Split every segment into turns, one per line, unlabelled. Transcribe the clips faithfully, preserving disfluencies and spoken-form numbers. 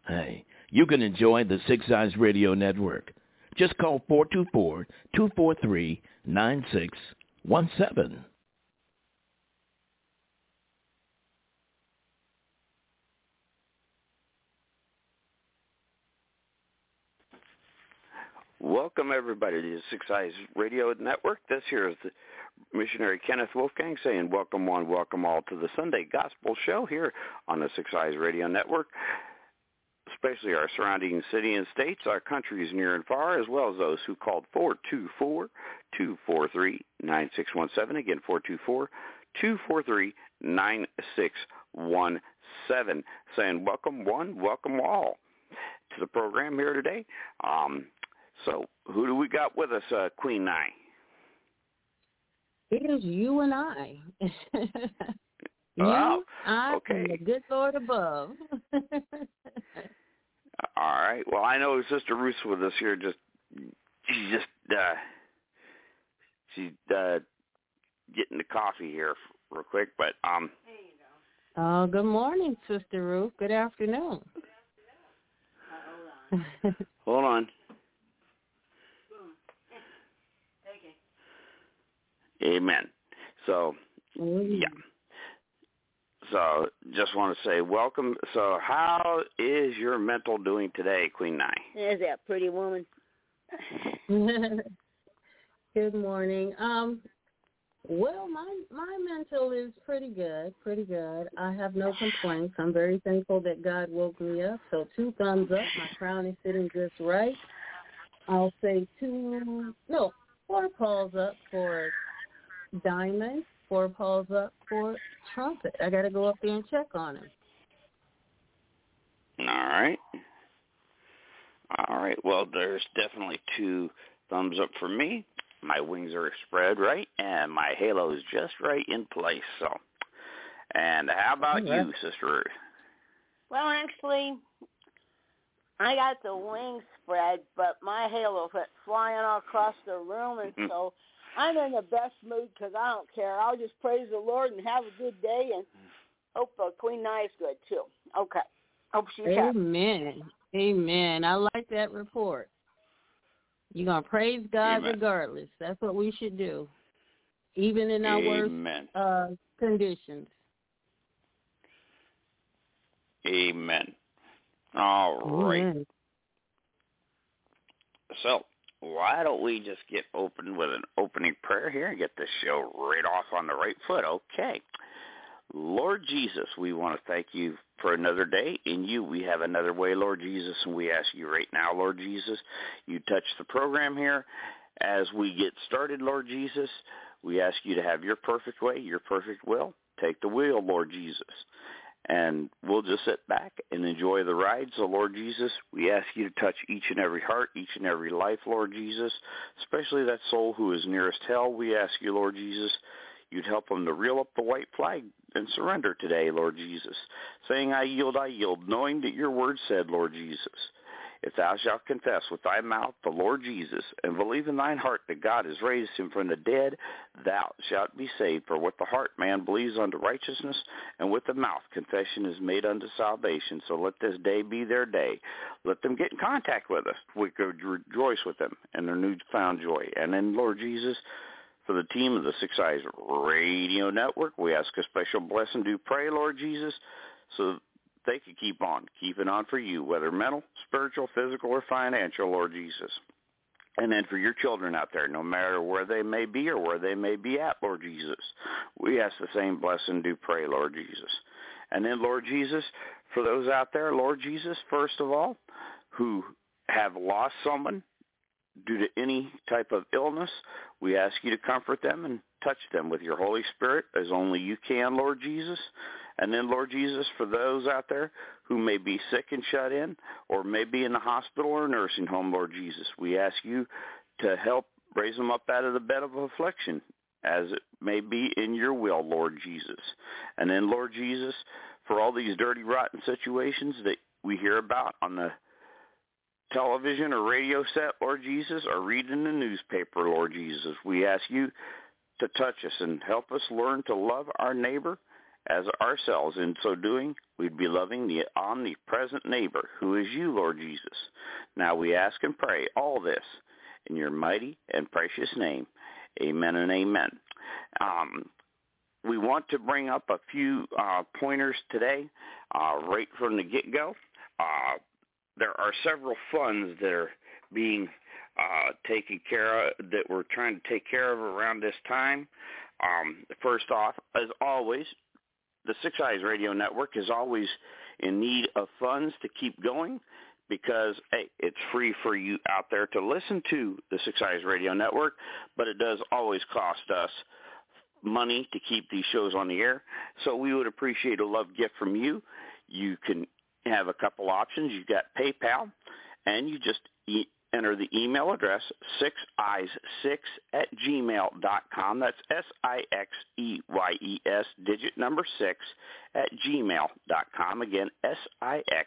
Hey, you can enjoy the Six Eyes Radio Network. Just call four two four, two four three, nine six one seven.
Welcome, everybody, to the Six Eyes Radio Network. This here is the missionary Kenneth Wolfgang saying welcome one, welcome all to the Sunday Gospel Show here on the Six Eyes Radio Network, especially our surrounding city and states, our countries near and far, as well as those who called four two four, two four three, nine six one seven. Again, four two four, two four three, nine six one seven. Saying welcome one, welcome all to the program here today. Um, so who do we got with us, uh, Queen Nye?
It is you and I. you,
oh,
I,
okay.
and the good Lord above.
All right. Well, I know Sister Ruth's with us here. Just she's just uh, she's uh, getting the coffee here real quick, but um.
There you go. Oh, good morning, Sister Ruth. Good afternoon.
Uh, hold on. hold on. Amen. So, yeah. So, just want to say welcome. So, how is your mental doing today, Queen Nye?
There's that pretty woman.
Good morning. Um, well, my my mental is pretty good, pretty good. I have no complaints. I'm very thankful that God woke me up. So, two thumbs up. My crown is sitting just right. I'll say two, no, four paws up for Diamond, four paws up for Trumpet. I got to go up there and check on him.
All right. All right. Well, there's definitely two thumbs up for me. My wings are spread right, and my halo is just right in place. So, and how about right. you, Sister Ruth?
Well, actually, I got the wings spread, but my halo went flying all across the room, and mm-hmm. so I'm in the best mood because I don't care. I'll just praise the Lord and have a good day and hope uh, Queen Nye is good, too. Okay. Hope she's happy.
Amen. Amen. I like that report. You're going to praise God Amen. Regardless. That's what we should do, even in our
Amen.
worst uh, conditions.
Amen. All right.
Amen.
So, why don't we just get open with an opening prayer here and get this show right off on the right foot? Okay. Lord Jesus, we want to thank you for another day. In you, we have another way, Lord Jesus, and we ask you right now, Lord Jesus, you touch the program here. As we get started, Lord Jesus, we ask you to have your perfect way, your perfect will. Take the wheel, Lord Jesus. And we'll just sit back and enjoy the ride. So, Lord Jesus, we ask you to touch each and every heart, each and every life, Lord Jesus, especially that soul who is nearest hell. We ask you, Lord Jesus, you'd help them to reel up the white flag and surrender today, Lord Jesus, saying, I yield, I yield, knowing that your word said, Lord Jesus, if thou shalt confess with thy mouth the Lord Jesus, and believe in thine heart that God has raised him from the dead, thou shalt be saved. For with the heart man believes unto righteousness, and with the mouth confession is made unto salvation. So let this day be their day. Let them get in contact with us. We could rejoice with them in their newfound joy. And then, Lord Jesus, for the team of the Six Eyes Radio Network, we ask a special blessing. Do pray, Lord Jesus, so they can keep on, keep it on for you, whether mental, spiritual, physical, or financial, Lord Jesus. And then for your children out there, no matter where they may be or where they may be at, Lord Jesus, we ask the same blessing. Do pray, Lord Jesus. And then, Lord Jesus, for those out there, Lord Jesus, first of all, who have lost someone due to any type of illness, we ask you to comfort them and touch them with your Holy Spirit as only you can, Lord Jesus. And then, Lord Jesus, for those out there who may be sick and shut in or may be in the hospital or nursing home, Lord Jesus, we ask you to help raise them up out of the bed of affliction as it may be in your will, Lord Jesus. And then, Lord Jesus, for all these dirty, rotten situations that we hear about on the television or radio set, Lord Jesus, or read in the newspaper, Lord Jesus, we ask you to touch us and help us learn to love our neighbor as ourselves. In so doing, we'd be loving the omnipresent neighbor, who is you, Lord Jesus. Now we ask and pray all this in your mighty and precious name. Amen and amen. Um, we want to bring up a few uh, pointers today, uh, right from the get-go. Uh, there are several funds that are being uh, taken care of, that we're trying to take care of around this time. Um, first off, as always, the Six Eyes Radio Network is always in need of funds to keep going because, hey, it's free for you out there to listen to the Six Eyes Radio Network, but it does always cost us money to keep these shows on the air. So we would appreciate a love gift from you. You can have a couple options. You've got PayPal, and you just e- enter the email address six eyes six at gmail dot com. That's S I X E Y E S, digit number six, at gmail dot com. Again, S I X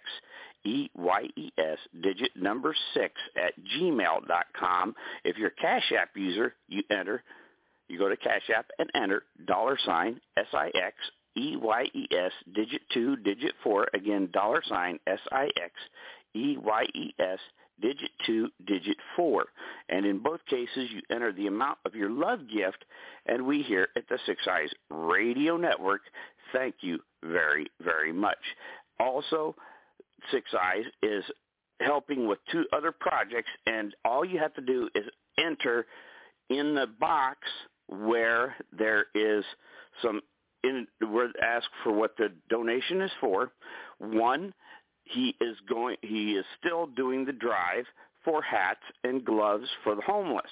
E Y E S, digit number six, at gmail dot com. If you're a Cash App user, you enter, you go to Cash App and enter dollar sign S I X E Y E S, digit two, digit four. Again, dollar sign S I X E Y E S, digit two, digit four. And in both cases, you enter the amount of your love gift, and we here at the Six Eyes Radio Network thank you very, very much. Also, Six Eyes is helping with two other projects, and all you have to do is enter in the box where there is some, in, where ask for what the donation is for. One, He is going. He is still doing the drive for hats and gloves for the homeless.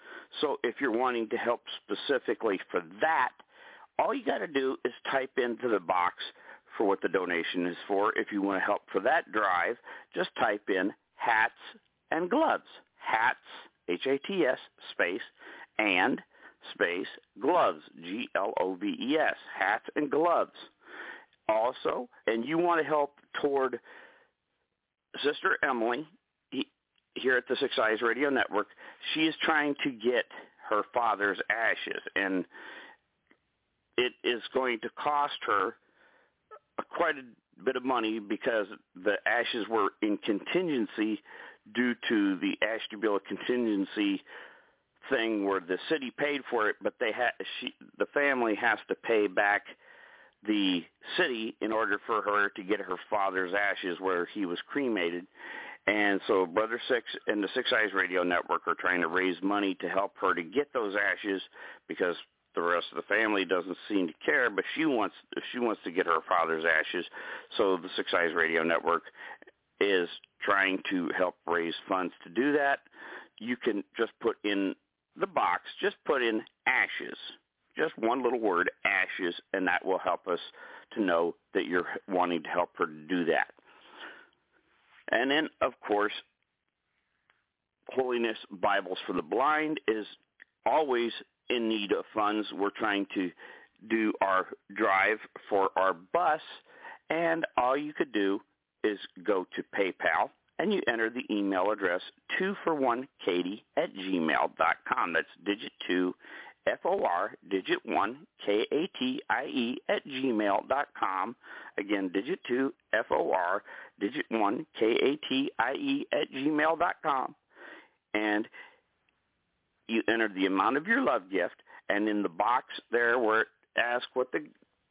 So if you're wanting to help specifically for that, all you got to do is type into the box for what the donation is for. If you want to help for that drive, just type in hats and gloves. Hats, H A T S, space, and space, gloves, G L O V E S, hats and gloves. Also, and you want to help toward Sister Emily he, here at the Six Eyes Radio Network. She is trying to get her father's ashes, and it is going to cost her quite a bit of money because the ashes were in contingency due to the Ashtabula contingency thing where the city paid for it, but they ha- she, the family has to pay back the city in order for her to get her father's ashes where he was cremated. And so Brother Six and the Six Eyes Radio Network are trying to raise money to help her to get those ashes because the rest of the family doesn't seem to care, but she wants she wants to get her father's ashes. So the Six Eyes Radio Network is trying to help raise funds to do that. You can just put in the box, just put in ashes. Just one little word, ashes, and that will help us to know that you're wanting to help her to do that. And then, of course, Holiness Bibles for the Blind is always in need of funds. We're trying to do our drive for our bus, and all you could do is go to PayPal, and you enter the email address two for one Katie at gmail dot com. That's digit two, F O R, digit one, K A T I E, at gmail dot com. Again, digit two, F O R, digit one, K A T I E, at gmail dot com. And you enter the amount of your love gift, and in the box there where it asks what the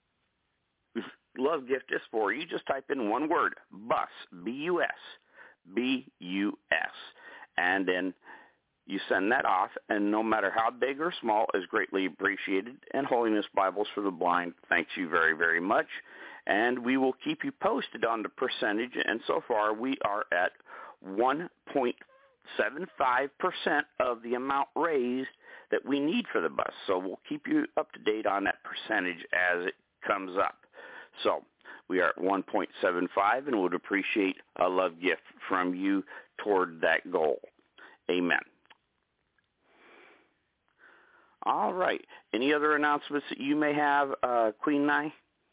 love gift is for, you just type in one word, bus, B U S, B U S. And then you send that off, and no matter how big or small is greatly appreciated. And Holiness Bibles for the Blind thanks you very, very much. And we will keep you posted on the percentage. And so far, we are at one point seven five percent of the amount raised that we need for the bus. So we'll keep you up to date on that percentage as it comes up. So we are at one point seven five and would appreciate a love gift from you toward that goal. Amen. All right. Any other announcements that you may have, uh, Queen Nye?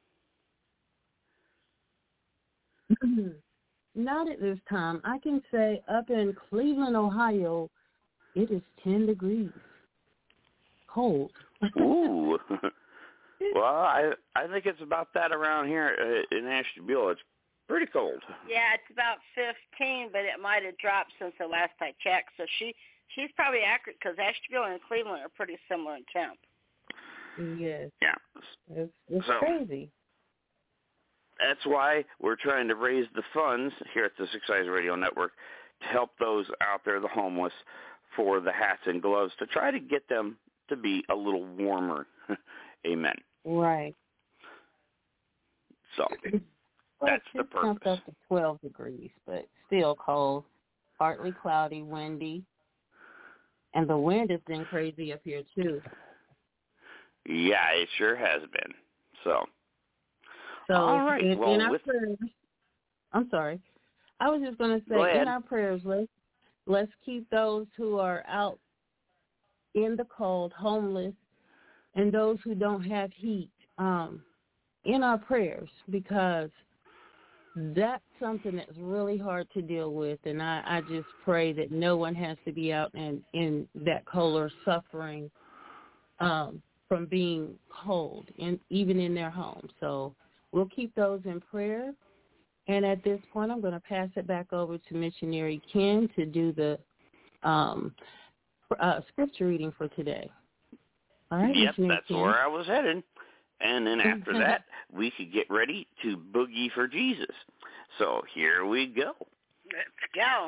Not at this time. I can say up in Cleveland, Ohio, it is ten degrees. Cold.
Ooh. Well, I I think it's about that around here uh, in Ashtabula. It's pretty cold.
Yeah, it's about fifteen, but it might have dropped since the last I checked. So she she's probably accurate because Ashtabula and Cleveland are pretty similar in temp.
Yes.
Yeah.
It's, it's
so,
crazy.
That's why we're trying to raise the funds here at the Six Eyes Radio Network to help those out there, the homeless, for the hats and gloves, to try to get them to be a little warmer. Amen.
Right.
So
well,
that's the purpose.
Jumped up to twelve degrees, but still cold. Partly cloudy, windy, and the wind has been crazy up here too.
Yeah, it sure has been. So.
So
all right.
in,
well,
in our
with...
prayers, I'm sorry. I was just going to say,
Go ahead.
in our prayers, let's let's keep those who are out in the cold, homeless, and those who don't have heat um, in our prayers, because that's something that's really hard to deal with. And I, I just pray that no one has to be out in, in that cold or suffering um, from being cold, in, even in their home. So we'll keep those in prayer. And at this point, I'm going to pass it back over to Missionary Ken to do the um, uh, scripture reading for today. All right,
yep,
Missionary
that's
Ken.
where I was headed. And then after that, we could get ready to boogie for Jesus. So here we go.
Let's go.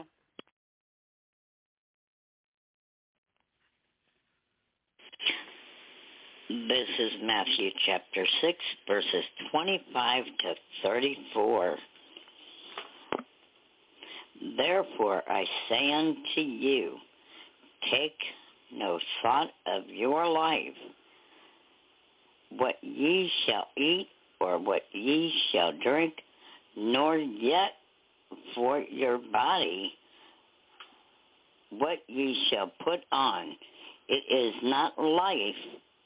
This is Matthew chapter six, verses twenty-five to thirty-four. Therefore I say unto you, take no thought of your life, what ye shall eat, or what ye shall drink, nor yet for your body what ye shall put on. It is not life,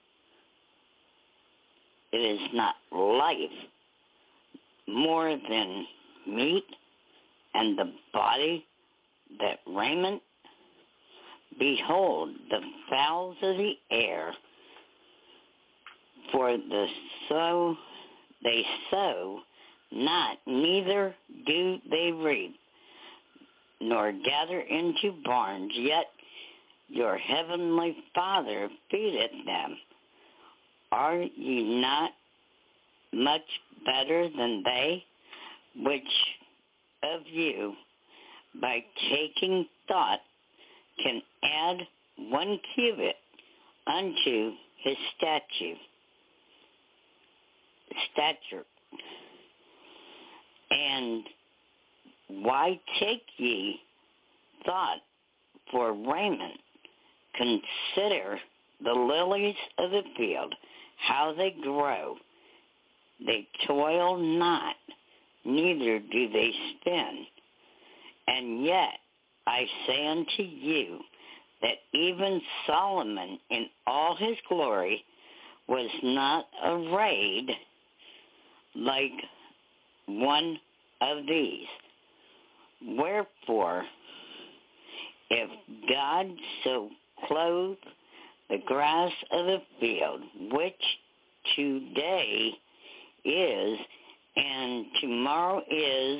it is not life more than meat, and the body that raiment. Behold, the fowls of the air, for the sow they sow not, neither do they reap, nor gather into barns, yet your heavenly Father feedeth them. Are ye not much better than they? Which of you, by taking thought, can add one cubit unto his statue, stature? And why take ye thought for raiment? Consider the lilies of the field, how they grow. They toil not, neither do they spin. And yet I say unto you that even Solomon in all his glory was not arrayed like one of these. Wherefore, if God so clothe the grass of the field, which today is and tomorrow is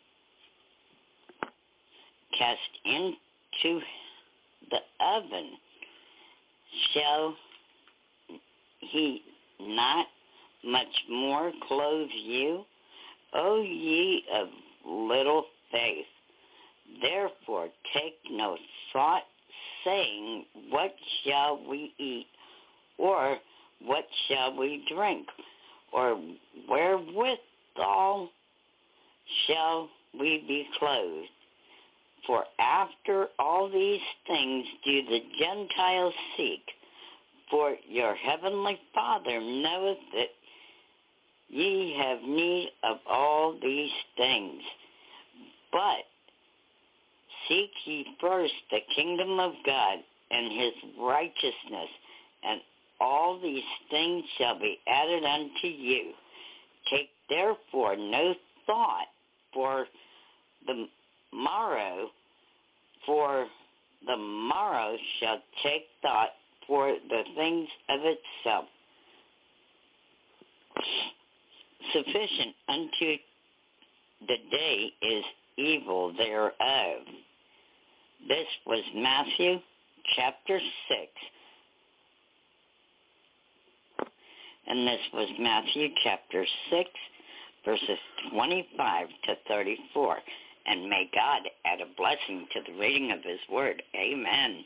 cast into the oven, shall he not much more clothe you, O ye of little faith? Therefore take no thought, saying, what shall we eat, or what shall we drink, or wherewithal shall we be clothed? For after all these things do the Gentiles seek. For your heavenly Father knoweth that ye have need of all these things. But seek ye first the kingdom of God and his righteousness, and all these things shall be added unto you. Take therefore no thought for the morrow, for the morrow shall take thought for the things of itself. Sufficient unto the day is evil thereof. This was Matthew chapter six. And this was Matthew chapter six, verses twenty-five to thirty-four. And may God add a blessing to the reading of his word. Amen.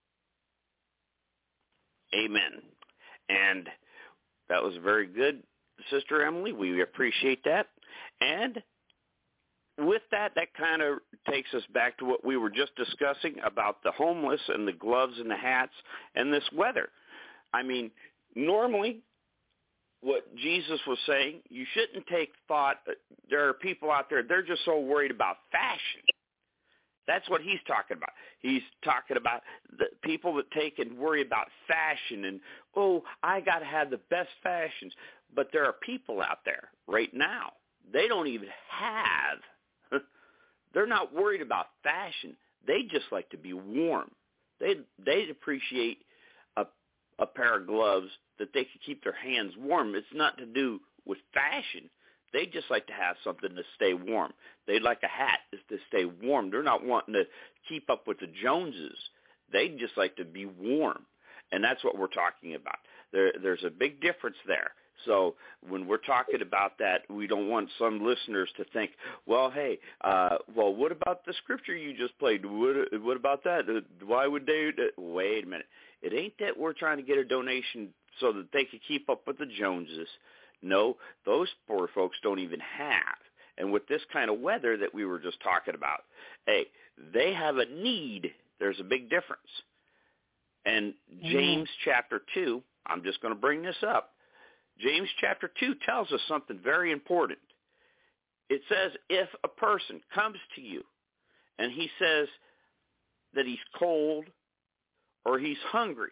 Amen. And that was very good, Sister Emily. We appreciate that. And with that, that kind of takes us back to what we were just discussing about the homeless and the gloves and the hats and this weather. I mean, normally what Jesus was saying, you shouldn't take thought. There are people out there, they're just so worried about fashion. That's what he's talking about. He's talking about the people that take and worry about fashion and, oh, I got to have the best fashions. But there are people out there right now, they don't even have, they're not worried about fashion. They just like to be warm. They they appreciate a, a pair of gloves that they can keep their hands warm. It's not to do with fashion. They just like to have something to stay warm. They'd like a hat is to stay warm. They're not wanting to keep up with the Joneses. They just like to be warm, and that's what we're talking about. There, there's a big difference there. So when we're talking about that, we don't want some listeners to think, well, hey, uh, well, what about the scripture you just played? What, what about that? Why would they? Wait a minute. It ain't that we're trying to get a donation so that they can keep up with the Joneses. No, those poor folks don't even have. And with this kind of weather that we were just talking about, hey, they have a need. There's a big difference. And James mm-hmm. chapter two, I'm just going to bring this up. James chapter two tells us something very important. It says if a person comes to you and he says that he's cold or he's hungry,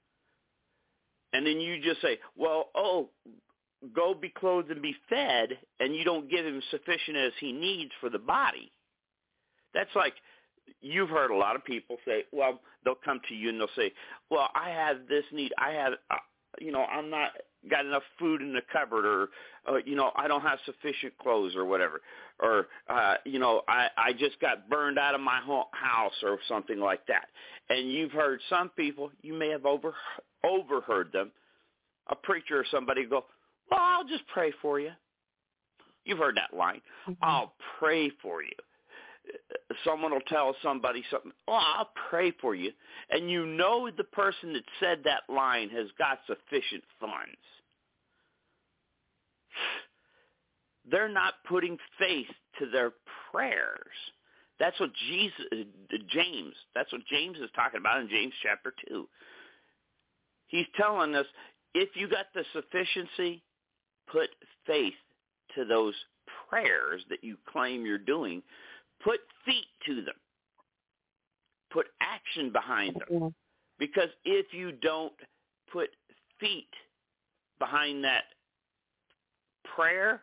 and then you just say, well, oh, go be clothed and be fed, and you don't give him sufficient as he needs for the body. That's like you've heard a lot of people say, well, they'll come to you and they'll say, well, I have this need. I have, uh, you know, I'm not got enough food in the cupboard, or, uh, you know, I don't have sufficient clothes or whatever. Or, uh, you know, I, I just got burned out of my home, house or something like that. And you've heard some people, you may have over, overheard them, a preacher or somebody go, well, I'll just pray for you. You've heard that line. Mm-hmm. I'll pray for you. Someone will tell somebody something, oh, I'll pray for you. And you know the person that said that line has got sufficient funds. They're not putting faith to their prayers. That's what Jesus, James, that's what James is talking about in James chapter two. He's telling us, if you got the sufficiency, put faith to those prayers that you claim you're doing. Put feet to them. Put action behind them. Because if you don't put feet behind that prayer,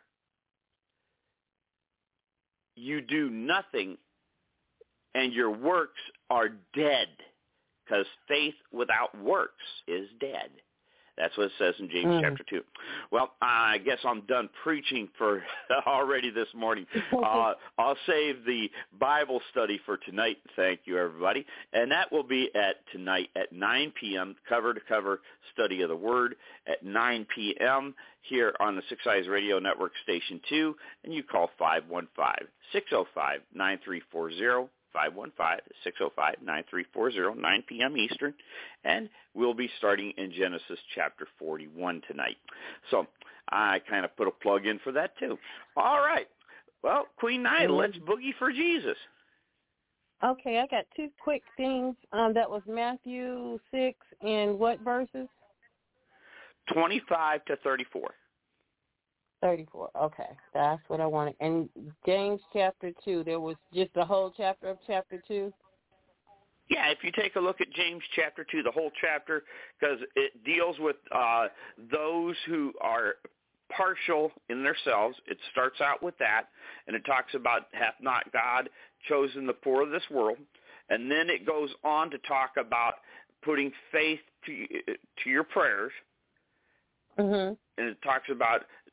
you do nothing, and your works are dead. Because faith without works is dead. That's what it says in James mm. chapter two. Well, I guess I'm done preaching for already this morning. Uh, I'll save the Bible study for tonight. Thank you, everybody. And that will be at tonight at nine p.m., cover-to-cover study of the Word at nine p.m. here on the Six Eyes Radio Network Station two. And you call five one five, six oh five, nine three four zero. five one five, six oh five, nine three four zero, nine p.m. Eastern, and we'll be starting in Genesis chapter forty-one tonight. So I kind of put a plug in for that too. All right. Well, Queen Nida, let's boogie for Jesus.
Okay, I got two quick things. Um, that was Matthew six and what verses?
twenty-five to thirty-four.
thirty-four. Okay, that's what I wanted. And James chapter two, there was just the whole chapter of chapter two?
Yeah, if you take a look at James chapter two, the whole chapter, because it deals with uh, those who are partial in themselves. It starts out with that, and it talks about hath not God chosen the poor of this world, and then it goes on to talk about putting faith to to your prayers.
Mm-hmm.
And it talks about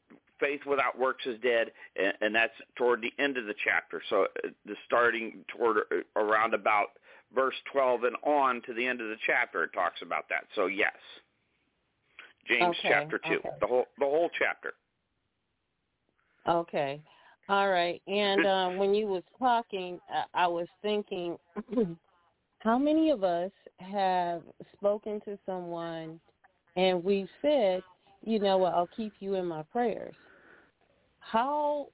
faith without works is dead, and, and that's toward the end of the chapter. So uh, the starting toward uh, around about verse twelve and on to the end of the chapter, it talks about that. So yes, James
okay,
chapter two,
okay.
the whole the whole chapter.
Okay, all right. And uh, when you was talking, uh, I was thinking, how many of us have spoken to someone and we've said, you know what, I'll keep you in my prayers. How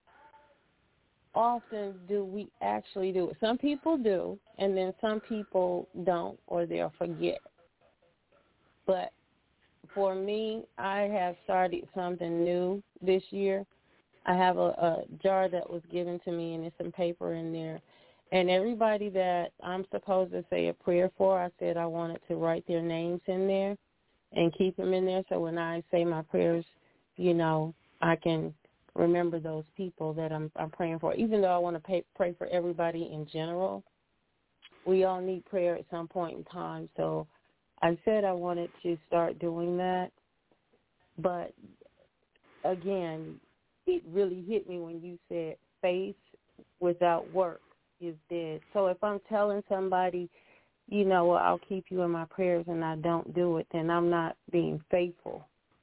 often do we actually do it? Some people do, and then some people don't, or they'll forget. But for me, I have started something new this year. I have a, a jar that was given to me, and there's some paper in there. And everybody that I'm supposed to say a prayer for, I said I wanted to write their names in there and keep them in there, so when I say my prayers, you know, I can remember those people that I'm, I'm praying for. Even though I want to pay, pray for everybody in general, we all need prayer at some point in time. So I said I wanted to start doing that. But, again, it really hit me when you said faith without work is dead. So if I'm telling somebody, you know, well, I'll keep you in my prayers, and I don't do it, then I'm not being faithful.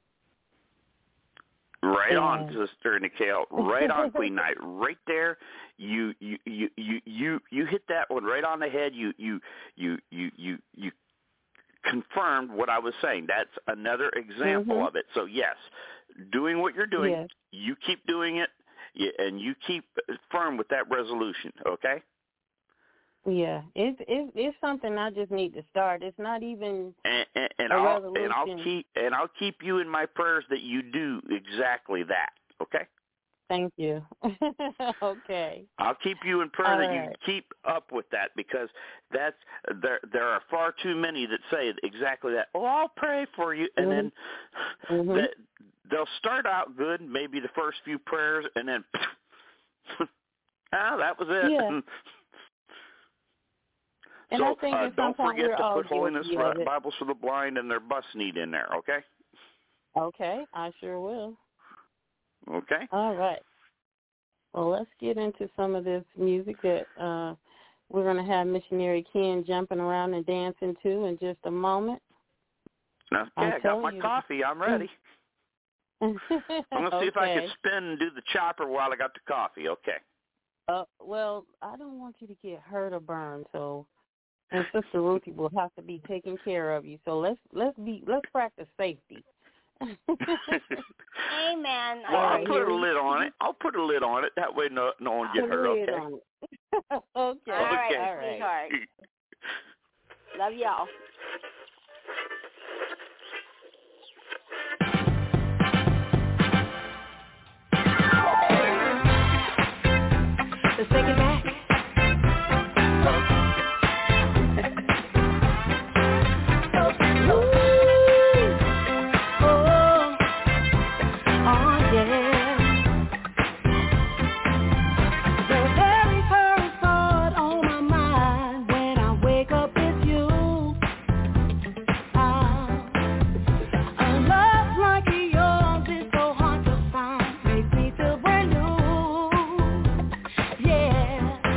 Right
and...
on, Sister Nikhil. Right on, Queen Knight. Right there, you you you you you you hit that one right on the head. You you you you you you confirmed what I was saying. That's another example
mm-hmm.
of it. So yes, doing what you're doing,
yes.
you keep doing it, and you keep firm with that resolution. Okay.
Yeah, it's it's it's something I just need to start. It's not even
and, and, and
a
I'll
resolution.
and I'll keep and I'll keep you in my prayers that you do exactly that. Okay.
Thank you. Okay.
I'll keep you in prayer
All
that
right.
you keep up with that, because that's there. There are far too many that say exactly that. Oh, I'll pray for you, and
mm-hmm.
then
mm-hmm.
they, they'll start out good, maybe the first few prayers, and then ah, that was it.
Yeah. And
so
I think
uh, don't forget
we're
to
all
put Holiness
guilty
Bibles for the Blind and their bus need in there, okay?
Okay, I sure will.
Okay.
All right. Well, let's get into some of this music that uh, we're going to have Missionary Ken jumping around and dancing to in just a moment.
Okay, I got my
you.
coffee. I'm ready. I'm going to see
okay.
if I can spin and do the chopper while I got the coffee. Okay.
Uh, well, I don't want you to get hurt or burned, so... And Sister Ruthie will have to be taking care of you. So let's let's be let's practice safety.
Amen.
Well, I'll
right,
put a lid on it. I'll put a lid on it. That way no no one gets hurt, okay?
On it. okay.
All right,
okay.
All right.
sweetheart. Love y'all.
Let's take it back.
Yeah.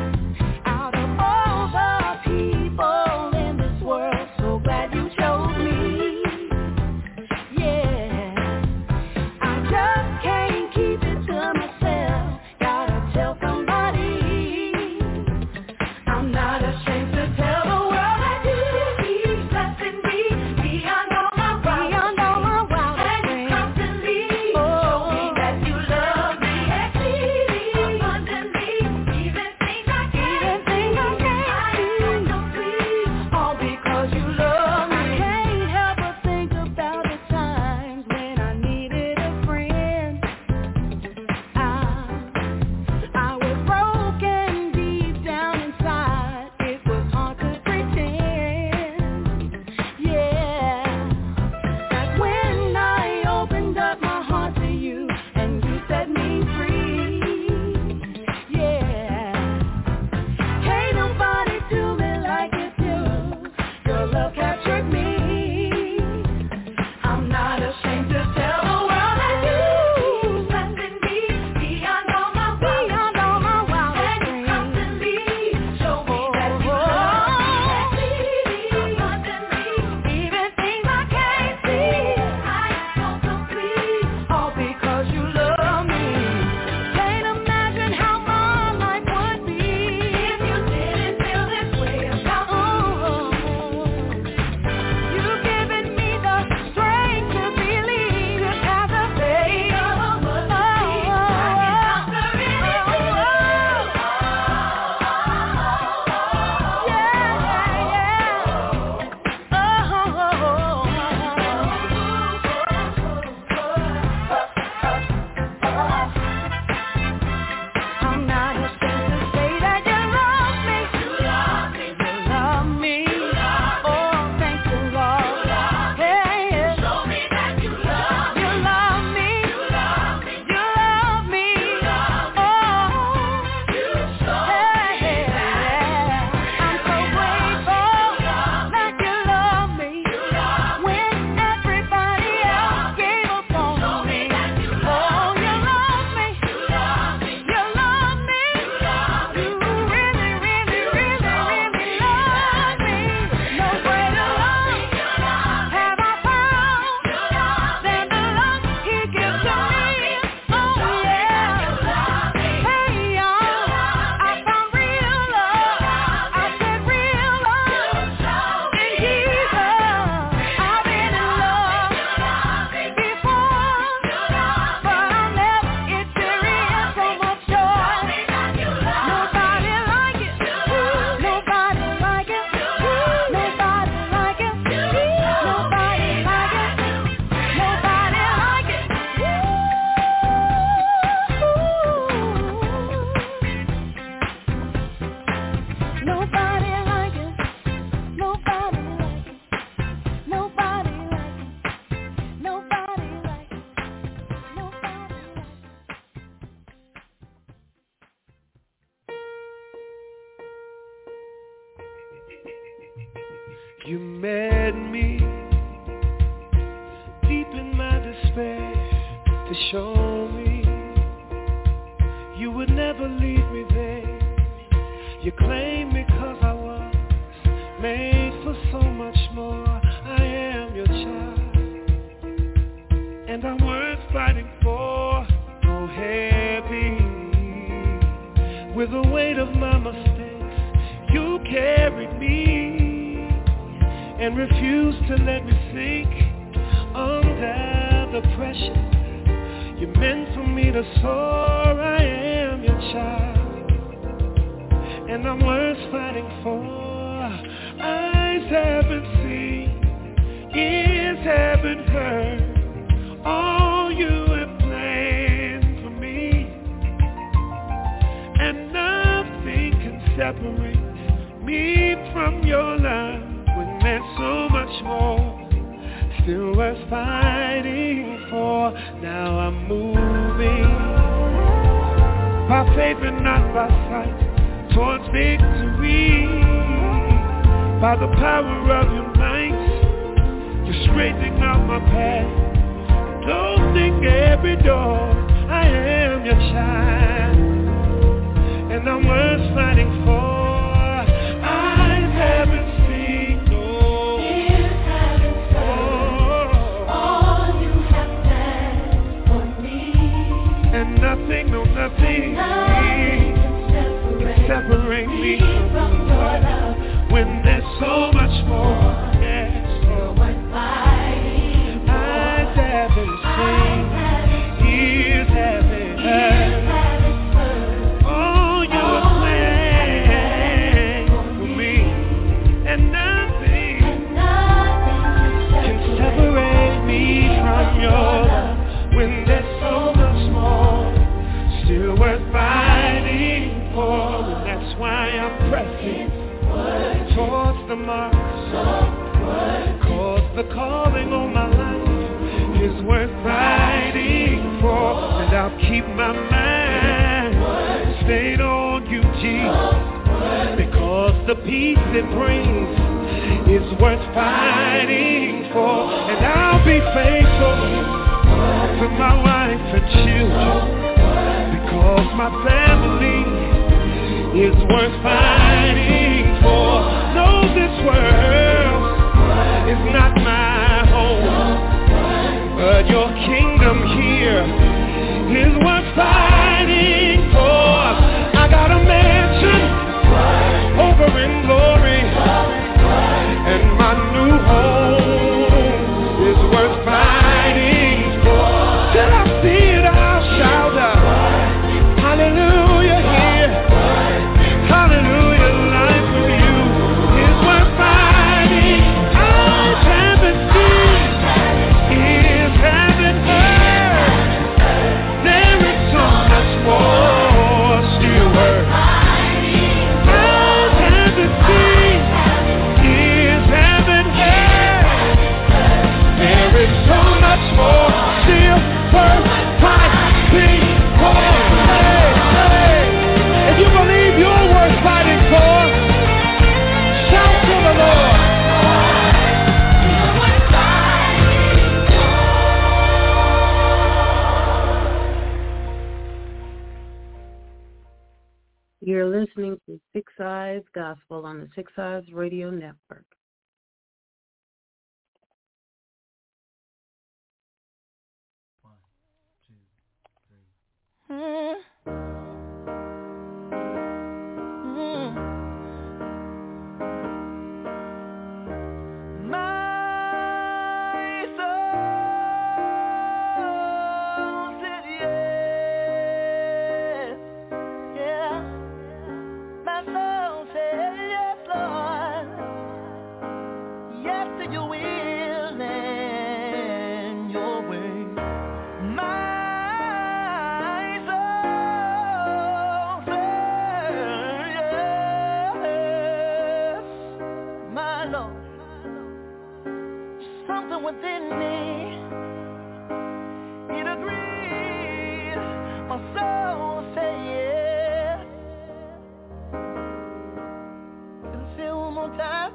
Nobody like it. Nobody like it. Nobody like it. Nobody like it. Nobody like it.
You met me deep in my despair to show me you would never leave me there. You claimed me 'cause I was made for so much more. I am your child, and I'm worth fighting for. So heavy with the weight of my mistakes, you carried me and refused to let me sink under the pressure. You meant for me to soar. I am your child, and I'm worth fighting for. Eyes haven't seen, ears haven't heard all you have planned for me, and nothing can separate me from your love when there's so much more still worth fighting for. Now I'm moving by faith and not by sight towards victory. By the power of your might, you're straightening out my path, closing every door. I am your child, and I'm worth fighting for. Eyes haven't seen, no ears haven't heard all you have done for me, and nothing, no nothing, nothing can separate, separate me from your love. When there's so much more, yes, still worth fighting for. Eyes haven't seen, ears haven't heard all you have planned for me, and nothing can separate me from your love. When there's so much more, still worth fighting for. And that's why I'm pressing towards the mark, cause the calling on my life is worth fighting for. And I'll keep my mind stayed on you, Jesus, because the peace it brings is worth fighting for. And I'll be faithful to my wife and children, because my family is worth fighting for. No, this world is not my home, but your kingdom here is worth fighting for. I got a mansion over in glory, and my new home is worth fighting for. Till I see it, I'll shout out, hallelujah here, hallelujah. Life with you is worth fighting. Eyes haven't seen, ears haven't heard. There is so much more still worth fighting. Eyes haven't seen, ears haven't heard. There is so much more still worth fighting for. Hey, hey. If you believe you're worth fighting for, shout to the Lord.
You're listening to Six Eyes Gospel on the Six Eyes Radio Network.
Mm. Mm. My soul said yes, yeah. My soul said yes, Lord. Yes to your will and your way. My soul something within me. It agrees, my soul say yes. Can I say it one more time?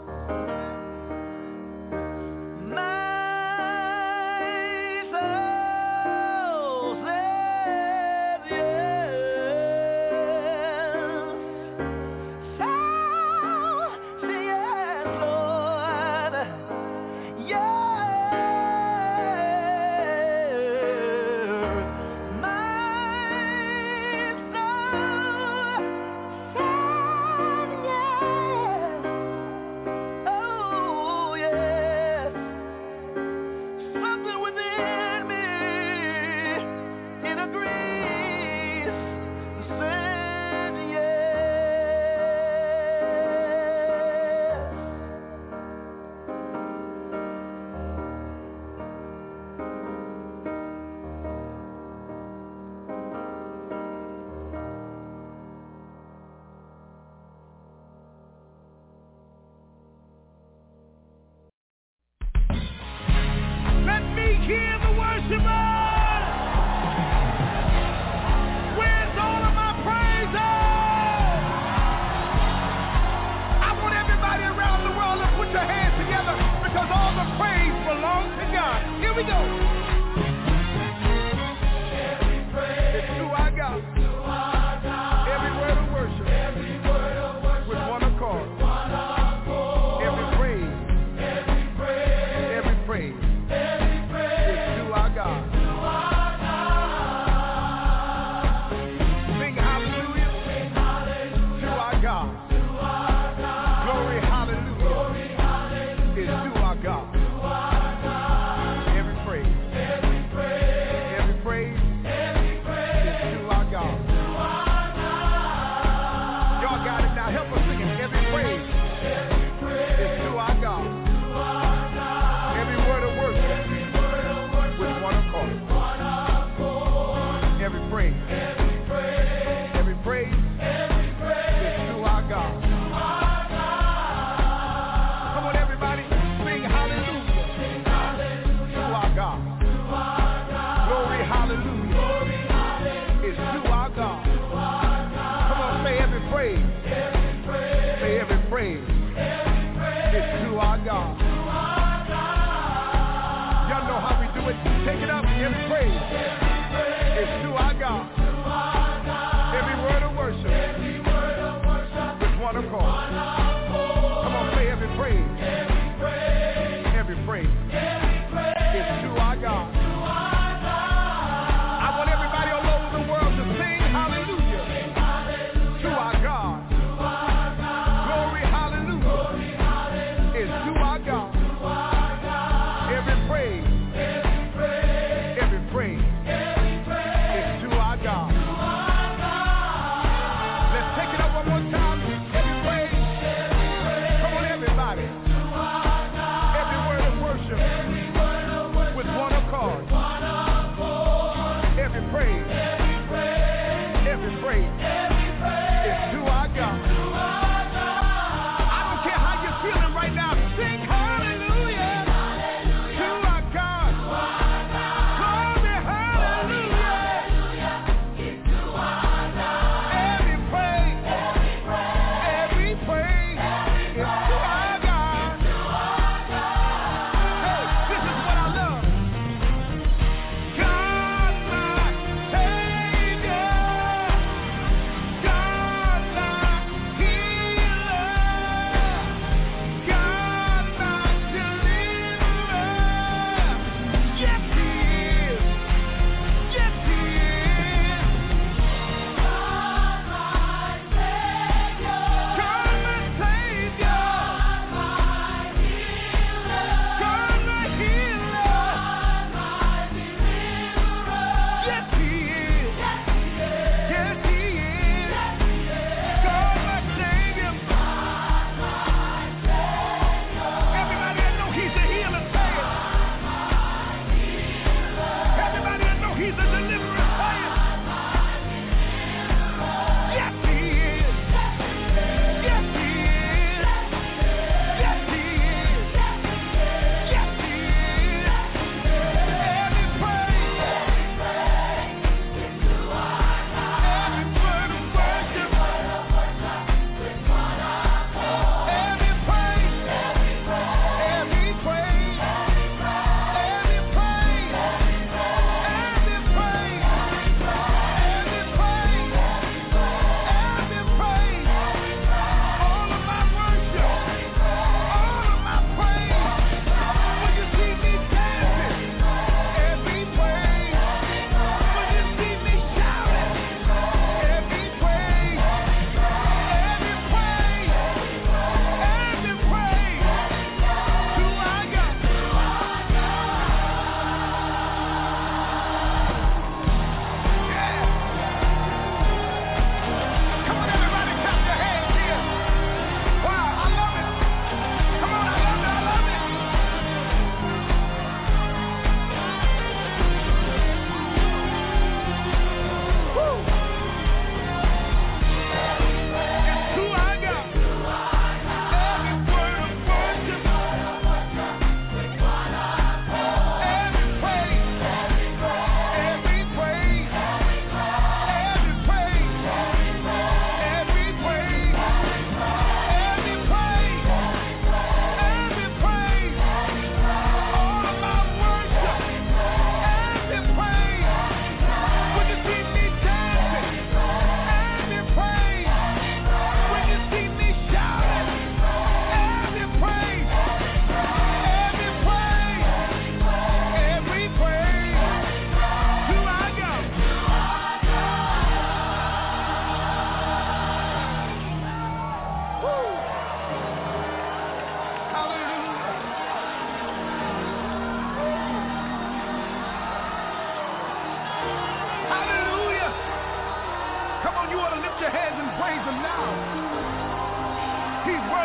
Let's take it up one more time. Every praise.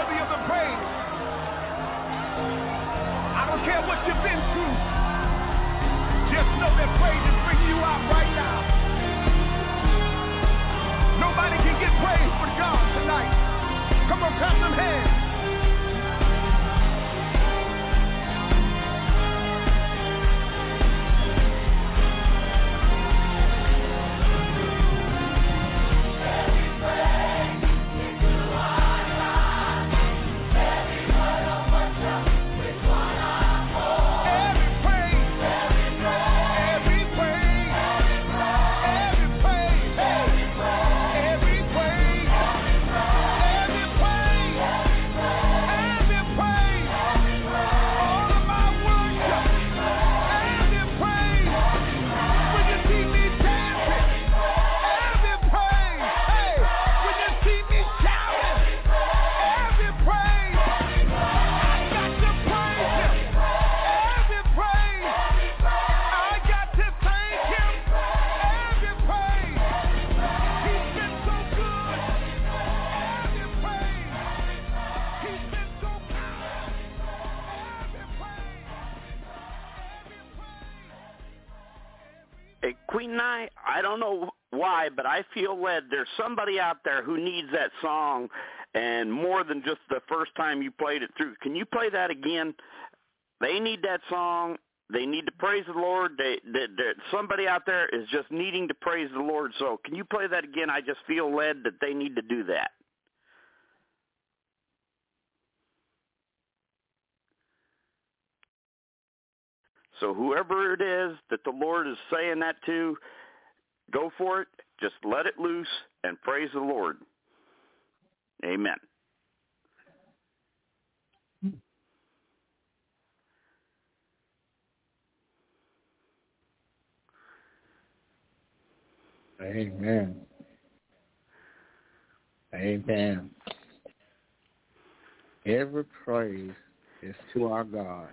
worthy of the praise. I don't care what you've been through. Just know that praise is bringing you out right now. Nobody can get praise but God tonight. Come on, clap them hands.
But I feel led there's somebody out there who needs that song, and more than just the first time you played it through. Can you play that again? They need that song. They need to praise the Lord. They, they, they, somebody out there is just needing to praise the Lord. So can you play that again? I just feel led that they need to do that. So whoever it is that the Lord is saying that to, go for it. Just let it loose and praise the Lord. Amen.
Amen. Amen. Every praise is to our God.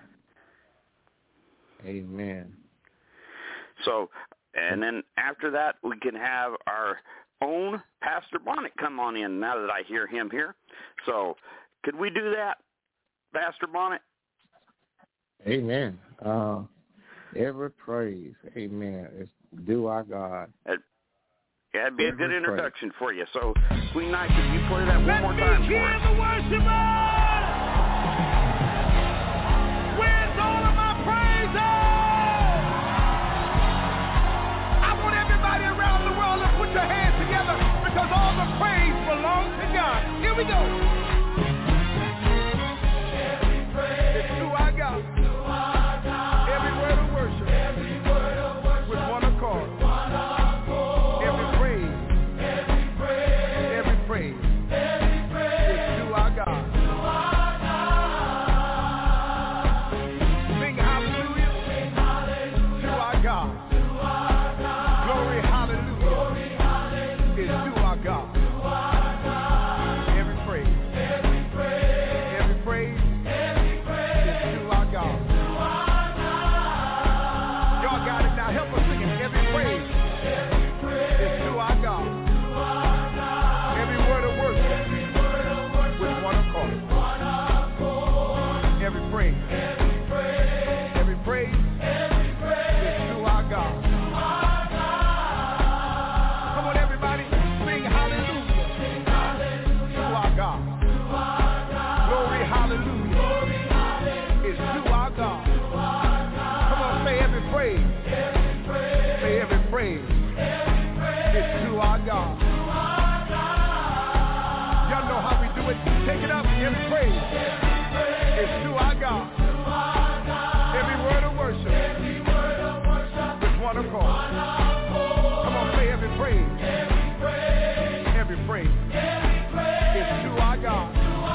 Amen.
So, and then after that, we can have our own Pastor Bonnet come on in now that I hear him here. So could we do that, Pastor Bonnet?
Amen. Uh, every praise, amen, is due our God.
It, yeah, it'd be every a good introduction praise. For you. So, Queen Knight, could you play that one Let more time for us?
The worshipers! Where's all of my praises? Around the world, let's put your hands together because all the praise belongs to God. Here we go. Every praise is to our God. To our God. Every word of worship. Every word of worship. With one accord. One accord. Every praise. Every praise. Every praise. Every praise is to our God. To our God. Sing hallelujah. Sing hallelujah. To our God. Take it up, every praise is to our God. Every word of worship with one accord. Come on, say every praise. Every praise is to our God.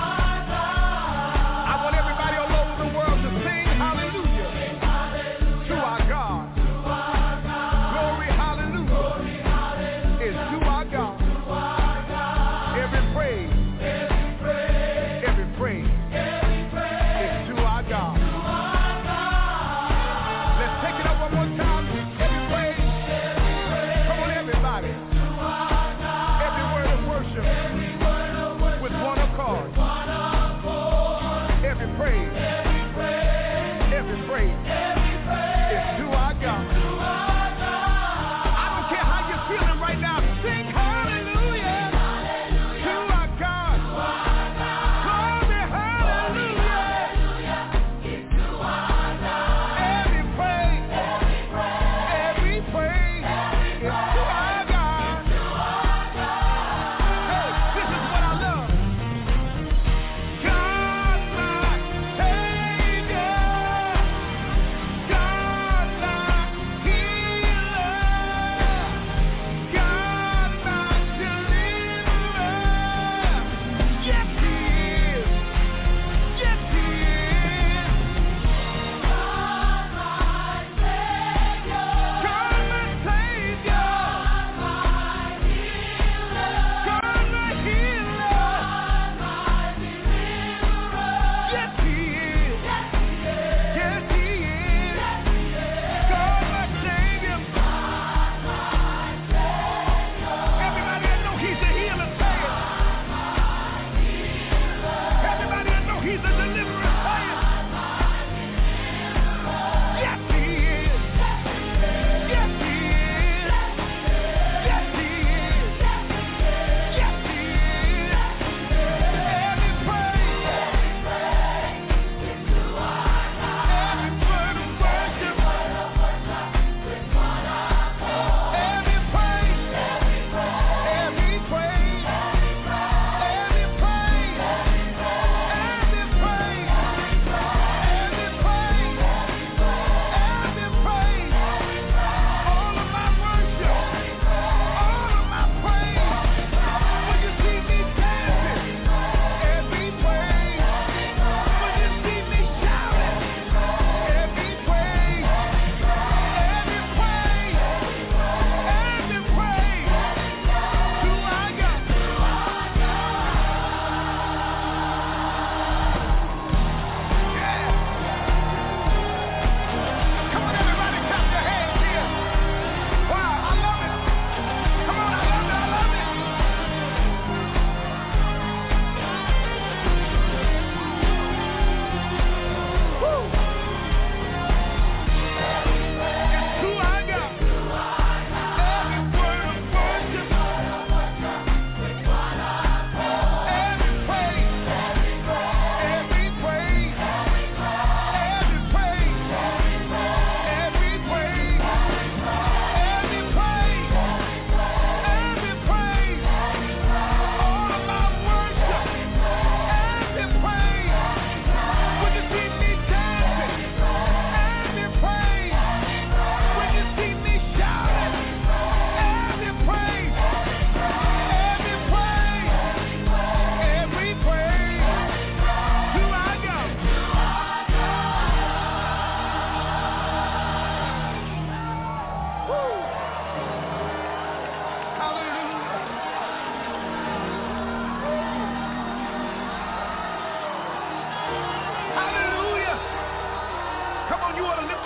I want everybody all over the world to sing hallelujah to our God. Glory, hallelujah is to our God. Every praise. Every praise is to our God.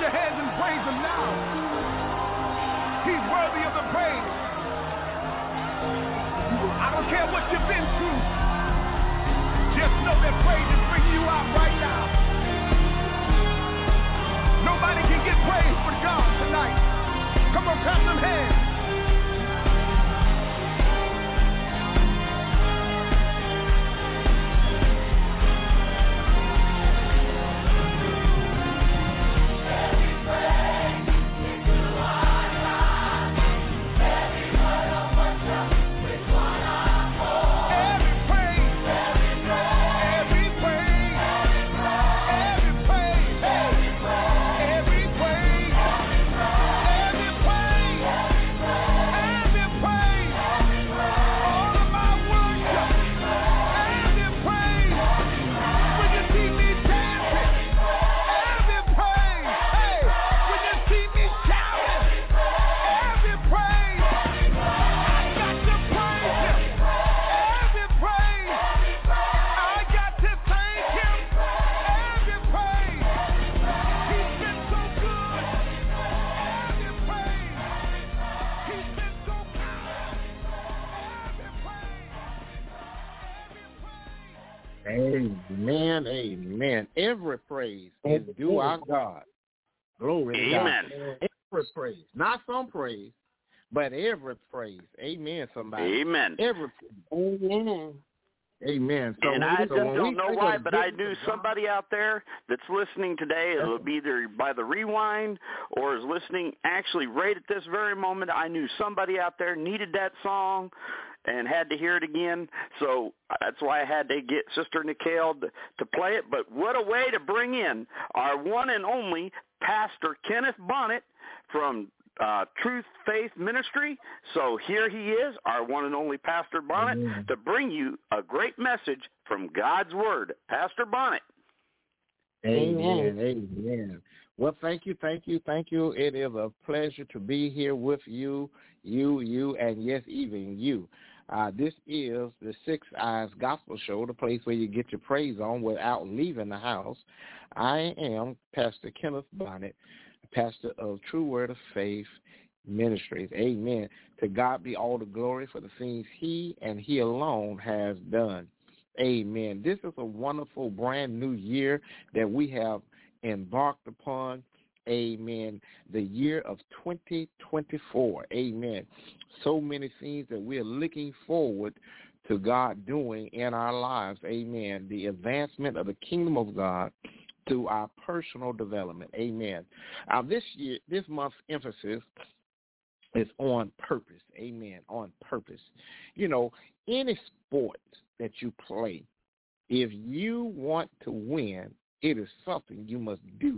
your hands and praise him now. He's worthy of the praise. I don't care what you've been through. Just know that praise is bringing you out right now. Nobody can get praise but God tonight. Come on, clap them hands.
Amen, amen. Every praise is due our God. Glory to
Amen.
God. Every praise. Not some praise, but every praise. Amen, somebody.
Amen.
Every praise. Amen. Amen. So
and
when,
I
so
just don't know why, but I knew
God,
somebody out there that's listening today, it'll be either by the rewind or is listening actually right at this very moment. I knew somebody out there needed that song and had to hear it again. So that's why I had to get Sister Nikhil to, to play it. But what a way to bring in our one and only Pastor Kenneth Bonnet from Uh, Truth Faith Ministry. So here he is, our one and only Pastor Bonnet, Amen. To bring you a great message from God's Word. Pastor Bonnet.
Amen. Amen. Well, thank you, thank you, thank you. It is a pleasure to be here with you, you, you, and yes, even you. Uh, this is the Six Eyes Gospel Show, the place where you get your praise on without leaving the house. I am Pastor Kenneth Bonnet, pastor of True Word of Faith Ministries. Amen. To God be all the glory for the things he and he alone has done. Amen. This is a wonderful brand new year that we have embarked upon. Amen. The year of twenty twenty-four. Amen. So many things that we're looking forward to God doing in our lives. Amen. The advancement of the kingdom of God through our personal development. Amen. Now, this year, this month's emphasis is on purpose. Amen. On purpose. You know, any sport that you play, if you want to win, it is something you must do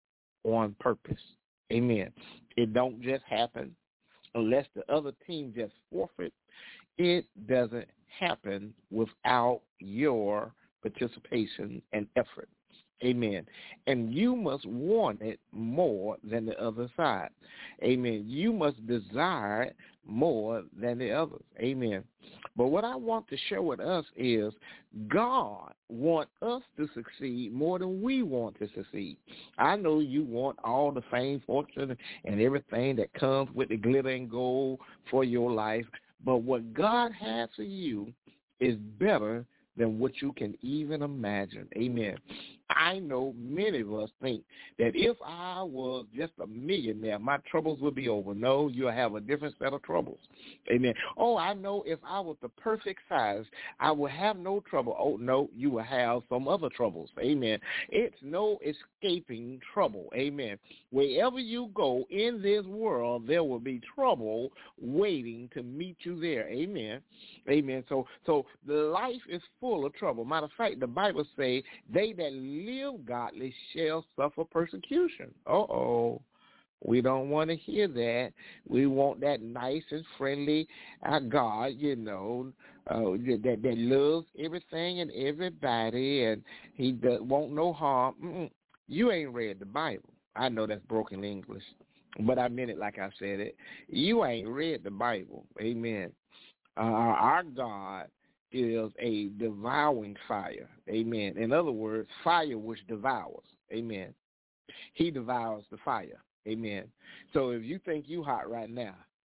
on purpose. Amen. It don't just happen unless the other team just forfeit. It doesn't happen without your participation and effort. Amen. And you must want it more than the other side. Amen. You must desire it more than the others. Amen. But what I want to share with us is God wants us to succeed more than we want to succeed. I know you want all the fame, fortune, and everything that comes with the glitter and gold for your life. But what God has for you is better than what you can even imagine. Amen. I know many of us think that if I was just a millionaire, my troubles would be over. No, you'll have a different set of troubles. Amen. Oh, I know if I was the perfect size, I would have no trouble. Oh, no, you will have some other troubles. Amen. It's no escaping trouble. Amen. Wherever you go in this world, there will be trouble waiting to meet you there. Amen. Amen. So, so the life is full of trouble. Matter of fact, the Bible says, they that live godly shall suffer persecution. Uh-oh. We don't want to hear that. We want that nice and friendly uh, God, you know, uh, that, that loves everything and everybody, and he does, won't no harm. Mm-mm. You ain't read the Bible. I know that's broken English, but I meant it like I said it. You ain't read the Bible. Amen. Uh, our God is a devouring fire. Amen. In other words, fire which devours. Amen. he devours the fire. Amen. So if you think you hot right now,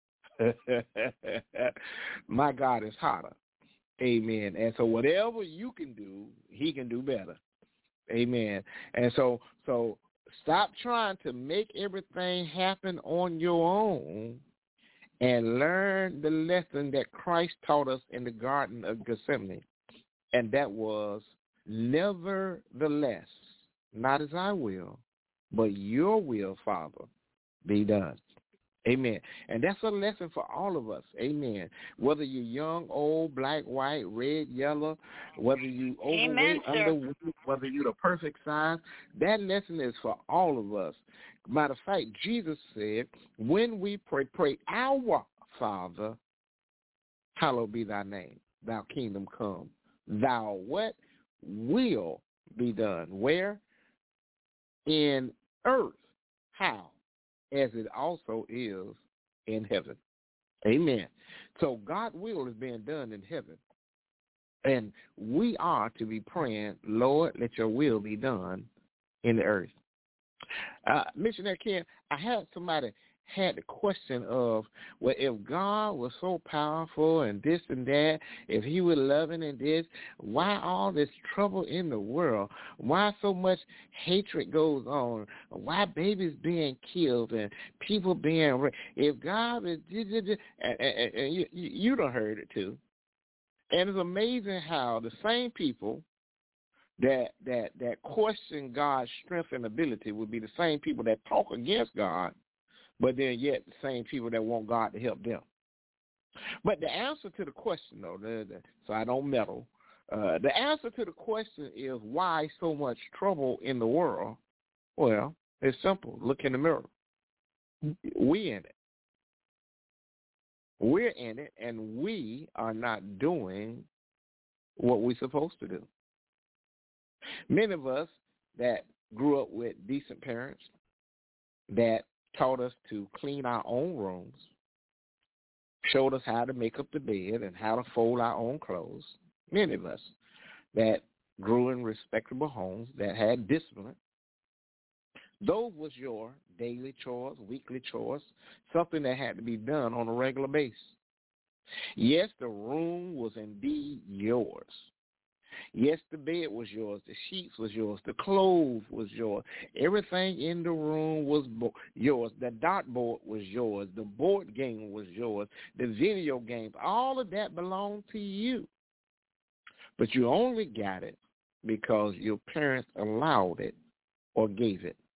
my God is hotter. Amen. And so whatever you can do, he can do better. Amen. And so so stop trying to make everything happen on your own and learn the lesson that Christ taught us in the Garden of Gethsemane. And that was, nevertheless, not as I will, but your will, Father, be done. Amen. And that's a lesson for all of us. Amen. Whether you're young, old, black, white, red, yellow, whether you overweight, underweight, whether you're the perfect size, that lesson is for all of us. Matter of fact, Jesus said, when we pray, pray, our Father, hallowed be thy name, thy kingdom come. Thou what? Will be done. Where? In earth. How? As it also is in heaven. Amen. So God's will is being done in heaven. And we are to be praying, Lord, let your will be done in the earth. Uh, Missionary Ken, I had somebody had the question of, well, if God was so powerful and this and that, if he was loving and this, why all this trouble in the world? Why so much hatred goes on? Why babies being killed and people being raped? If God is, and, and, and you, you done heard it too. And it's amazing how the same people that that that question God's strength and ability would be the same people that talk against God, but then yet the same people that want God to help them. But the answer to the question, though, the, the, so I don't meddle, uh, the answer to the question is why so much trouble in the world? Well, it's simple. Look in the mirror. We in it. We're in it, and we are not doing what we're supposed to do. Many of us that grew up with decent parents that taught us to clean our own rooms, showed us how to make up the bed and how to fold our own clothes. Many of us that grew in respectable homes that had discipline. Those was your daily chores, weekly chores, something that had to be done on a regular basis. Yes, the room was indeed yours. Yes, the bed was yours. The sheets was yours. The clothes was yours. Everything in the room was bo- yours. The dartboard was yours. The board game was yours. The video games, all of that belonged to you. But you only got it because your parents allowed it or gave it.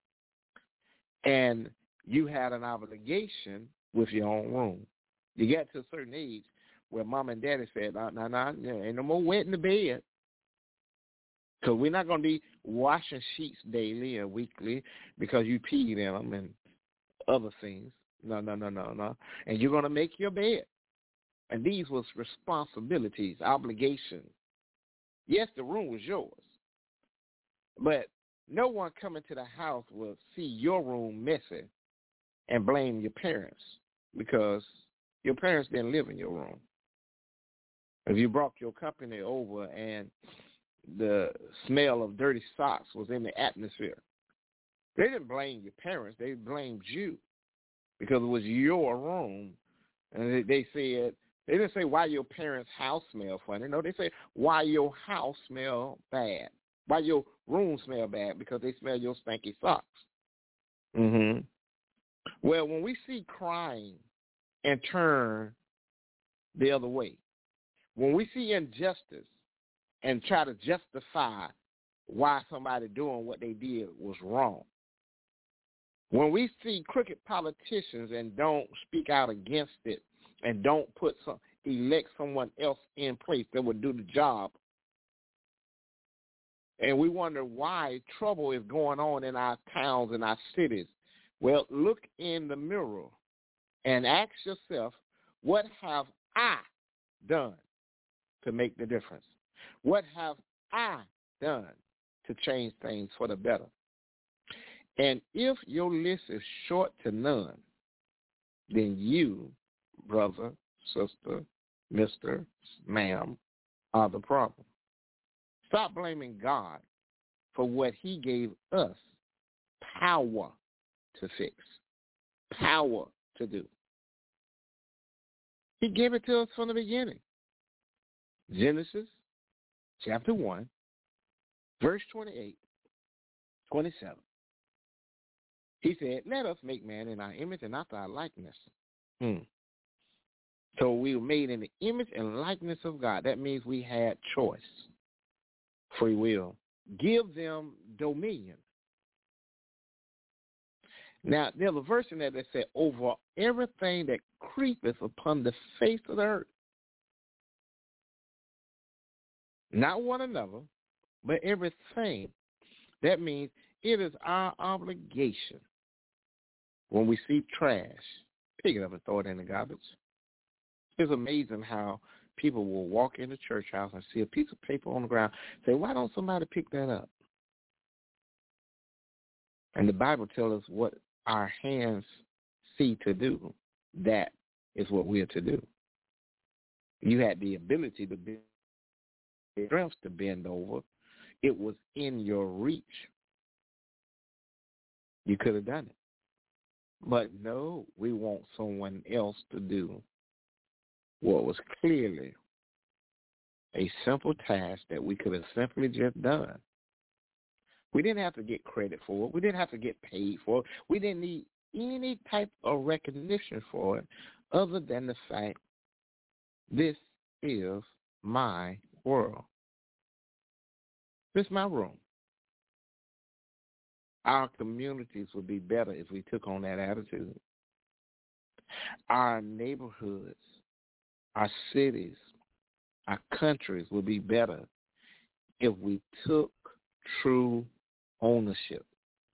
And you had an obligation with your own room. You got to a certain age where mom and daddy said, no, no, no, ain't no more wet in the bed. Because we're not going to be washing sheets daily or weekly because you peed in them and other things. No, no, no, no, no. And you're going to make your bed. And these was responsibilities, obligations. Yes, the room was yours. But no one coming to the house will see your room messy and blame your parents because your parents didn't live in your room. If you brought your company over and the smell of dirty socks was in the atmosphere, they didn't blame your parents. They blamed you because it was your room. And they, they said, they didn't say why your parents' house smelled funny. No, they said why your house smelled bad. Why your room smelled bad because they smell your stanky socks. Mm-hmm. Well, when we see crime and turn the other way, when we see injustice and try to justify why somebody doing what they did was wrong, when we see crooked politicians and don't speak out against it and don't put some, elect someone else in place that would do the job, and we wonder why trouble is going on in our towns and our cities, well, look in the mirror and ask yourself, what have I done to make the difference? What have I done to change things for the better? And if your list is short to none, then you, brother, sister, mister, ma'am, are the problem. Stop blaming God for what he gave us power to fix, power to do. He gave it to us from the beginning. Genesis chapter one, verse twenty-eight, twenty-seven. He said, let us make man in our image and after our likeness. Hmm. So we were made in the image and likeness of God. That means we had choice, free will. Give them dominion. Now, there's a verse in there that said, over everything that creepeth upon the face of the earth. Not one another, but everything. That means it is our obligation when we see trash, pick it up and throw it in the garbage. It's amazing how people will walk in the church house and see a piece of paper on the ground, say, why don't somebody pick that up? And the Bible tells us what our hands see to do. That is what we are to do. You had the ability to bend, strength to bend over. It was in your reach. You could have done it. But no, we want someone else to do what was clearly a simple task that we could have simply just done. We didn't have to get credit for it. We didn't have to get paid for it. We didn't need any type of recognition for it other than the fact this is my world. This is my room. Our communities would be better if we took on that attitude. Our neighborhoods, our cities, our countries would be better if we took true ownership.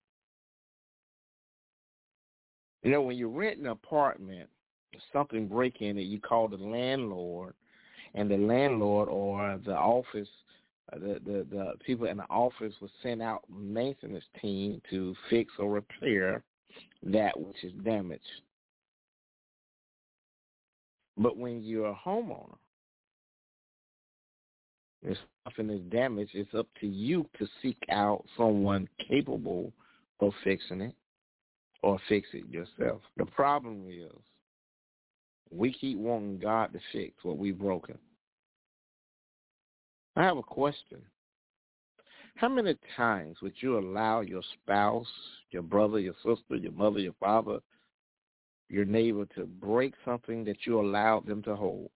You know, when you rent an apartment, something break in it, you call the landlord, and the landlord or the office, the, the, the people in the office will send out maintenance team to fix or repair that which is damaged. But when you're a homeowner, if something is damaged, it's up to you to seek out someone capable of fixing it or fix it yourself. The problem is we keep wanting God to fix what we've broken. I have a question. How many times would you allow your spouse, your brother, your sister, your mother, your father, your neighbor to break something that you allowed them to hold?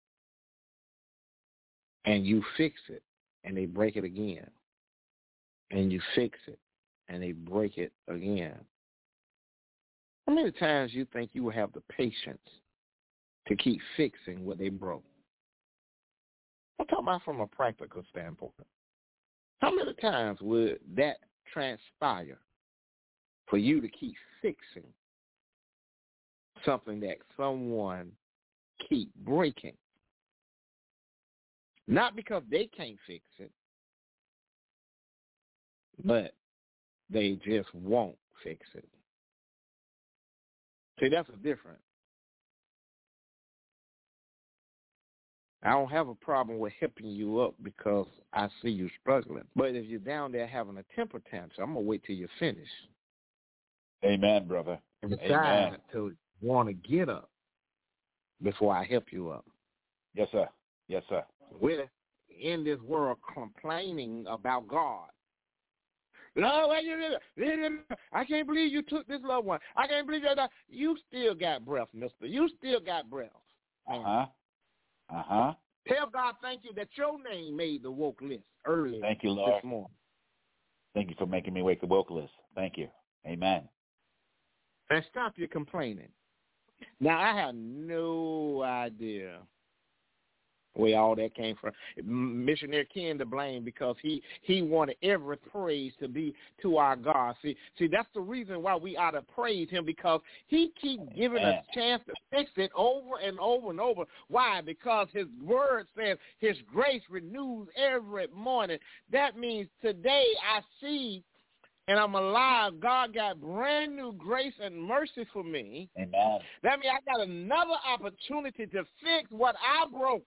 And you fix it, and they break it again. And you fix it, and they break it again. How many times you think you will have the patience to keep fixing what they broke? I'm talking about from a practical standpoint. How many times would that transpire for you to keep fixing something that someone keep breaking? Not because they can't fix it, but they just won't fix it. See, that's a difference. I don't have a problem with helping you up because I see you struggling. But if you're down there having a temper tantrum, I'm going to wait till you finish.
Amen, brother.
And decide
Amen.
to want to get up before I help you up.
Yes, sir. Yes, sir.
We're in this world complaining about God. No, I can't believe you took this loved one. I can't believe that. You still got breath, mister. You still got breath.
Uh-huh. Uh-huh.
Tell God thank you that your name made the woke list early
Thank you, Lord.
this morning.
Thank you for making me wake the woke list. Thank you. Amen.
And stop your complaining. Now, I have no idea where all that came from. Missionary Ken to blame because he, he wanted every praise to be to our God. See, see, that's the reason why we ought to praise him, because he keeps giving us a chance to fix it over and over and over. Why? Because his word says his grace renews every morning. That means today I see and I'm alive. God got brand new grace and mercy for me.
Amen.
That means I got another opportunity to fix what I broke.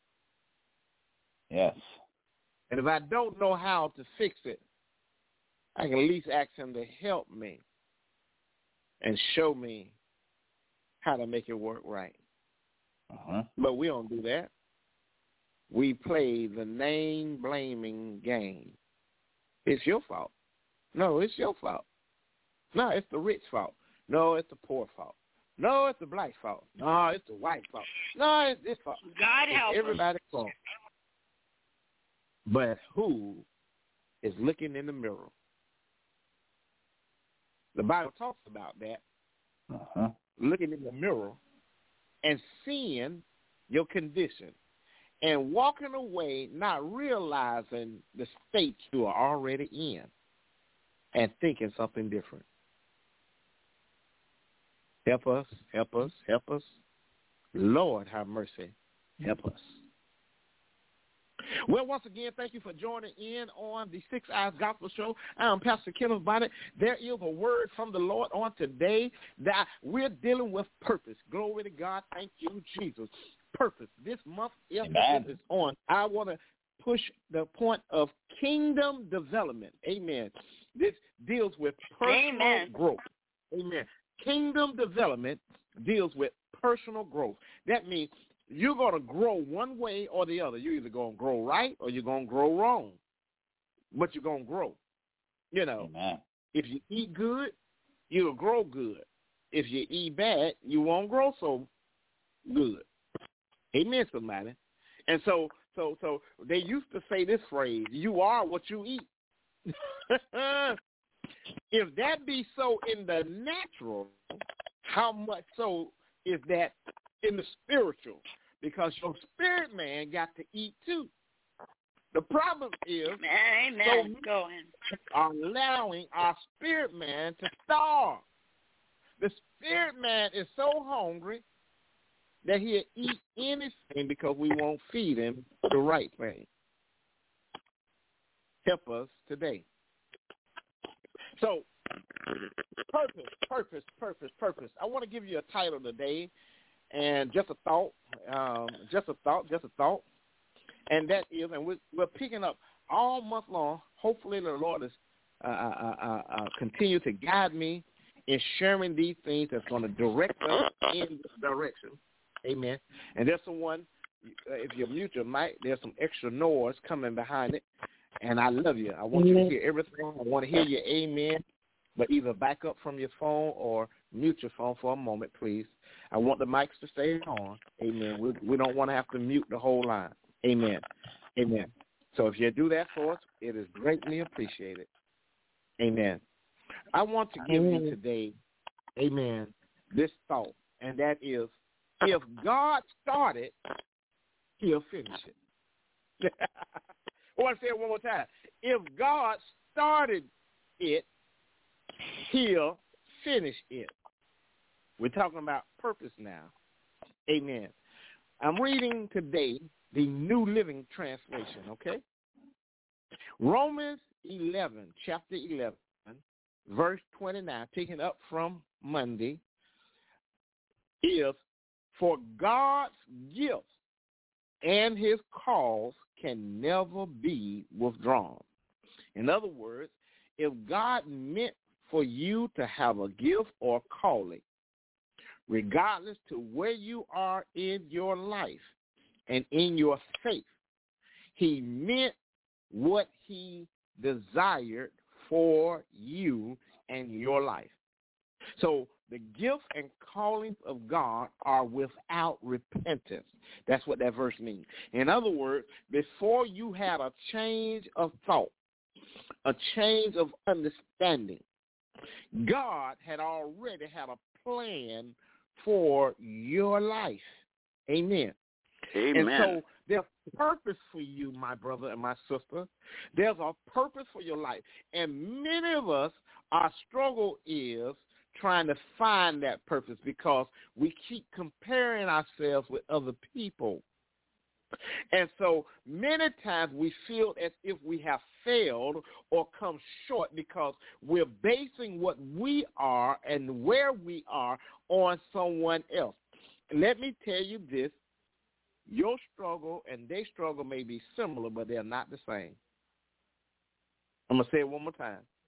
Yes.
And if I don't know how to fix it, I can at least ask him to help me and show me how to make it work right.
Uh-huh.
But we don't do that. We play the name-blaming game. It's your fault. No, it's your fault. No, it's the rich fault. No, it's the poor fault. No, it's the black fault. No, it's the white fault. No, it's this fault.
God
it's
help us.
everybody's fault. But who is looking in the mirror? The Bible talks about that.
Uh-huh.
Looking in the mirror and seeing your condition and walking away not realizing the state you are already in and thinking something different. Help us, help us, help us. Lord, have mercy. Help us. Well, once again, thank you for joining in on the Six Eyes Gospel Show. I'm Pastor Kenneth Bonnet. There is a word from the Lord on today that we're dealing with purpose. Glory to God. Thank you, Jesus. Purpose. This month, emphasis is on. I want to push the point of kingdom development. Amen. This deals with personal
Amen.
growth. Amen. Kingdom development deals with personal growth. That means you're going to grow one way or the other. You're either going to grow right or you're going to grow wrong. But you're going to grow. You know,
Amen.
If you eat good, you'll grow good. If you eat bad, you won't grow so good. Amen, somebody. And so, so, so they used to say this phrase, you are what you eat. If that be so in the natural, how much so is that in the spiritual? Because your spirit man got to eat too. The problem is,
Amen.
so
Go ahead.
are allowing our spirit man to starve. The spirit man is so hungry that he'll eat anything because we won't feed him the right thing. Help us today. So, purpose, purpose, purpose, purpose. I want to give you a title today, and just a thought, um, just a thought, just a thought, and that is, and we're, we're picking up all month long. Hopefully, the Lord is uh, uh, uh, uh, continue to guide me in sharing these things that's going to direct us in this direction. Amen. And there's someone, if you mute your mic, there's some extra noise coming behind it. And I love you. I want you to hear everything. I want to hear your amen. But either back up from your phone or mute your phone for a moment, please. I want the mics to stay on. Amen. We, we don't want to have to mute the whole line. Amen. Amen. So if you do that for us, it is greatly appreciated. Amen. I want to give
amen.
you today, amen, this thought, and that is, if God started, he'll finish it. I want to say it one more time. If God started it, he'll finish it. We're talking about purpose now. Amen. I'm reading today the New Living Translation, okay? Romans eleven, chapter eleven, verse twenty-nine, taken up from Monday, is, for God's gifts and his cause can never be withdrawn. In other words, if God meant for you to have a gift or calling, regardless to where you are in your life and in your faith, he meant what he desired for you and your life. So the gifts and callings of God are without repentance. That's what that verse means. In other words, before you had a change of thought, a change of understanding, God had already had a plan for your life. Amen.
Amen.
And so there's purpose for you, my brother and my sister. There's a purpose for your life. And many of us, our struggle is trying to find that purpose because we keep comparing ourselves with other people. And so many times we feel as if we have failed or come short because we're basing what we are and where we are on someone else. Let me tell you this, your struggle and their struggle may be similar, but they're not the same. I'm going to say it one more time.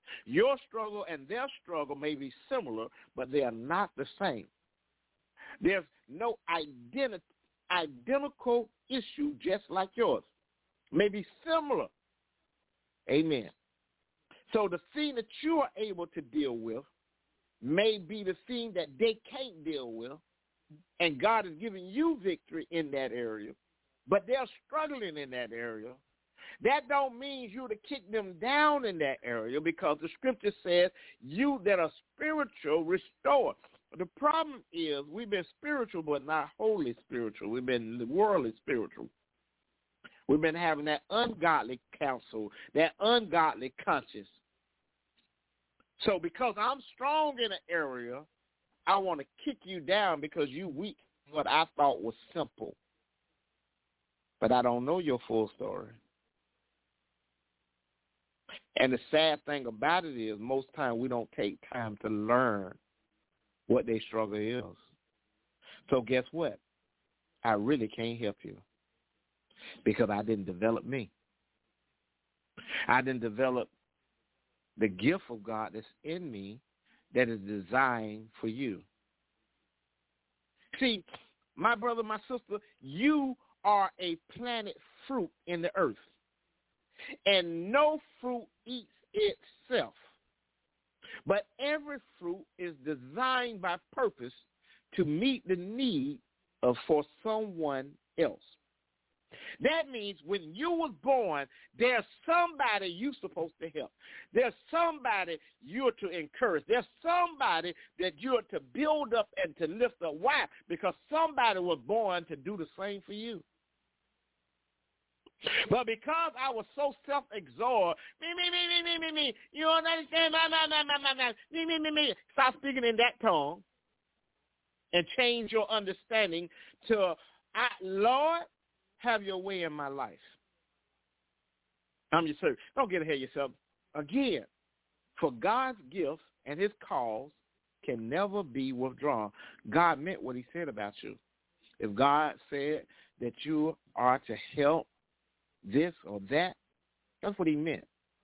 Your struggle and their struggle may be similar, but they are not the same. There's no identi- identical issue just like yours. May be similar. Amen. So the thing that you are able to deal with may be the thing that they can't deal with, and God is giving you victory in that area, but they're struggling in that area. That don't mean you to kick them down in that area, because the scripture says you that are spiritual restore. The problem is we've been spiritual but not wholly spiritual. We've been worldly spiritual. We've been having that ungodly counsel, that ungodly conscience. So because I'm strong in an area, I want to kick you down because you weak in what I thought was simple. But I don't know your full story. And the sad thing about it is most times we don't take time to learn what their struggle is. So guess what? I really can't help you because I didn't develop me. I didn't develop the gift of God that's in me that is designed for you. See, my brother, my sister, you are a planted fruit in the earth. And no fruit eats itself. But every fruit is designed by purpose to meet the need of for someone else. That means when you was born, there's somebody you're supposed to help. There's somebody you're to encourage. There's somebody that you're to build up and to lift up. Why? Because somebody was born to do the same for you. But because I was so self-absorbed, me, me, me, me, me, me, me, you don't understand, no, no, no, no, no, no, me, me, me, me, stop speaking in that tone and change your understanding to, I, Lord, have your way in my life. I'm your servant. Don't get ahead of yourself. Again, for God's gifts and his cause can never be withdrawn. God meant what he said about you. If God said that you are to help this or that, that's what he meant.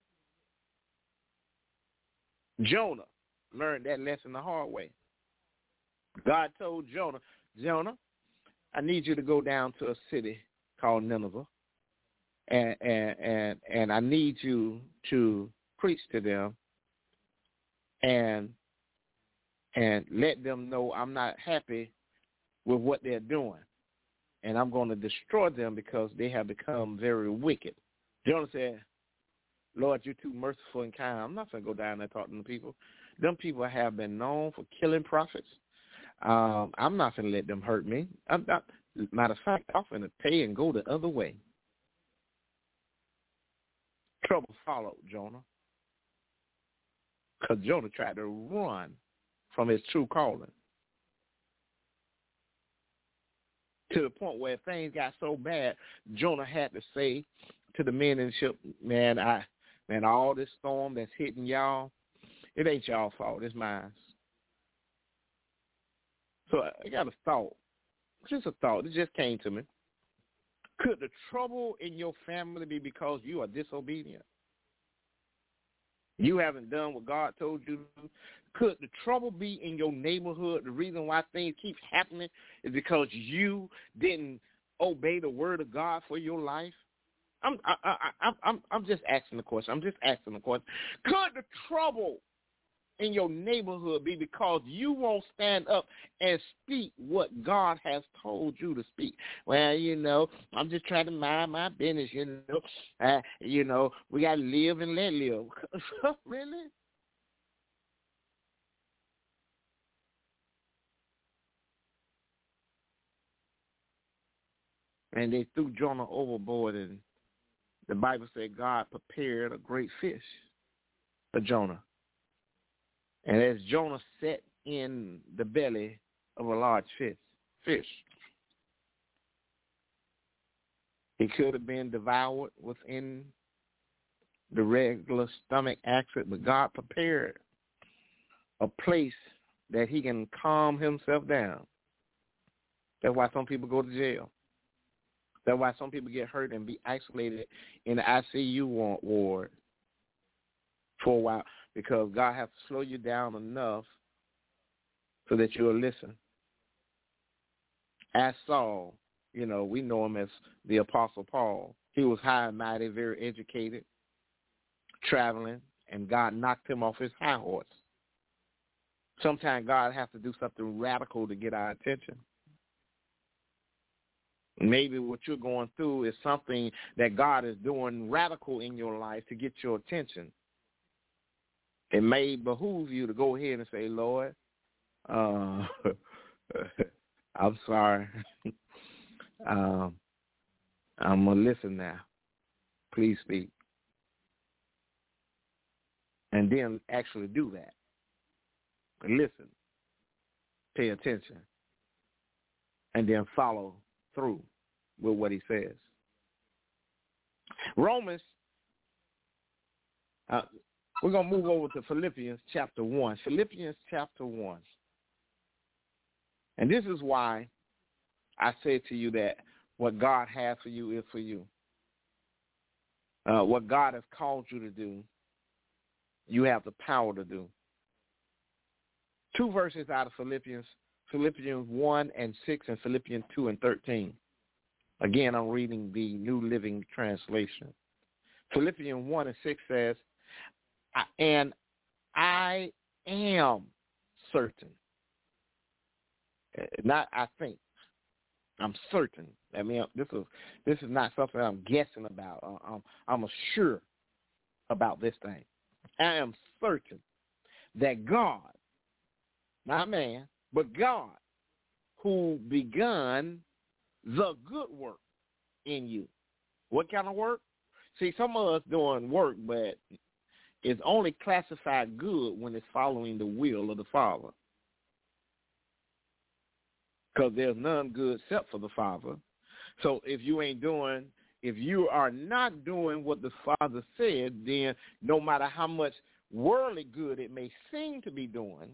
Jonah learned that lesson the hard way. God told Jonah, Jonah, I need you to go down to a city called Nineveh, and and and, and I need you to preach to them and and let them know I'm not happy with what they're doing. And I'm going to destroy them because they have become very wicked. Jonah said, Lord, you're too merciful and kind. I'm not going to go down there talking to people. Them people have been known for killing prophets. Um, I'm not going to let them hurt me. I'm not, matter of fact, I'm going to pay and go the other way. Trouble followed Jonah because Jonah tried to run from his true calling. To the point where things got so bad, Jonah had to say to the men in the ship, man, I, man, all this storm that's hitting y'all, it ain't y'all fault, it's mine. So I got a thought, just a thought, it just came to me. Could the trouble in your family be because you are disobedient? You haven't done what God told you to do. Could the trouble be in your neighborhood? The reason why things keep happening is because you didn't obey the word of God for your life. I'm I, I, I, I'm I'm just asking the question. I'm just asking the question. Could the trouble in your neighborhood be because you won't stand up and speak what God has told you to speak? Well, you know, I'm just trying to mind my business, you know. Uh, you know, we got to live and let live. Really? And they threw Jonah overboard, and the Bible said God prepared a great fish for Jonah. And as Jonah sat in the belly of a large fish, fish, he could have been devoured within the regular stomach acid, but God prepared a place that he can calm himself down. That's why some people go to jail. That's why some people get hurt and be isolated in the I C U ward for a while, because God has to slow you down enough so that you'll listen. As Saul, you know, we know him as the Apostle Paul. He was high and mighty, very educated, traveling, and God knocked him off his high horse. Sometimes God has to do something radical to get our attention. Maybe what you're going through is something that God is doing radical in your life to get your attention. It may behoove you to go ahead and say, Lord, uh, I'm sorry. um, I'm going to listen now. Please speak. And then actually do that. Listen. Pay attention. And then follow through with what he says. Romans, uh, we're going to move over to Philippians chapter one. Philippians chapter one. And this is why I say to you that what God has for you is for you. Uh, what God has called you to do, you have the power to do. Two verses out of Philippians, Philippians one and six and Philippians two and thirteen. Again, I'm reading the New Living Translation. Philippians one and six says, and I am certain. Not I think. I'm certain. I mean, this is this is not something I'm guessing about. I'm, I'm sure about this thing. I am certain that God, not man, but God, who begun the good work in you. What kind of work? See, some of us doing work, but it's only classified good when it's following the will of the Father. Because there's none good except for the Father. So if you ain't doing, if you are not doing what the Father said, then no matter how much worldly good it may seem to be doing,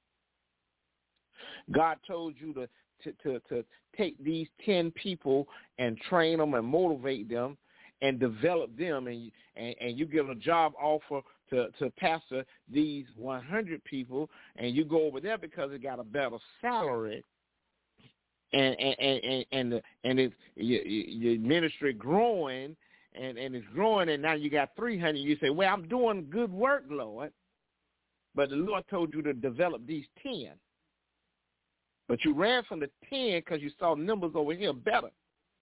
God told you to, to, to, to take these ten people and train them and motivate them and develop them, and, and, and you give them a job offer to, to pastor these one hundred people, and you go over there because it got a better salary. And and and and the, and it's your, your ministry growing, and, and it's growing, and now you got three hundred. You say, "Well, I'm doing good work, Lord," but the Lord told you to develop these ten. But you ran from the ten because you saw numbers over here better.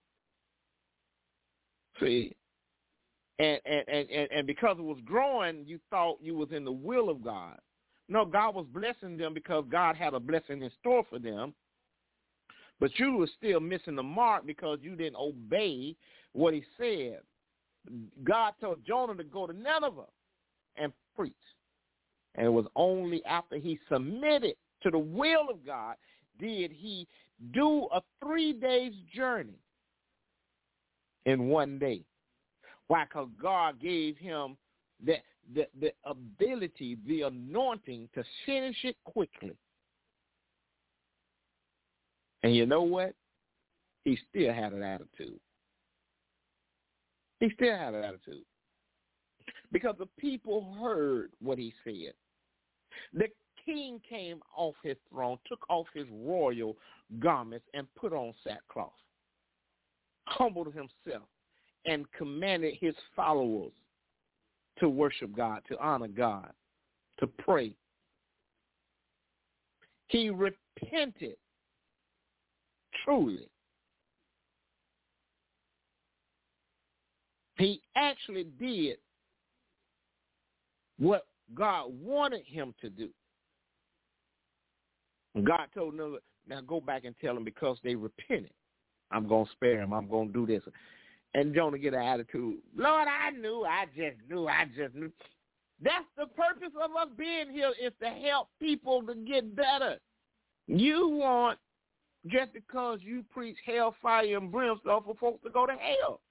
See, and and, and and because it was growing, you thought you was in the will of God. No, God was blessing them because God had a blessing in store for them. But you were still missing the mark because you didn't obey what he said. God told Jonah to go to Nineveh and preach. And it was only after he submitted to the will of God did he do a three days journey in one day. Why? Because God gave him the, the, the ability, the anointing to finish it quickly. And you know what? He still had an attitude. He still had an attitude. Because the people heard what he said. The king came off his throne, took off his royal garments, and put on sackcloth, humbled himself, and commanded his followers to worship God, to honor God, to pray. He repented. Truly. He actually did what God wanted him to do. God told him, now go back and tell them because they repented, I'm going to spare them. I'm going to do this. And Jonah get an attitude, Lord, I knew, I just knew, I just knew. That's the purpose of us being here, is to help people to get better. You want, just because you preach hellfire and brimstone, for folks to go to hell.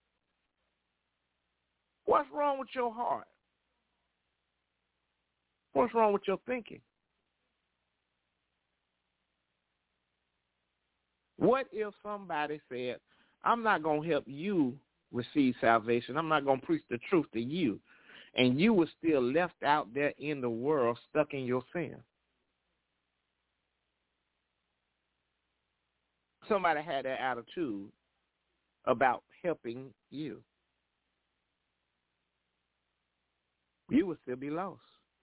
What's wrong with your heart? What's wrong with your thinking? What if somebody said, I'm not going to help you receive salvation. I'm not going to preach the truth to you. and you were still left out there in the world stuck in your sin. Somebody had that attitude about helping you. You would still be lost.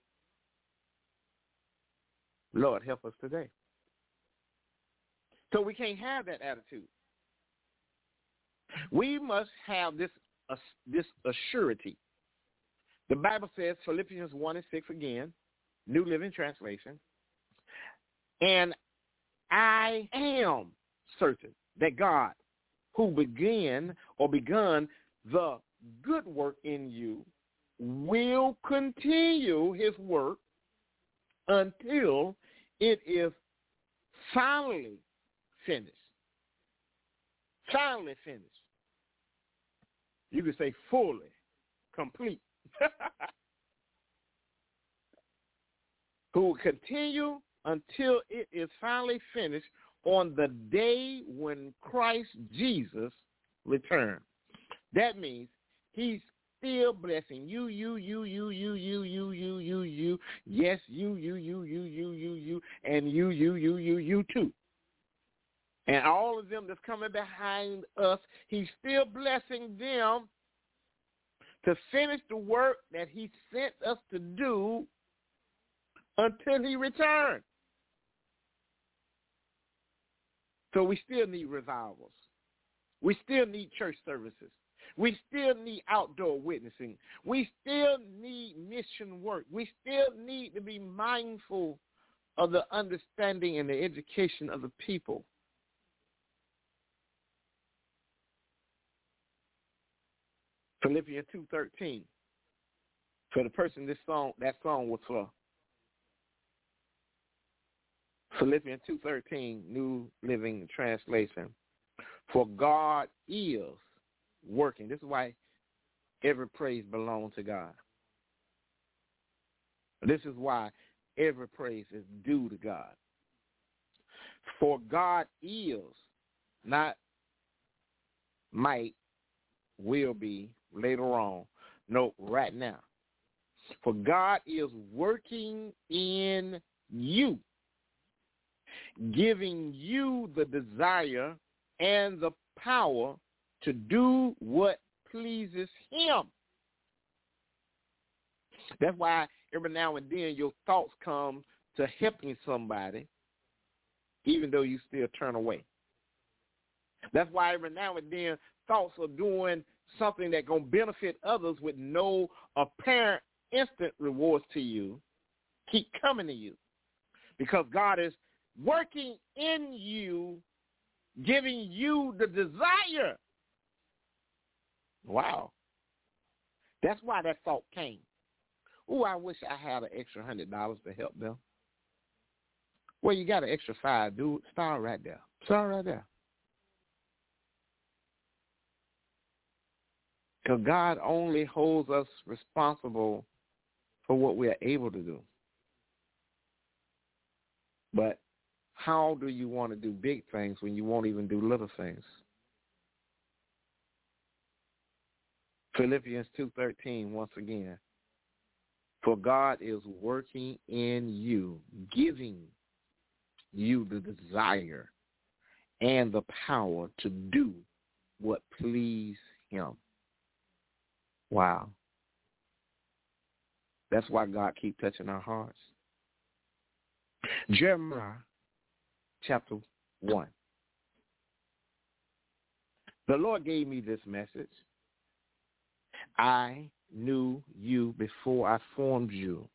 Lord, help us today. So we can't have that attitude. We must have this uh, this assurity. The Bible says, Philippians one and six again, New Living Translation, and I am certain that God, who began or begun the good work in you, will continue his work until it is finally finished. Finally finished. You could say fully complete. Who will continue until it is finally finished on the day when Christ Jesus returns. That means he's still blessing you, you, you, you, you, you, you, you, you, you, yes, you, you, you, you, you, you, you, and you, you, you, you, you too. And all of them that's coming behind us, he's still blessing them to finish the work that he sent us to do until he returns. So we still need revivals. We still need church services. We still need outdoor witnessing. We still need mission work. We still need to be mindful of the understanding and the education of the people. Philippians two thirteen. For the person this song, that song was for. Philippians two thirteen, New Living Translation. For God is working. This is why every praise belongs to God. This is why every praise is due to God. For God is, not might, will be later on. No, right now. For God is working in you, giving you the desire and the power to do what pleases him. That's why every now and then your thoughts come to helping somebody, even though you still turn away. That's why every now and then thoughts of doing something that's going to benefit others with no apparent instant rewards to you keep coming to you, because God is working in you, giving you the desire. Wow. That's why that thought came. Oh, I wish I had an extra one hundred dollars to help them. Well, you got an extra five, dude. Start right there. Start right there. Because God only holds us responsible for what we are able to do. But how do you want to do big things when you won't even do little things? Philippians two thirteen, once again. For God is working in you, giving you the desire and the power to do what please him. Wow. That's why God keeps touching our hearts. Jeremiah chapter one. The Lord gave me this message. I knew you before I formed you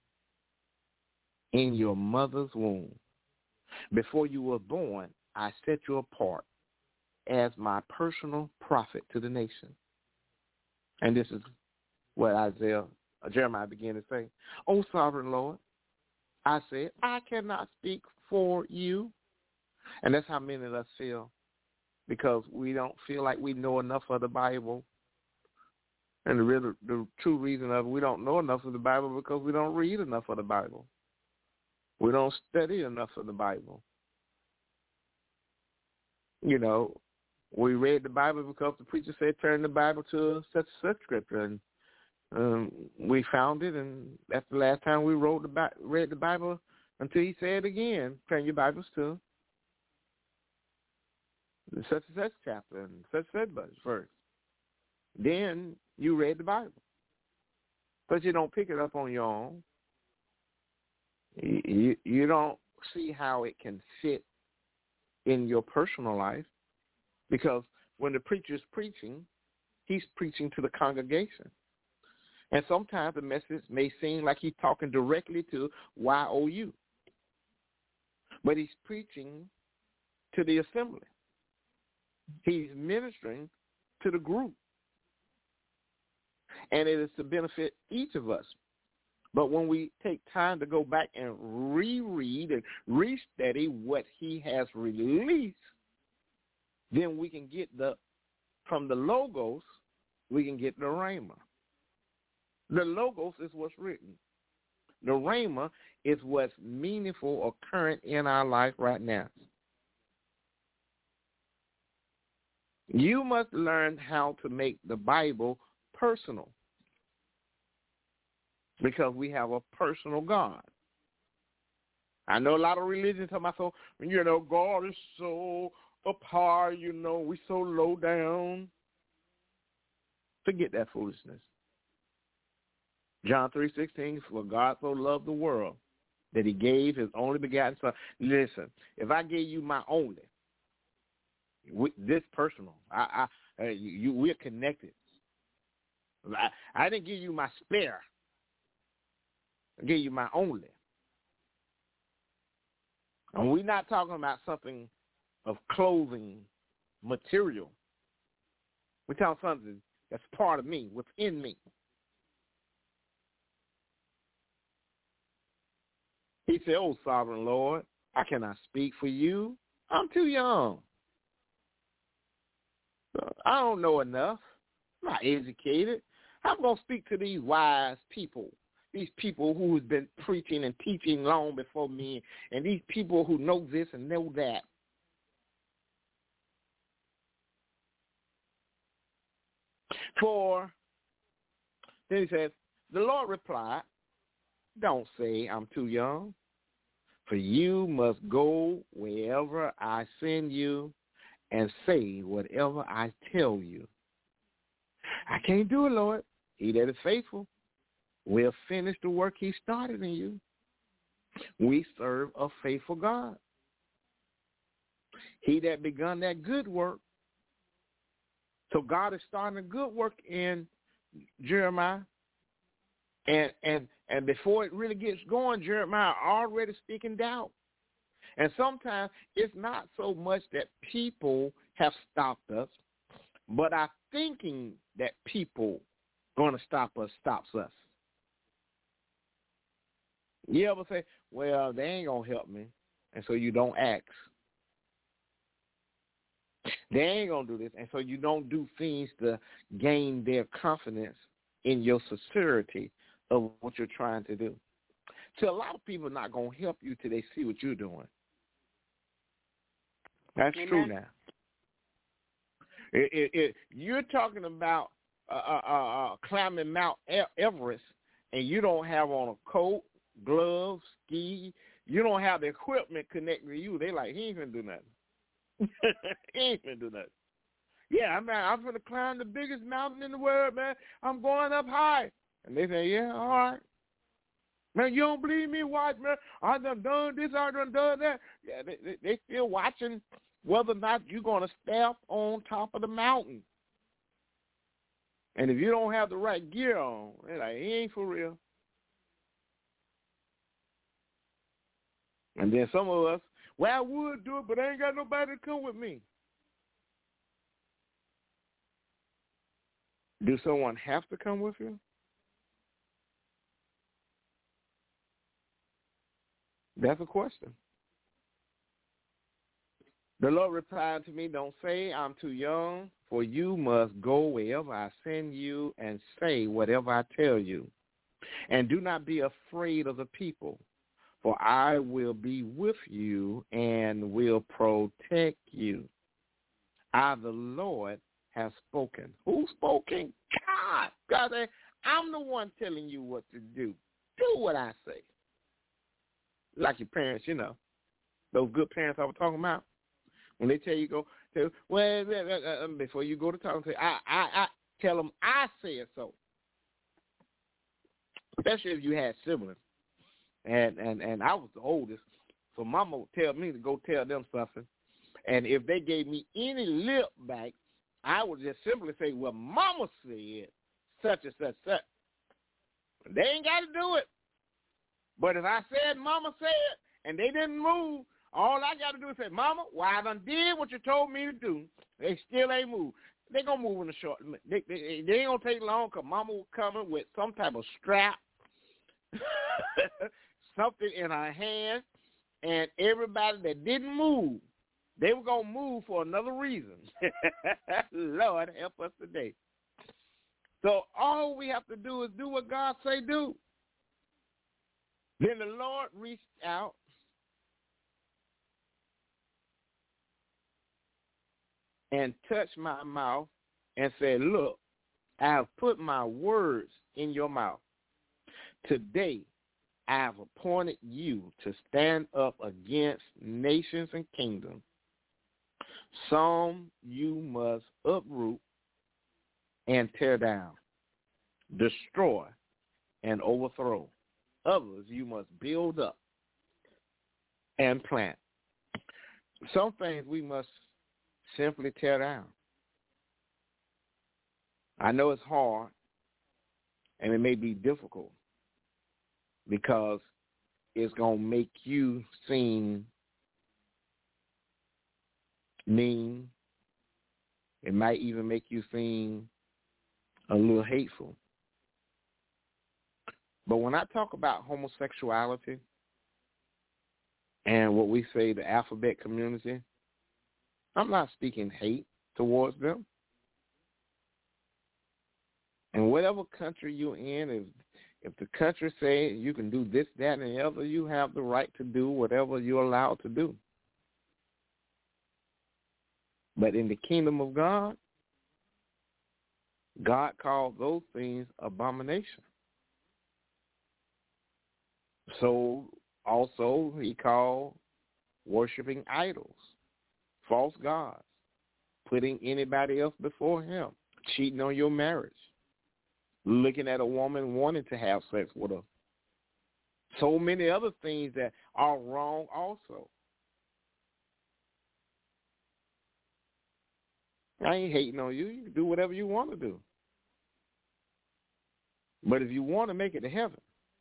in your mother's womb. Before you were born, I set you apart as my personal prophet to the nation. And this is what Isaiah, uh, Jeremiah began to say. O sovereign Lord, I said, I cannot speak for you. And that's how many of us feel, because we don't feel like we know enough of the Bible. And the, real, the true reason of it, we don't know enough of the Bible because we don't read enough of the Bible. We don't study enough of the Bible. You know, we read the Bible because the preacher said turn the Bible to such such scripture, and Um, we found it, and that's the last time we wrote the Bi- read the Bible until he said again, turn your Bibles to such and such chapter and such and such verse. Then you read the Bible. But you don't pick it up on your own. You, you, you don't see how it can fit in your personal life, because when the preacher's preaching, he's preaching to the congregation. And sometimes the message may seem like he's talking directly to Y O U, but he's preaching to the assembly. He's ministering to the group. And it is to benefit each of us. But when we take time to go back and reread and restudy what he has released, then we can get the, from the Logos, we can get the Rhema. The Logos is what's written. The Rhema is what's meaningful or current in our life right now. You must learn how to make the Bible personal, because we have a personal God. I know a lot of religions talk about, so, you know, God is so up high, you know, we so low down. Forget that foolishness. John three sixteen, for God so loved the world that he gave his only begotten son. Listen, if I gave you my only, this personal, I, I, uh, you, you, we're connected. I, I didn't give you my spare. I gave you my only. And we're not talking about something of clothing material. We're talking something that's part of me, within me. He said, oh, sovereign Lord, I cannot speak for you. I'm too young. I don't know enough. I'm not educated. I'm going to speak to these wise people, these people who have been preaching and teaching long before me, and these people who know this and know that. For, then he says, the Lord replied, don't say I'm too young, for you must go wherever I send you and say whatever I tell you. I can't do it, Lord. He that is faithful will finish the work he started in you. We serve a faithful God. He that begun that good work. So God is starting a good work in Jeremiah. And and and before it really gets going, Jeremiah already speaking doubt. And sometimes it's not so much that people have stopped us, but our thinking that people going to stop us stops us. You ever say, well, they ain't going to help me, and so you don't ask. They ain't going to do this, and so you don't do things to gain their confidence in your sincerity of what you're trying to do. So a lot of people are not going to help you till they see what you're doing. That's Amen. True now. It, it, it, you're talking about uh, uh, uh, climbing Mount Everest, and you don't have on a coat, gloves, ski. You don't have the equipment connected to you. They like, he ain't going to do nothing. He ain't going to do nothing. Yeah, man, I'm going to climb the biggest mountain in the world, man. I'm going up high. And they say, yeah, all right. Man, you don't believe me? Watch, man. I done done this, I done done that. Yeah, they, they, they still watching whether or not you're going to step on top of the mountain. And if you don't have the right gear on, they're like, he ain't for real. And then some of us, well, I would do it, but I ain't got nobody to come with me. Do someone have to come with you? That's a question. The Lord replied to me, don't say I'm too young, for you must go wherever I send you and say whatever I tell you. And do not be afraid of the people, for I will be with you and will protect you. I, the Lord, have spoken. Who's spoken? God. God said, I'm the one telling you what to do. Do what I say. Like your parents, you know. Those good parents I was talking about. When they tell you go, tell, well, uh, uh, before you go to talk, say, I, I, I tell them I said so. Especially if you had siblings. And, and, and I was the oldest, so Mama would tell me to go tell them something. And if they gave me any lip back, I would just simply say, well, Mama said such and such, such. They ain't got to do it. But if I said Mama said and they didn't move, all I got to do is say, Mama, well, I done did what you told me to do. They still ain't moved. They going to move in the short. They, they, they ain't going to take long because Mama will come in with some type of strap, something in her hand, and everybody that didn't move, they were going to move for another reason. Lord, help us today. So all we have to do is do what God say do. Then the Lord reached out and touched my mouth and said, look, I have put my words in your mouth. Today, I have appointed you to stand up against nations and kingdoms. Some you must uproot and tear down, destroy and overthrow. Others you must build up and plant. Some things we must simply tear down. I know it's hard and it may be difficult because it's going to make you seem mean. It might even make you seem a little hateful. But when I talk about homosexuality and what we say the alphabet community, I'm not speaking hate towards them. And whatever country you're in, if, if the country says you can do this, that, and the other, you have the right to do whatever you're allowed to do. But in the kingdom of God, God called those things abomination. So also he called worshiping idols, false gods, putting anybody else before him, cheating on your marriage, looking at a woman wanting to have sex with her. So many other things that are wrong also. I ain't hating on you. You can do whatever you want to do. But if you want to make it to heaven,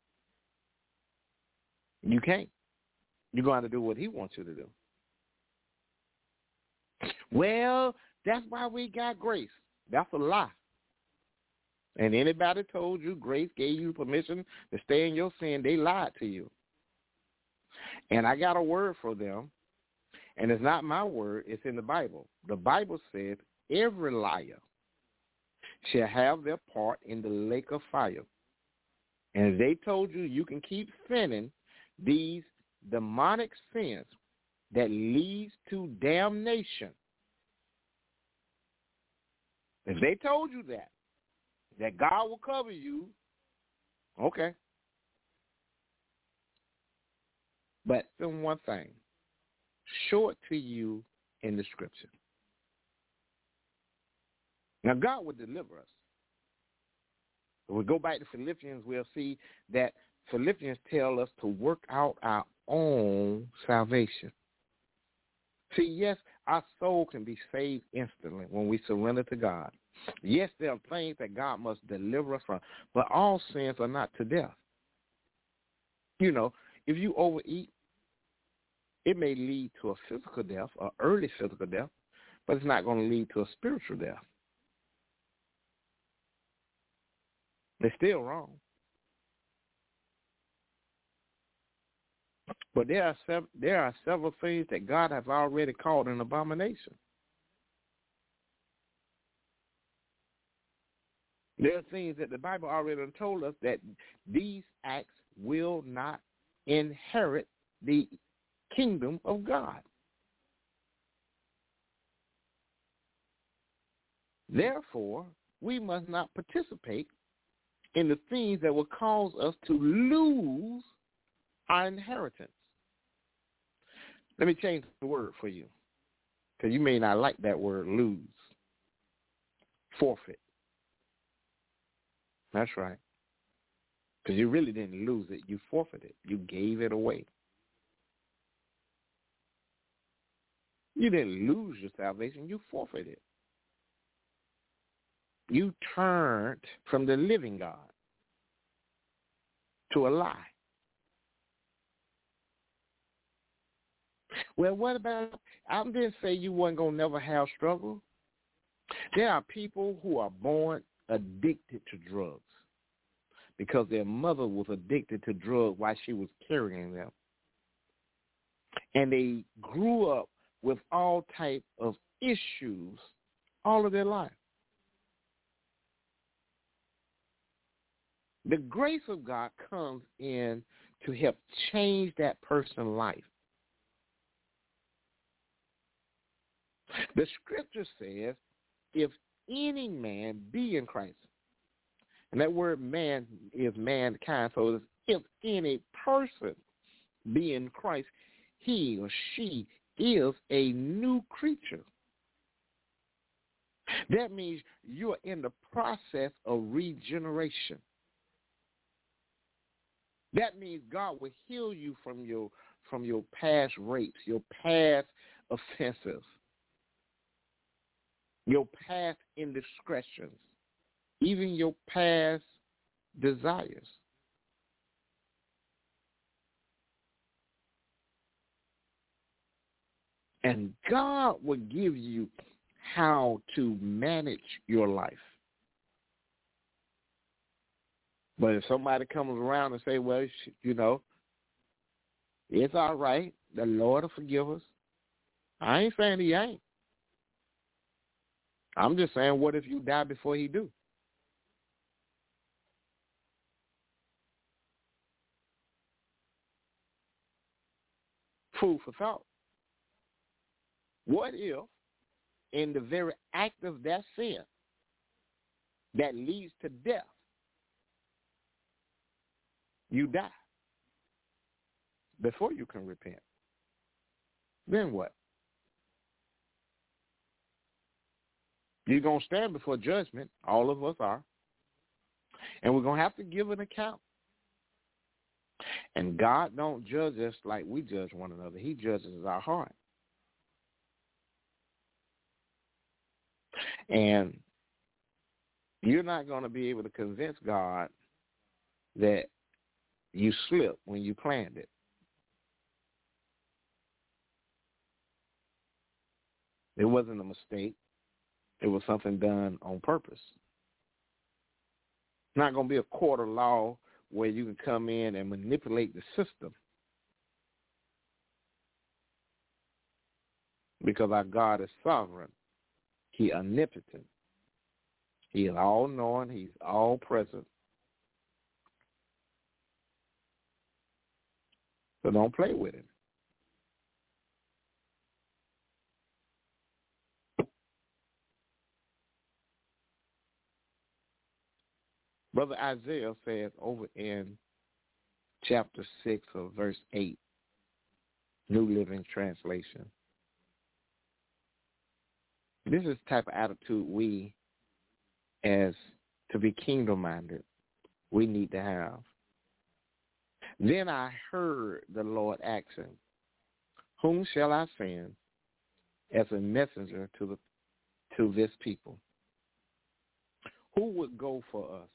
you can't. You're going to do what he wants you to do. Well, that's why we got grace. That's a lie. And anybody told you grace gave you permission to stay in your sin, they lied to you. And I got a word for them. And it's not my word, it's in the Bible. The Bible says every liar shall have their part in the lake of fire. And if they told you you can keep sinning these demonic sins that leads to damnation, if they told you that, that God will cover you, okay. But then one thing, show it to you in the scripture. Now, God will deliver us. When we go back to Philippians, we'll see that Philippians tell us to work out our own salvation. See, yes, our soul can be saved instantly when we surrender to God. Yes, there are things that God must deliver us from, but all sins are not to death. You know, if you overeat, it may lead to a physical death, or early physical death, but it's not going to lead to a spiritual death. They're still wrong. But there are sev- there are several things that God has already called an abomination. There are things that the Bible already told us that these acts will not inherit the kingdom of God. Therefore, we must not participate in the things that will cause us to lose our inheritance. Let me change the word for you, because you may not like that word, lose. Forfeit. That's right. Because you really didn't lose it. You forfeited. You gave it away. You didn't lose your salvation. You forfeited. You turned from the living God to a lie. Well, what about, I didn't say you wasn't going to never have struggle. There are people who are born addicted to drugs because their mother was addicted to drugs while she was carrying them. And they grew up with all type of issues all of their life. The grace of God comes in to help change that person's life. The scripture says, if any man be in Christ, and that word man is mankind, so if any person be in Christ, he or she is a new creature. That means you're in the process of regeneration. That means God will heal you from your from your past rapes, your past offenses, your past indiscretions, even your past desires. And God will give you how to manage your life. But if somebody comes around and say, well, you know, it's all right, the Lord will forgive us. I ain't saying he ain't. I'm just saying, what if you die before he do? Food for thought. What if in the very act of that sin that leads to death, you die before you can repent? Then what? You're going to stand before judgment. All of us are. And we're going to have to give an account. And God don't judge us like we judge one another. He judges our heart. And you're not going to be able to convince God that you slipped when you planned it. It wasn't a mistake. It was something done on purpose. It's not going to be a court of law where you can come in and manipulate the system. Because our God is sovereign. He omnipotent. He is all-knowing. He's all-present. So don't play with him. Brother Isaiah says over in chapter six of verse eight, New Living Translation. This is the type of attitude we, as to be kingdom-minded, we need to have. Then I heard the Lord asking, whom shall I send as a messenger to the to this people? Who would go for us?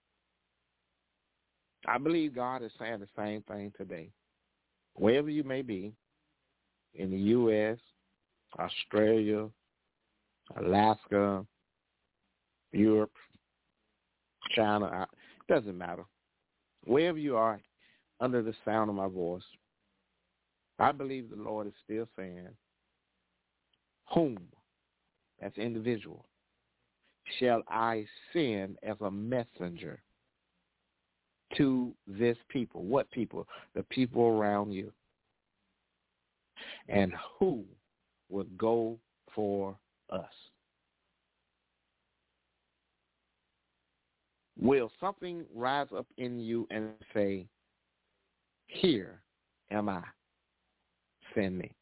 I believe God is saying the same thing today. Wherever you may be, in the U S, Australia, Alaska, Europe, China, it doesn't matter. Wherever you are, under the sound of my voice, I believe the Lord is still saying, whom, that's individual, shall I send as a messenger to this people? What people? The people around you. And who would go for us? will something rise up in you and say, here am I, send me?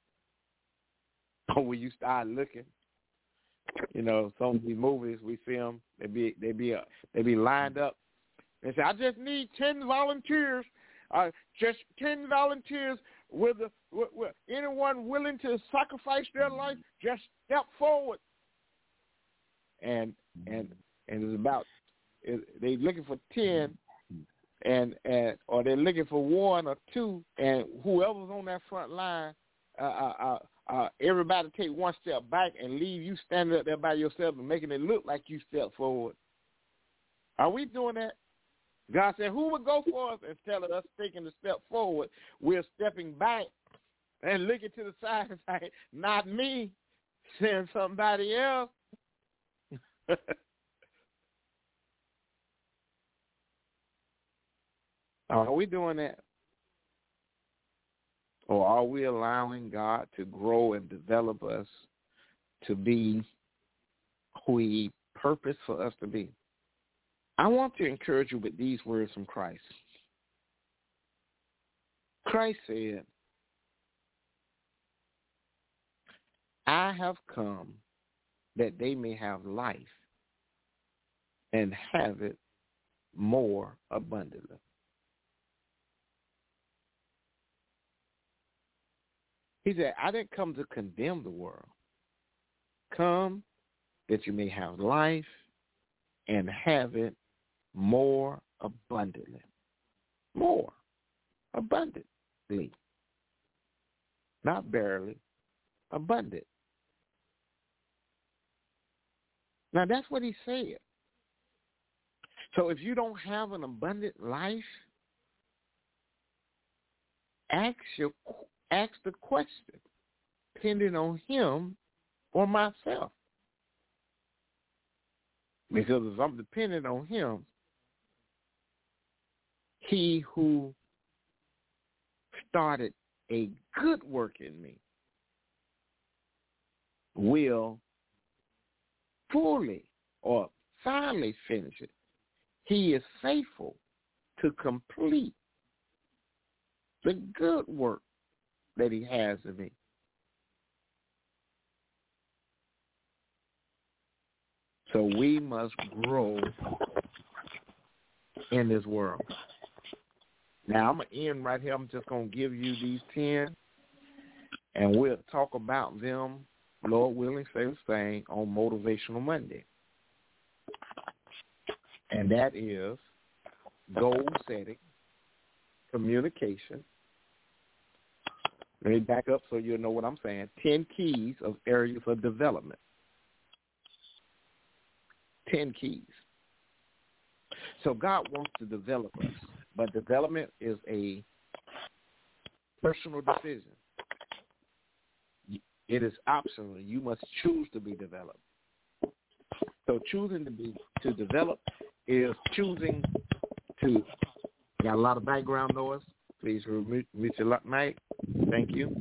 Or will you start looking? You know, some of these movies we see them, they be they be uh, they be lined up. They say, I just need ten volunteers, uh, just ten volunteers. With, the, with, with anyone willing to sacrifice their life, just step forward. And and and it's about they're looking for ten, and and or they're looking for one or two, and whoever's on that front line, uh, uh, uh, uh, everybody take one step back and leave you standing up there by yourself and making it look like you step forward. Are we doing that? God said, who would go for us? Instead of us taking a step forward, we're stepping back and looking to the side and saying, not me, send somebody else. Are we doing that? Or are we allowing God to grow and develop us to be who he purposed for us to be? I want to encourage you with these words from Christ. Christ said, I have come that they may have life and have it more abundantly. He said, I didn't come to condemn the world. Come that you may have life and have it more abundantly. More abundantly. Not barely, abundant. Now, that's what he said. So if you don't have an abundant life, ask your ask the question, depending on him or myself. Because if I'm dependent on him, he who started a good work in me will fully or finally finish it. He is faithful to complete the good work that he has in me. So we must grow in this world. Now, I'm going to end right here. I'm just going to give you these ten, and we'll talk about them, Lord willing, say the same, on Motivational Monday. And that is goal setting, communication. Let me back up so you'll know what I'm saying. ten keys of areas of development. ten keys. So God wants to develop us, but development is a personal decision. It is optional. You must choose to be developed. So choosing to be to develop is choosing to. Got a lot of background noise. Please mute your mic. Thank you.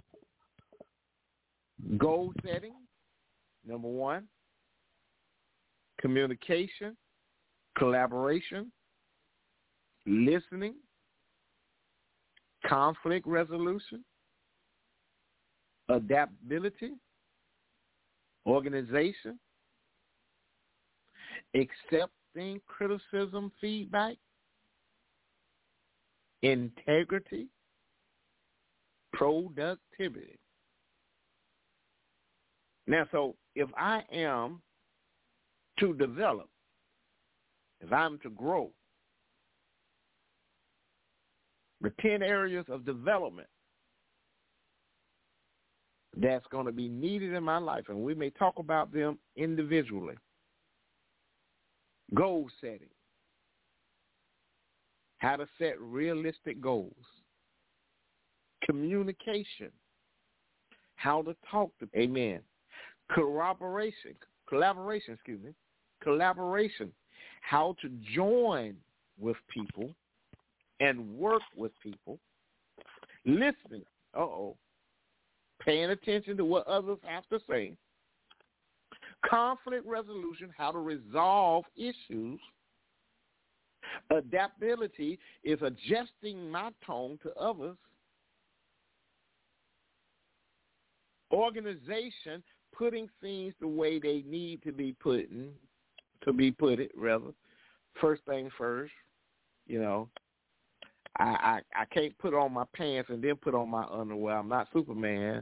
Goal setting, number one. Communication, collaboration, listening, conflict resolution, adaptability, organization, accepting criticism, feedback, integrity, productivity. Now, so if I am to develop, if I'm to grow, the ten areas of development that's going to be needed in my life, and we may talk about them individually. Goal setting, how to set realistic goals. Communication, how to talk to, amen. Corroboration, collaboration, excuse me, collaboration, how to join with people and work with people. Listening, uh-oh, paying attention to what others have to say. Conflict resolution, how to resolve issues. Adaptability is adjusting my tone to others. Organization, putting things the way they need to be put in, to be put it, rather. First thing first, you know. I, I, I can't put on my pants and then put on my underwear. I'm not Superman.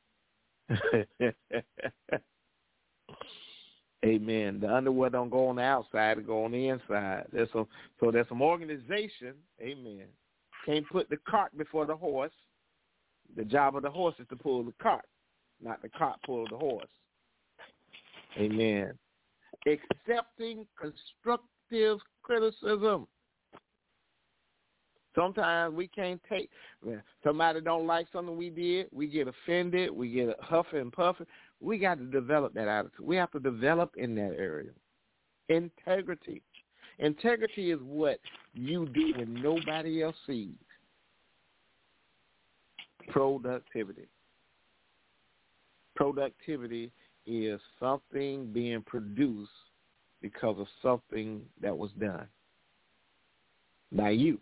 Amen. The underwear don't go on the outside, it go on the inside. There's some, so there's some organization. Amen. Can't put the cart before the horse. The job of the horse is to pull the cart, not the cart pull the horse. Amen. Accepting constructive criticism. Sometimes we can't take, somebody don't like something we did, we get offended, we get huffing and puffing. We got to develop that attitude. We have to develop in that area. Integrity. Integrity is what you do when nobody else sees. Productivity. Productivity is something being produced because of something that was done by you.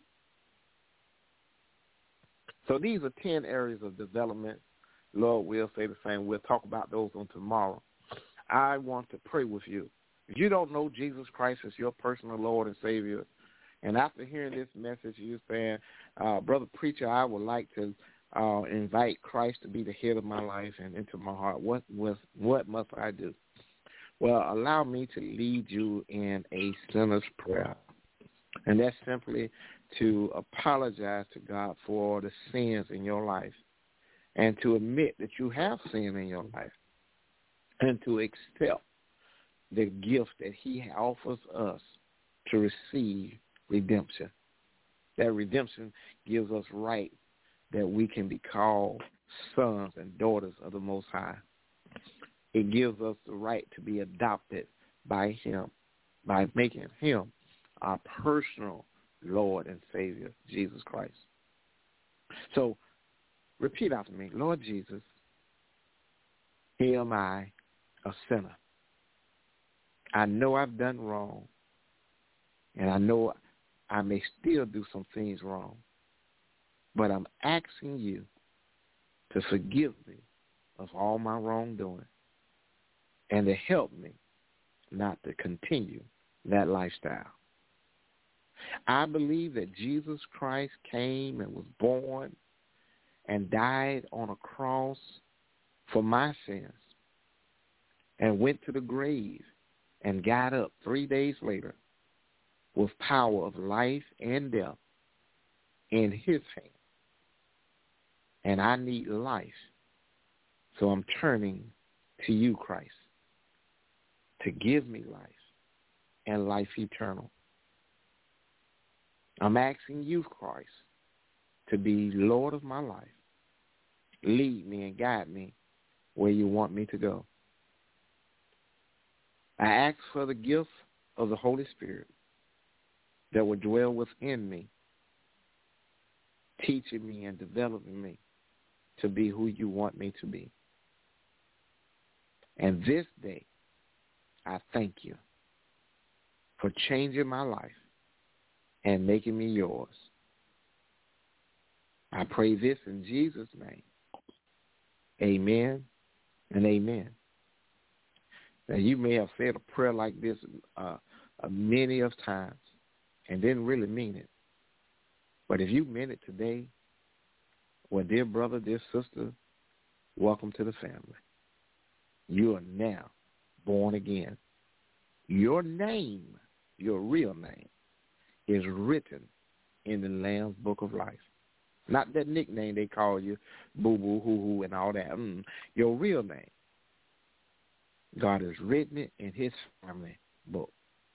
So these are ten areas of development. Lord will say the same. We'll talk about those on tomorrow. I want to pray with you. If you don't know Jesus Christ as your personal Lord and Savior, and after hearing this message, you're saying, uh, Brother Preacher, I would like to uh, invite Christ to be the head of my life and into my heart. What, what, what must I do? Well, allow me to lead you in a sinner's prayer. And that's simply to apologize to God for the sins in your life and to admit that you have sin in your life and to accept the gift that he offers us to receive redemption. That redemption gives us right that we can be called sons and daughters of the Most High. It gives us the right to be adopted by him, by making him our personal Lord and Savior, Jesus Christ. So repeat after me. Lord Jesus, here am I, a sinner. I know I've done wrong, and I know I may still do some things wrong, but I'm asking you to forgive me of all my wrongdoing and to help me not to continue that lifestyle. I believe that Jesus Christ came and was born and died on a cross for my sins and went to the grave and got up three days later with power of life and death in his hand. And I need life, so I'm turning to you, Christ, to give me life and life eternal. I'm asking you, Christ, to be Lord of my life. Lead me and guide me where you want me to go. I ask for the gift of the Holy Spirit that will dwell within me, teaching me and developing me to be who you want me to be. And this day, I thank you for changing my life and making me yours. I pray this in Jesus' name. Amen and amen. Now, you may have said a prayer like this uh, uh, many of times and didn't really mean it. But if you meant it today, well, dear brother, dear sister, welcome to the family. You are now born again. Your name, your real name, is written in the Lamb's Book of Life. Not that nickname they call you, boo-boo, hoo-hoo, and all that. Mm, your real name. God has written it in his family book.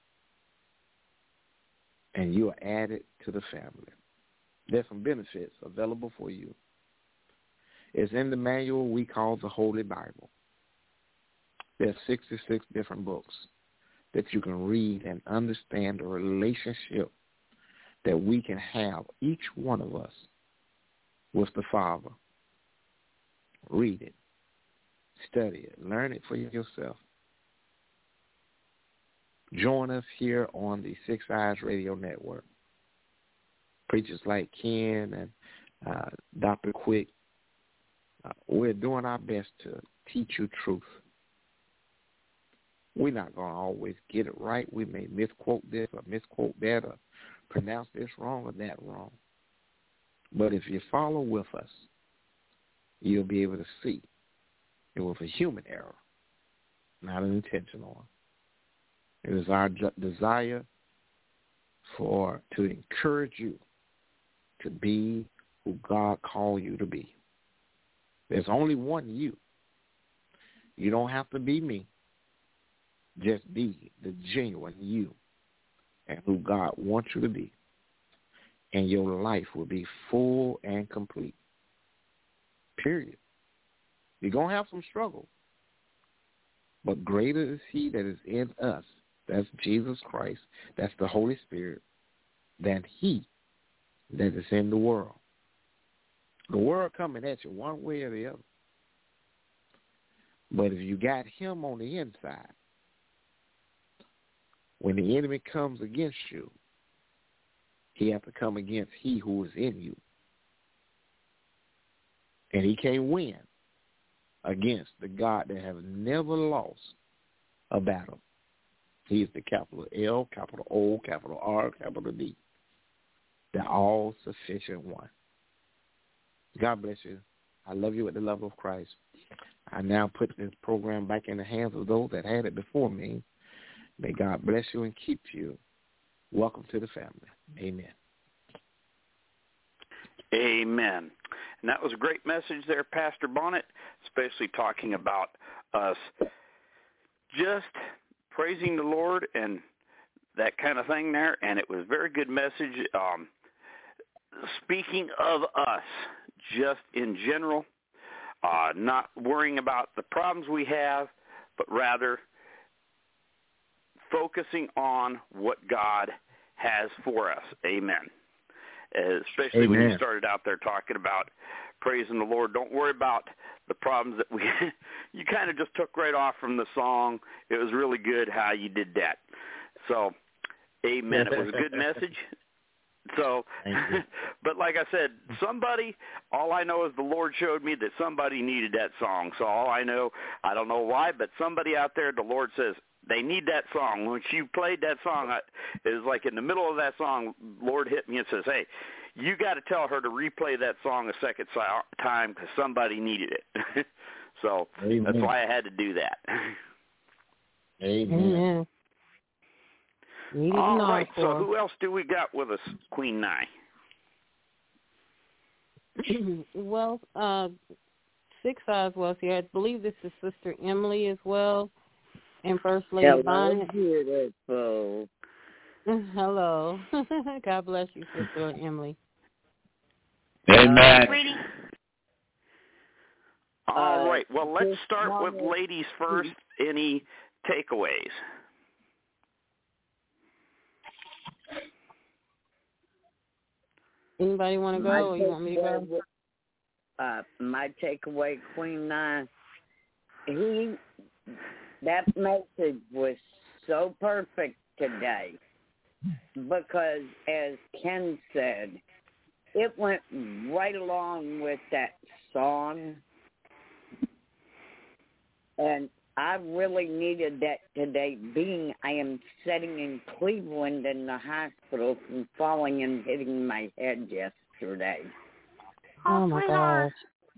And you are added to the family. There's some benefits available for you. It's in the manual we call the Holy Bible. There's sixty-six different books that you can read and understand the relationship that we can have, each one of us, with the Father. Read it. Study it. Learn it for yourself. join us here on the Six Eyes Radio Network. Preachers like Ken and uh, Doctor Quick, uh, we're doing our best to teach you truth. We're not going to always get it right. We may misquote this or misquote that or pronounce this wrong or that wrong. But if you follow with us, you'll be able to see it was a human error, not an intentional one. It is our desire for to encourage you to be who God called you to be. There's only one you. You don't have to be me. Just be the genuine you and who God wants you to be. And your life will be full and complete. Period. You're going to have some struggle. But greater is he that is in us. That's Jesus Christ. That's the Holy Spirit. Than he that is in the world. The world coming at you one way or the other. But if you got him on the inside, when the enemy comes against you, he has to come against he who is in you. And he can't win against the God that has never lost a battle. He is the capital L, capital O, capital R, capital D. The all-sufficient one. God bless you. I love you with the love of Christ. I now put this program back in the hands of those that had it before me. May God bless you and keep you. Welcome to the family. Amen.
Amen. And that was a great message there, Pastor Bonnet, especially talking about us just praising the Lord and that kind of thing there. And it was a very good message. Um, speaking of us, just in general, uh, not worrying about the problems we have, but rather focusing on what God has for us. Amen. Uh, especially
Amen.
when you started out there talking about praising the Lord. Don't worry about the problems that we, you kind of just took right off from the song. It was really good how you did that. So, amen. It was a good message. So, but like I said, somebody, all I know is the Lord showed me that somebody needed that song. So all I know, I don't know why, but somebody out there, the Lord says, they need that song. When you played that song, I, it was like in the middle of that song, Lord hit me and says, hey, you got to tell her to replay that song a second time because somebody needed it. So Amen. That's why I had to do that.
Amen.
Amen.
All right, so who else do we got with us, Queen Nye?
Well, uh, Six Eyes was here. I believe this is Sister Emily as well, and First Lady
Hello,
Bonnet.
beautiful.
Hello. God bless you, Sister Emily.
Amen.
All right, well, let's start with ladies first. Any takeaways?
Anybody want to go,
my
or you want me to go?
Uh, my takeaway, Queen Nye, he, that message was so perfect today because, as Ken said, it went right along with that song, and I really needed that today, being I am sitting in Cleveland in the hospital from falling and hitting my head yesterday.
Oh, my gosh.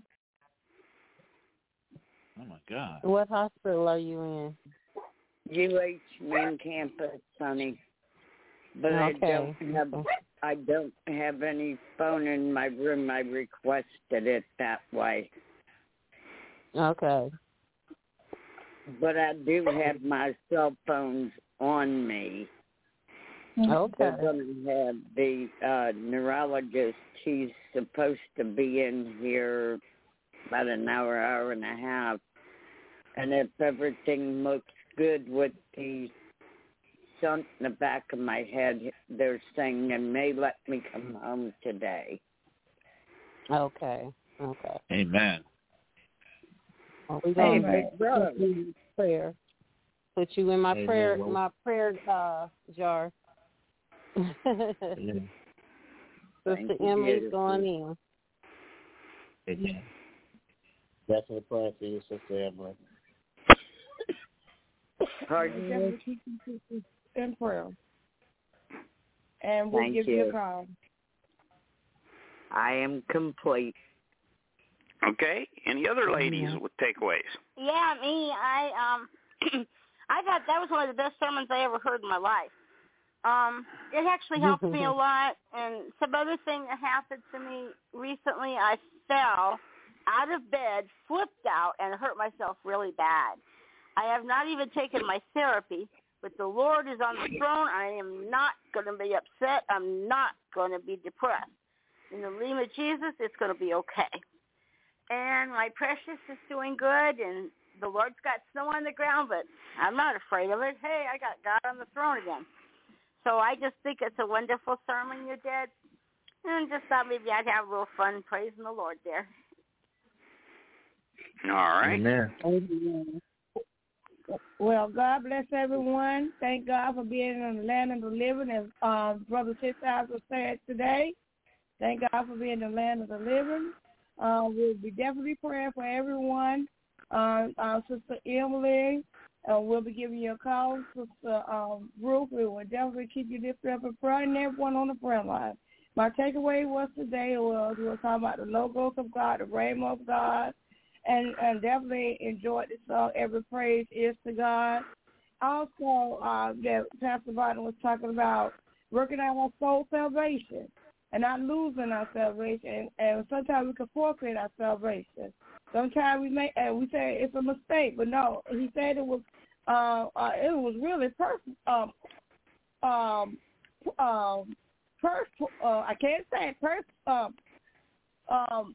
Oh, my God.
What hospital are you in?
U H main campus, honey. But
Okay.
I don't have I don't have any phone in my room. I requested it that way.
Okay.
But I do have my cell phones on me.
Okay.
They're going to have the uh, neurologist. He's supposed to be in here about an hour, hour and a half. And if everything looks good with the shunt in the back of my head, they're saying they may let me come home today.
Okay. Okay.
Amen.
Well, we
Hey,
going
big brother.
prayer. Put you in my
Amen.
prayer,
Well,
my prayer uh, jar.
Amen.
Sister Emily's going in.
Amen. Definitely praying for you, Sister Emily.
Definitely keep you in prayer. And we'll
Thank
give
you.
you a call.
I am complete.
Okay. Any other ladies with takeaways?
Yeah, me. I um, I thought that was one of the best sermons I ever heard in my life. Um, it actually helped me a lot. And some other thing that happened to me recently, I fell out of bed, flipped out, and hurt myself really bad. I have not even taken my therapy, but the Lord is on the throne. I am not going to be upset. I'm not going to be depressed. In the name of Jesus, it's going to be okay. And my precious is doing good, and the Lord's got snow on the ground, but I'm not afraid of it. Hey, I got God on the throne again. So I just think it's a wonderful sermon you did, and just thought maybe I'd have a little fun praising the Lord there.
All right.
Amen.
Amen. Well, God bless everyone. Thank God for being in the land of the living, as um, Brother Sisters was said today. Thank God for being in the land of the living. Uh, we'll be definitely praying for everyone. Uh, uh, Sister Emily, uh, we'll be giving you a call. Sister um, Ruth, we will definitely keep you lifted up in prayer, and everyone on the prayer line. My takeaway was today was we were talking about the logos of God, the rainbow of God, and, and definitely enjoyed this song, Every Praise is to God. Also, uh, that Pastor Barton was talking about working out our soul salvation and not losing our salvation. And, and sometimes we can forfeit our salvation. Sometimes we make, and we say it's a mistake, but no, he said it was, uh, uh, it was really perfect. Um, um, um, pers- uh, I can't say it, pers- um, um,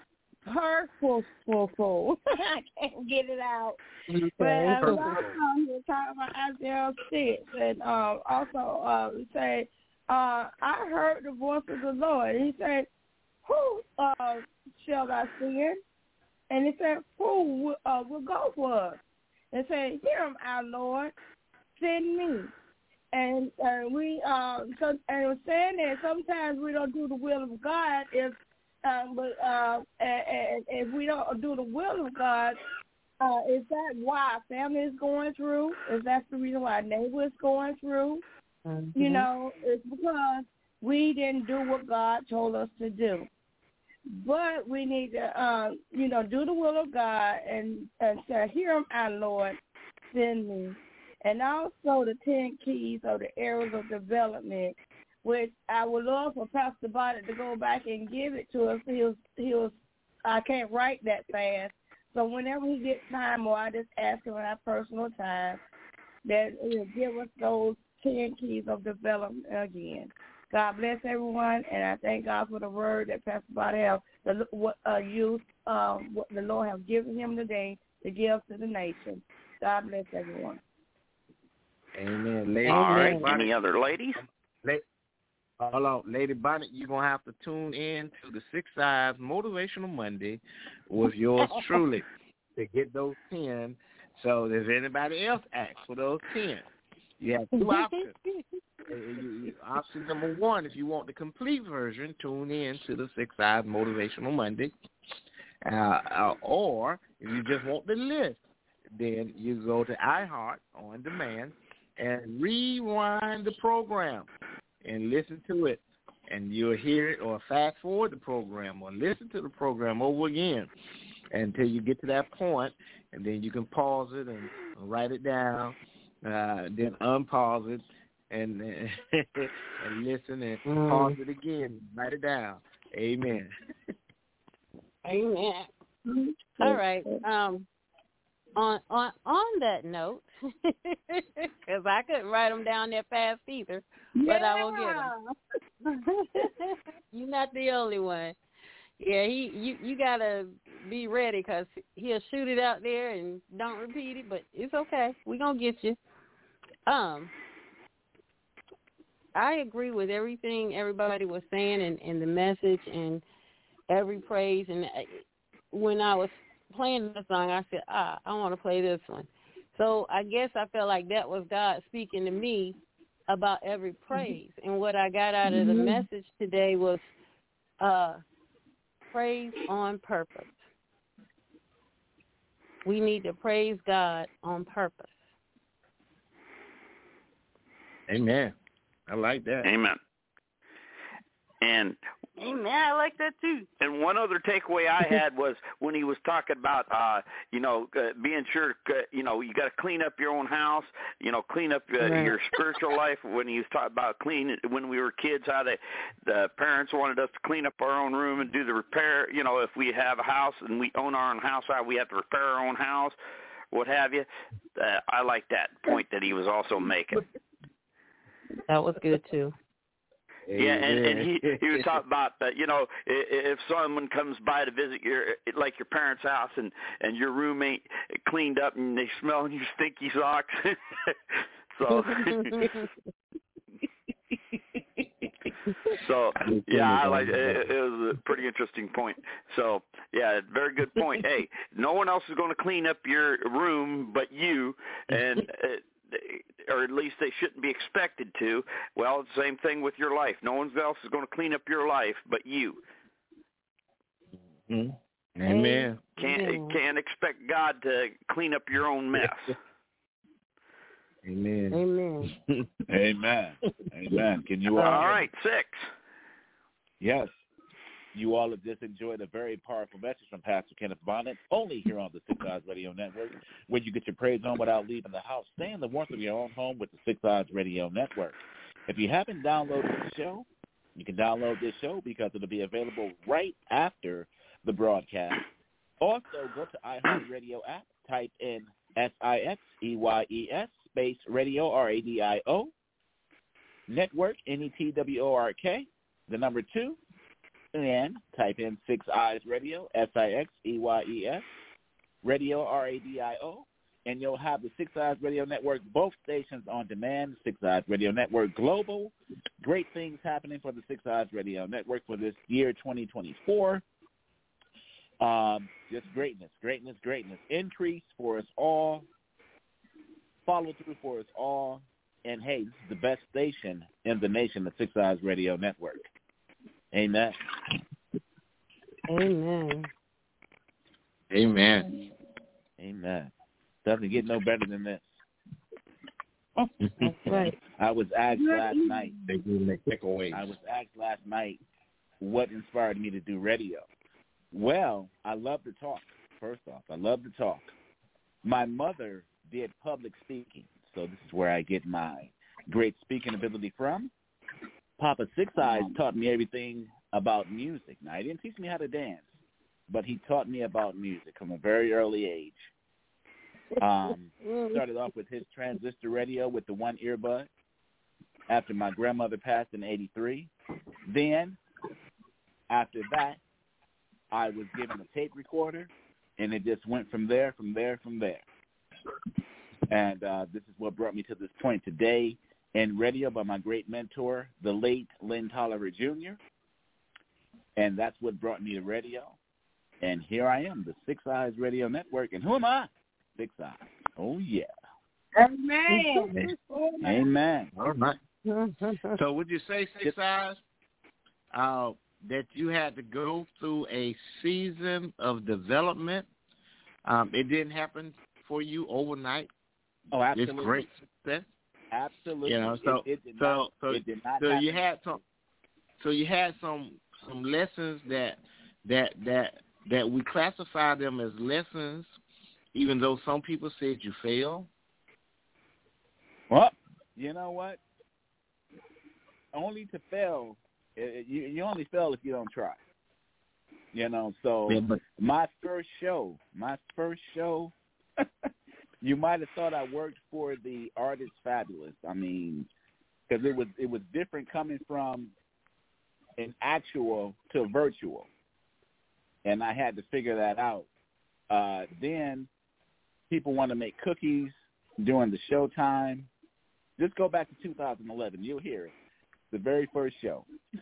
purposeful. I can't get it out.
Okay.
But uh, we also here talking about Isaiah six, and uh, also uh, we say, uh, I heard the voice of the Lord. He said, "Who uh, shall I send?" And he said, "Who will, uh, will go for us?" And said, "Hear him, our Lord, send me." And uh, we, uh, so, and it was saying that sometimes we don't do the will of God if, um, but uh, and, and if we don't do the will of God, uh, is that why our family is going through? Is that the reason why our neighbor is going through? Mm-hmm. You know, it's because we didn't do what God told us to do. But we need to, uh, you know, do the will of God and, and say, "Hear him, our Lord, send me." And also the ten keys of the areas of development, which I would love for Pastor Bonnet to go back and give it to us. He was, he was, I can't write that fast. So whenever he gets time, or I just ask him in our personal time, that he'll give us those ten keys of development again. God bless everyone, and I thank God for the word that Pastor Bonnet has the, what, uh, used, um, what the Lord has given him today to give to the nation. God bless everyone.
Amen. Lady,
All right.
Lady Bonnet,
Any other ladies?
Lady, hold on. Lady Bonnet, you're going to have to tune in to the Six Eyes Motivational Monday with yours truly to get those ten. So if anybody else asks for those ten, you have two options. Option number one, if you want the complete version, tune in to the Six Eyes Motivational Monday. Uh, uh, or if you just want the list, then you go to iHeart on demand and rewind the program and listen to it. And you'll hear it, or fast forward the program, or listen to the program over again until you get to that point, and then you can pause it and write it down, uh, then unpause it, and and listen and mm. pause it again, write it down. Amen.
Amen. All right. Um, on on on that note, because I couldn't write them down that fast either, but
yeah.
I will get them. You're not the only one. Yeah, he you you gotta be ready, because he'll shoot it out there and don't repeat it. But it's okay. We gonna get you. Um. I agree with everything everybody was saying, and, and the message and every praise. And when I was playing the song, I said, ah, I want to play this one. So I guess I felt like that was God speaking to me about every praise. And what I got out of the message today was uh, praise on purpose. We need to praise God on purpose.
Amen. I like that.
Amen. And
Amen. I like that too.
And one other takeaway I had was when he was talking about, uh, you know, uh, being sure, uh, you know, you got to clean up your own house, you know, clean up uh,
Right.
your spiritual life. When he was talking about clean, when we were kids, how they, the parents wanted us to clean up our own room and do the repair. You know, if we have a house and we own our own house, how we have to repair our own house, what have you. Uh, I like that point that he was also making.
That was good too.
Yeah, and, and he he was talking about that. You know, if someone comes by to visit your like your parents' house and and your room ain't cleaned up and they smell your stinky socks, so so yeah, I like it. It was a pretty interesting point. So yeah, very good point. Hey, no one else is going to clean up your room but you, and. Uh, or at least they shouldn't be expected to. Well, it's the same thing with your life. No one else is going to clean up your life but you.
Mm-hmm. Amen.
Can't can't expect God to clean up your own mess.
Amen.
Amen.
Amen. Amen. Can you all?
All right, six.
Yes. You all have just enjoyed a very powerful message from Pastor Kenneth Bonnet, only here on the Six Eyes Radio Network, where you get your praise on without leaving the house. Stay in the warmth of your own home with the Six Eyes Radio Network. If you haven't downloaded the show, you can download this show because it'll be available right after the broadcast. Also, go to iHeartRadio app, type in S I X E Y E S, space radio, R A D I O, network, N E T W O R K, the number two, and type in Six Eyes Radio, S I X E Y E S, radio, R A D I O, and you'll have the Six Eyes Radio Network, both stations on demand, Six Eyes Radio Network Global. Great things happening for the Six Eyes Radio Network for this year twenty twenty-four. Um, just greatness, greatness, greatness. Increase for us all. Follow through for us all. And, hey, this is the best station in the nation, the Six Eyes Radio Network. Amen.
Amen.
Amen.
Amen. Doesn't get no better than this.
That's right.
I was asked last night.
They do make takeaways.
I was asked last night what inspired me to do radio. Well, I love to talk. First off, I love to talk. My mother did public speaking, so this is where I get my great speaking ability from. Papa Six Eyes taught me everything about music. Now, he didn't teach me how to dance, but he taught me about music from a very early age. Um, started off with his transistor radio with the one earbud after my grandmother passed in eighty-three. Then, after that, I was given a tape recorder, and it just went from there, from there, from there. And uh, this is what brought me to this point today in radio by my great mentor, the late Lynn Tolliver Junior And that's what brought me to radio. And here I am, the Six Eyes Radio Network. And who am I? Six Eyes. Oh, yeah.
Amen.
Amen.
All right. So would you say, Six Eyes, uh, that you had to go through a season of development? Um, it didn't happen for you overnight?
Oh, absolutely.
It's great success.
Absolutely.
You know, so
it, it did
so
not,
so,
it did not
so
happen.
you had some so you had some some lessons that that that that we classify them as lessons, even though some people said you failed.
Well, you know what? Only to fail, you you only fail if you don't try. You know, so
Yeah, but
my first show, my first show, you might have thought I worked for the Artist Fabulous. I mean, because it was it was different coming from an actual to virtual, and I had to figure that out. Uh, then people want to make cookies during the show time. Just go back to two thousand eleven. You'll hear it. The very first show.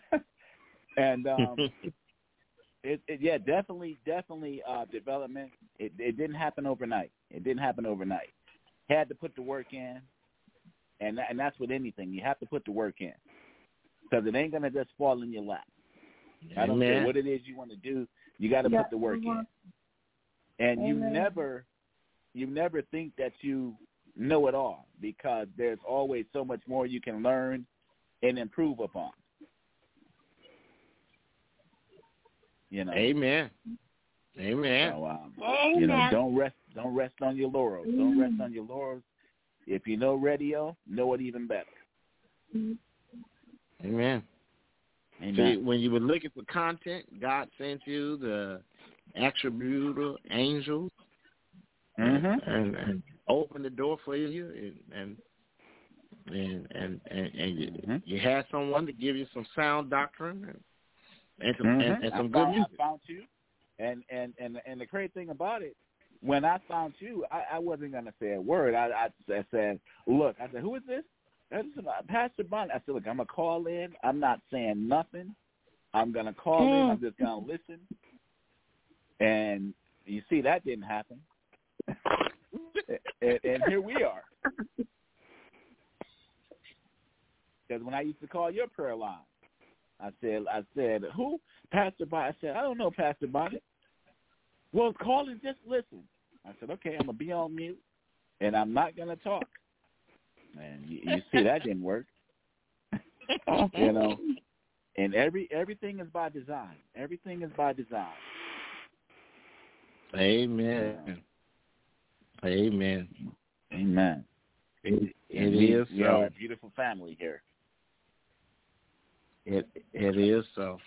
and um, it, it, yeah, definitely, definitely uh, development. It, it didn't happen overnight. It didn't happen overnight. had to put the work in, and and that's with anything. You have to put the work in because it ain't gonna just fall in your lap. Amen. I don't care what it is you want to do. You got to yeah. put the work in, and Amen. you never, you never think that you know it all because there's always so much more you can learn and improve upon. You know.
Amen. Amen.
So, um, Amen. You know, don't rest. Don't rest on your laurels. Mm-hmm. Don't rest on your laurels. If you know radio, know it even better.
Amen.
Amen.
See, when you were looking for content, God sent you the attributor angels,
mm-hmm.
and, and opened the door for you, and and and and, and, and you, mm-hmm. you had someone to give you some sound doctrine and and some,
mm-hmm.
and, and some
I
good
found,
music.
I found you, and and and and the great thing about it. When I found you, I, I wasn't going to say a word. I, I, I said, look, I said, who is this? I said, Pastor Bonnie. I said, look, I'm going to call in. I'm not saying nothing. I'm going to call mm. in. I'm just going to listen. And you see, that didn't happen. and, and here we are. Because when I used to call your prayer line, I said, I said, who? Pastor Bonnie. I said, I don't know Pastor Bonnie. Well, call and just listen. I said, okay, I'm going to be on mute, and I'm not going to talk. And you, you see, that didn't work. You know, and every everything is by design. Everything is by design.
Amen. Amen.
Amen.
It, it
we,
is
we
so.
are a beautiful family here.
It It is so.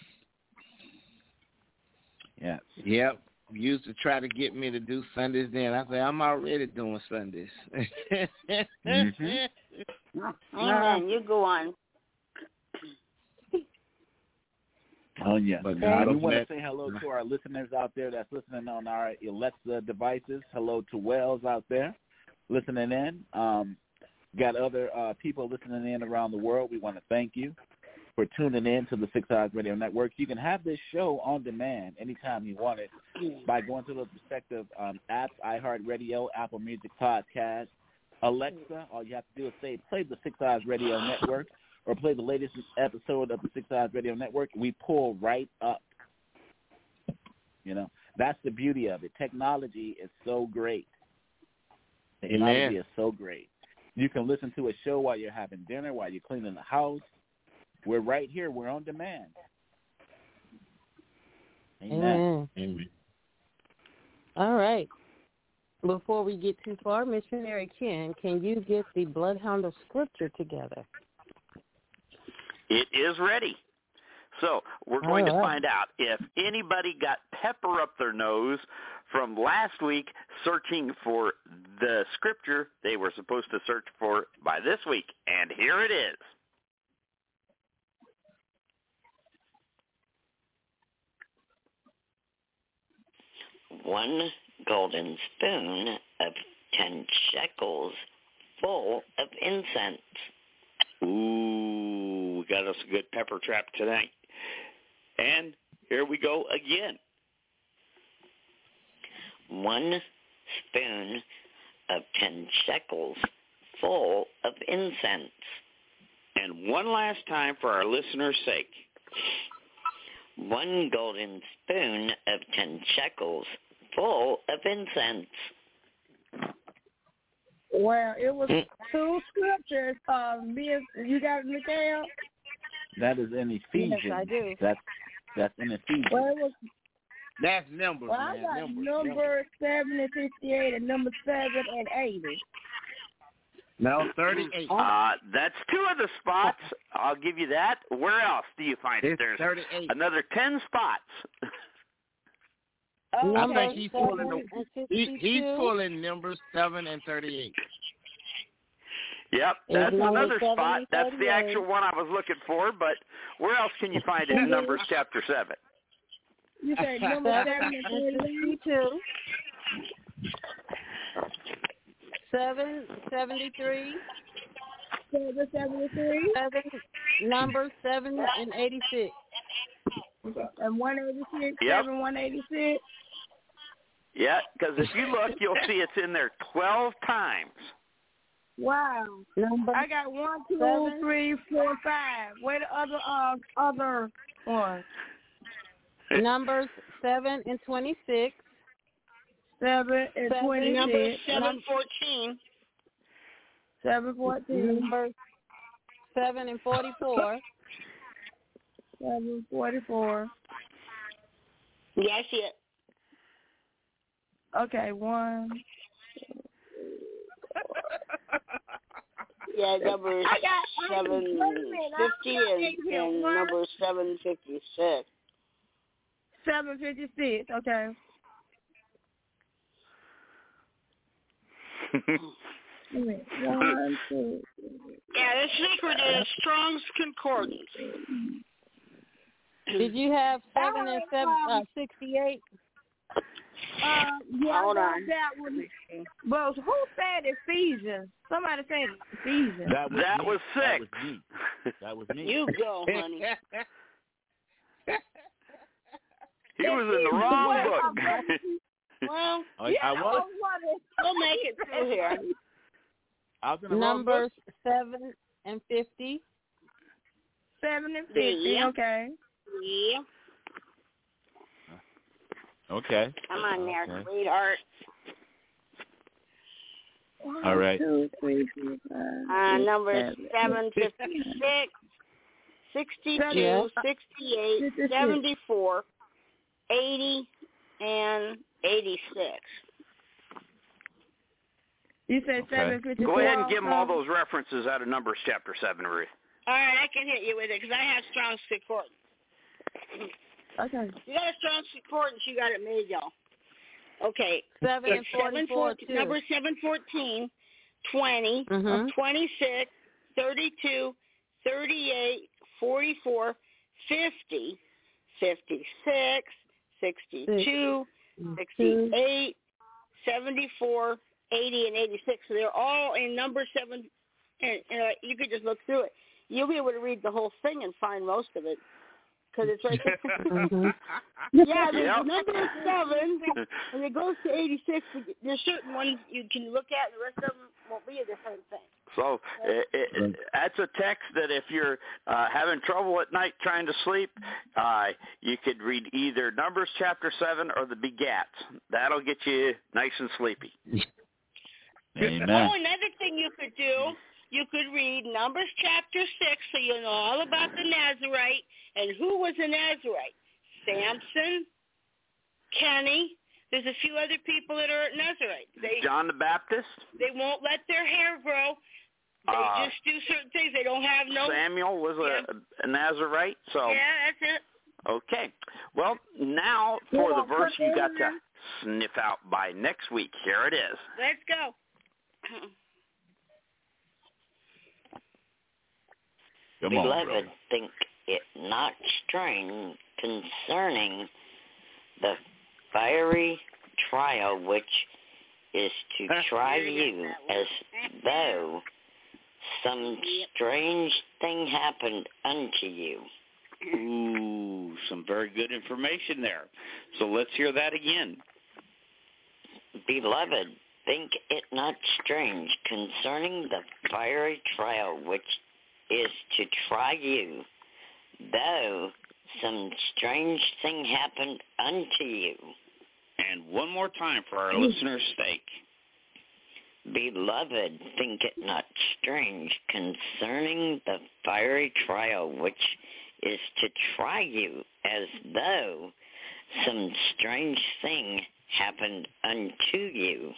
Yes.
Yep. Used to try to get me to do Sundays then. I said, I'm already doing Sundays.
mm-hmm.
Amen. You go on.
Oh, yeah.
But
uh, we
God
want to say hello to our listeners out there that's listening on our Alexa devices. Hello to Wells out there listening in. Um, got other uh, people listening in around the world. We want to thank you for tuning in to the Six Eyes Radio Network. You can have this show on demand anytime you want it by going to those respective um, apps, iHeartRadio, Apple Music Podcast, Alexa. All you have to do is say, play the Six Eyes Radio Network or play the latest episode of the Six Eyes Radio Network. We pull right up. You know, that's the beauty of it. Technology is so great. Technology
Amen.
is so great. You can listen to a show while you're having dinner, while you're cleaning the house. We're right here. We're on demand. Amen.
Amen.
Amen.
All right. Before we get too far, Missionary Ken, can you get the Bloodhound of Scripture together?
It is ready. So we're going
All
to
right.
find out if anybody got pepper up their nose from last week searching for the scripture they were supposed to search for by this week. And here it is.
One golden spoon of ten shekels full of incense.
Ooh, we got us a good pepper trap tonight. And here we go again.
One spoon of ten shekels full of incense.
And one last time for our listeners' sake.
One golden spoon of ten shekels full of incense.
Well, it was two scriptures. Um, you got it, Mikhail?
That is in Ephesians.
Yes, I do.
That's that's in Ephesians.
Well, it was.
That's numbers,
Well, I
man.
got
Numbers,
number
numbers.
seven and fifty-eight, and number seven and eighty.
No, thirty-eight.
Uh, that's two of the spots. I'll give you that. Where else do you find it?
It's
There's
thirty-eight.
another ten spots.
Oh,
I
okay.
think he's pulling the, he, he's
fifty-two.
pulling numbers seven and thirty-eight.
Yep,
Is
that's
it number
another
seven
spot.
and
That's the
thirty-eight?
actual one I was looking for, but where else can you find it in Numbers chapter seven?
You say number seven and thirty-eight?
sixty-two. Seven seventy-three.
Seven seventy-three.
Seven number seven and eighty-six.
And one eighty-six.
Yep.
Seven one eighty-six.
Yeah, because if you look, you'll see it's in there twelve times.
Wow.
Number
I got one, two,
seven.
three, four, five. Where the other uh other one?
Numbers seven and twenty-six.
Seven and
Seven.
twenty-six.
Number seven
Num-
fourteen.
Seven fourteen.
Numbers seven and forty-four.
Seven forty-four.
Yeah, I see it.
Okay, one.
Yeah, number
I got-
seven
wait a minute, I
fifty
got
and,
eight here.
and
One.
number seven fifty six.
Seven fifty-six. Okay. Wait, one, two,
Yeah, the secret is Strong's Concordance.
Did you have seven and seven uh, sixty-eight?
Uh, yeah,
Hold
I got
on.
that one. But who said Ephesians? Somebody said Ephesians.
That was
That
me.
was
That
sick.
was me. That was me.
You go, honey.
He was in the wrong book.
Well,
I,
yeah,
I was.
we'll make it through here.
I was in the
Numbers
wrong
seven and fifty.
Seven and fifty.
Yeah.
Okay.
Yeah.
book. Okay.
Come on there,
Okay.
sweetheart.
One,
All right.
two, three, four, five,
Uh,
six,
number
seven,
seven fifty-six, sixty-two,
Yeah.
sixty-eight,
fifty-six.
seventy-four, eighty, and eighty-six.
You said
Okay.
seven fifty-four.
Go ahead and give them all
also?
those references out of Numbers chapter seven, Ruth.
All right, I can hit you with it because I have Strong's Concordance.
Okay.
You got a Strong's Concordance, you got it made, y'all. Okay.
Seven and
It's seven
forty-four
fourteen,
too.
number seven fourteen, twenty,
Mhm.
twenty-six, thirty-two, thirty-eight, forty-four, fifty, fifty-six, sixty-two, sixty-eight, seventy-four, eighty, and eighty-six. So they're all in number seven, and, and uh, you could just look through it. You'll be able to read the whole thing and find most of it because it's right there.
Mhm.
Yeah, there's
Yep.
number seven, and it goes to eighty-six. There's certain ones you can look at, and the rest of them won't be the same thing.
So it, it, that's a text that if you're uh, having trouble at night trying to sleep, uh, you could read either Numbers chapter seven or the Begats. That'll get you nice and sleepy.
Amen.
Oh, another thing you could do, you could read Numbers chapter six, so you know all about the Nazarite and who was a Nazarite. Samson, Kenny. There's a few other people that are Nazarite. They
John the Baptist,
they won't let their hair grow. They
Uh,
just do certain things. They don't have no.
Samuel was a, a Nazarite. So
Yeah, that's it.
okay. Well, now for the verse you got to sniff out by next week. Here it is.
Let's go.
Come on,
Beloved,
brother.
think it not strange concerning the fiery trial which is to try you, as though some strange thing happened unto you.
Ooh, some very good information there. So let's hear that again.
Beloved, think it not strange concerning the fiery trial which is to try you, though some strange thing happened unto you.
And one more time for our listeners' sake.
Beloved, think it not strange concerning the fiery trial which is to try you, as though some strange thing happened unto you.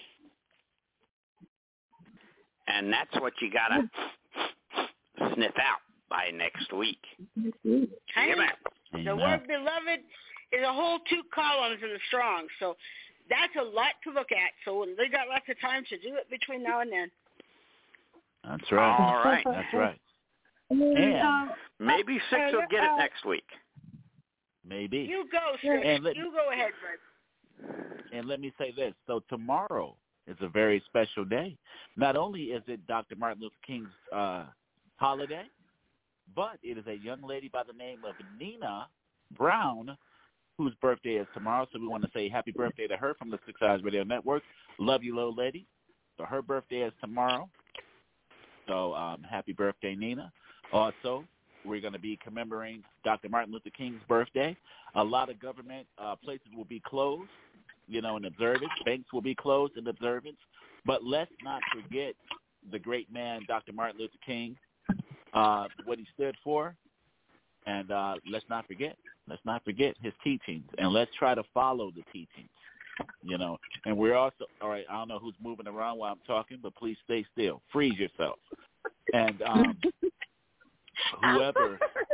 And that's what you got to sniff out by next week.
Honey,
Amen.
the word beloved is a whole two columns in the Strong, so that's a lot to look at. So they got lots of time to do it between now and then.
That's right.
All right.
That's right.
And,
Maybe six will get it next week.
Maybe.
You go, sir.
And let-
You go ahead, Fred.
And let me say this. So tomorrow is a very special day. Not only is it Doctor Martin Luther King's uh, holiday, but it is a young lady by the name of Nina Brown whose birthday is tomorrow. So we want to say happy birthday to her from the Six Eyes Radio Network. Love you, little lady. So her birthday is tomorrow. So um, happy birthday, Nina. Also, we're going to be commemorating Doctor Martin Luther King's birthday. A lot of government uh, places will be closed, you know, in observance. Banks will be closed in observance. But let's not forget the great man, Doctor Martin Luther King, uh, what he stood for. And uh, let's not forget. Let's not forget his teachings. And let's try to follow the teachings, you know. And we're also, all right, I don't know who's moving around while I'm talking, but please stay still. Freeze yourself. And um, whoever,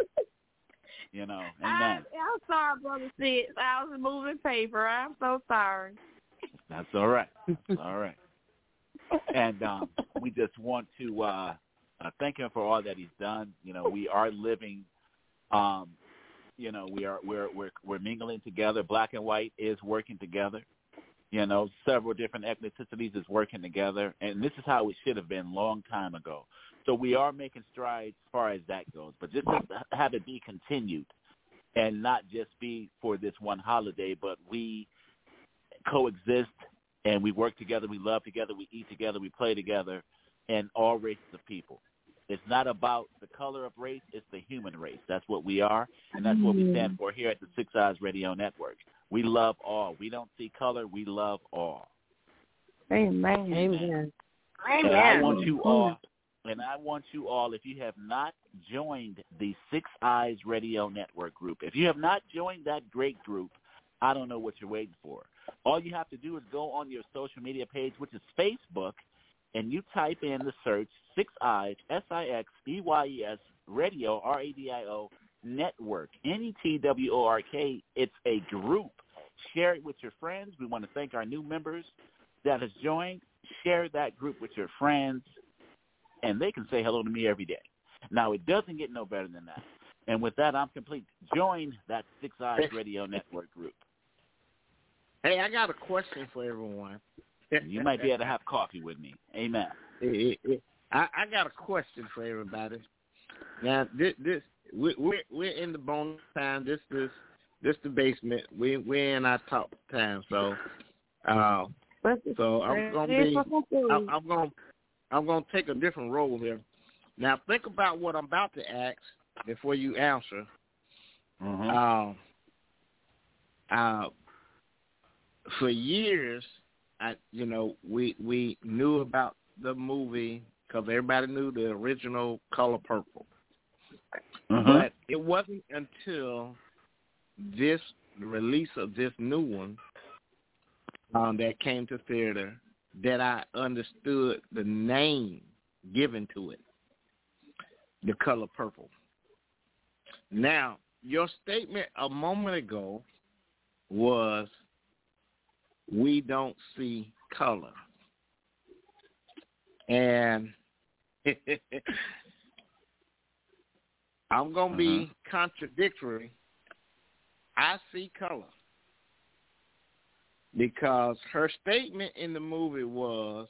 you know, amen.
I, I'm sorry, Brother Sid. I was moving paper. I'm so sorry.
That's all right. That's all right. And um, we just want to uh, uh, thank him for all that he's done. You know, we are living, um, you know, we are we're we're we're mingling together. Black and white is working together. You know, several different ethnicities is working together, and this is how it should have been a long time ago. So we are making strides as far as that goes, but just to have it be continued and not just be for this one holiday, but we coexist and we work together, we love together, we eat together, we play together, and all races of people. It's not about the color of race, it's the human race. That's what we are, and that's what we stand for here at the Six Eyes Radio Network. We love all. We don't see color, we love all.
Amen.
Amen.
And I want you all, and I want you all, if you have not joined the Six Eyes Radio Network group, if you have not joined that great group, I don't know what you're waiting for. All you have to do is go on your social media page, which is Facebook, and you type in the search Six Eyes, S I X E Y E S, Radio, R A D I O, Network, N E T W O R K. It's a group. Share it with your friends. We want to thank our new members that has joined. Share that group with your friends, and they can say hello to me every day. Now, it doesn't get no better than that. And with that, I'm complete. Join that Six Eyes Radio Network group.
Hey, I got a question for everyone.
You might be able to have coffee with me. Amen.
I, I got a question for everybody. Now, this, this we, we're we're in the bonus time. This this this the basement. We we're in our top time. So, uh, so I'm gonna be. I'm, I'm gonna I'm gonna take a different role here. Now, think about what I'm about to ask before you answer.
Mm-hmm.
Uh, uh, for years, I you know we we knew about the movie because everybody knew the original Color Purple.
Mm-hmm.
But it wasn't until this the release of this new one um, that came to theater that I understood the name given to it, The Color Purple. Now, your statement a moment ago was, we don't see color. And I'm going to
uh-huh.
be contradictory. I see color. Because her statement in the movie was,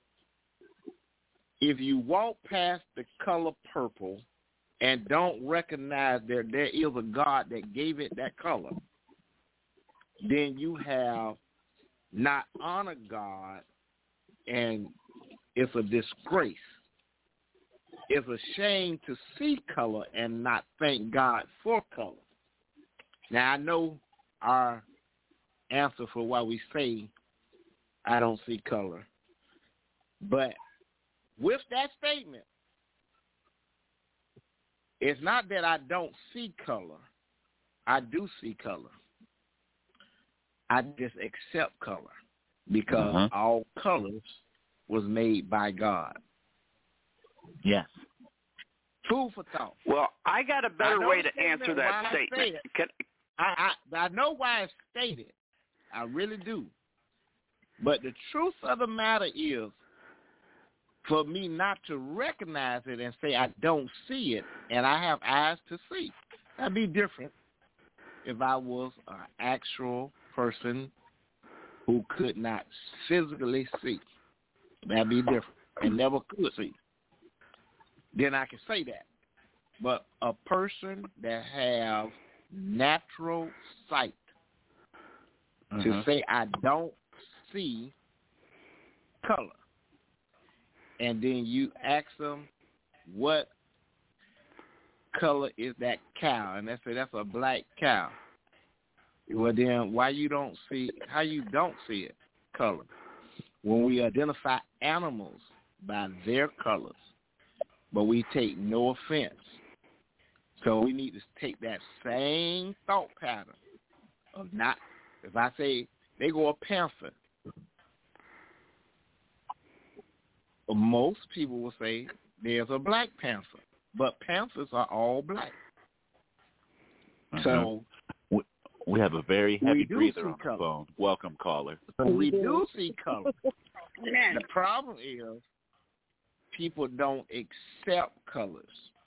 if you walk past the color purple and don't recognize that there is a God that gave it that color, then you have not honored God, and it's a disgrace. It's a shame to see color and not thank God for color. Now, I know our answer for why we say I don't see color, but with that statement, it's not that I don't see color. I do see color. I just accept color because
uh-huh.
all colors was made by God.
Yes.
Food for thought.
Well, I got a better way to answer that statement.
I, Can... I, I, I know why it's stated. I really do. But the truth of the matter is, for me not to recognize it and say I don't see it, and I have eyes to see, that'd be different if I was an actual person who could not physically see. That'd be different and never could see. Then I can say that. But a person that have natural sight uh-huh. to say I don't see color, and then you ask them what color is that cow? And they say that's a black cow. Well, then why you don't see, how you don't see it color? When we identify animals by their colors, but we take no offense. So we need to take that same thought pattern of not, if I say they go a panther, most people will say there's a black panther, but panthers are all black.
Mm-hmm.
So
we, we have a very heavy breather on
color.
the phone. Welcome, caller.
So we do see color. The problem is people don't accept colors.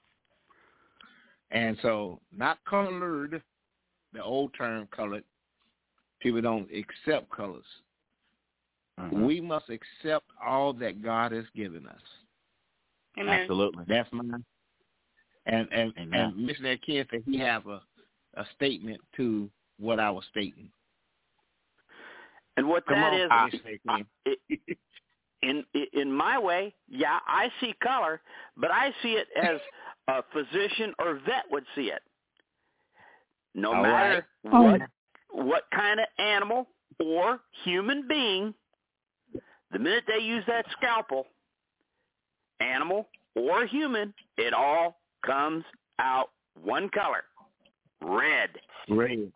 And so not colored, the old term colored, people don't accept colors. Mm-hmm. We must accept all that God has given us.
Amen.
Absolutely.
That's mine. And and,
Amen.
and Missionary Ken said he have a, a statement to what I was stating.
And what
Come
that
on,
is, uh, it, in in my way, yeah, I see color, but I see it as a physician or vet would see it. No
all
matter
right.
what what kind of animal or human being, the minute they use that scalpel, animal or human, it all comes out one color, red.
Red.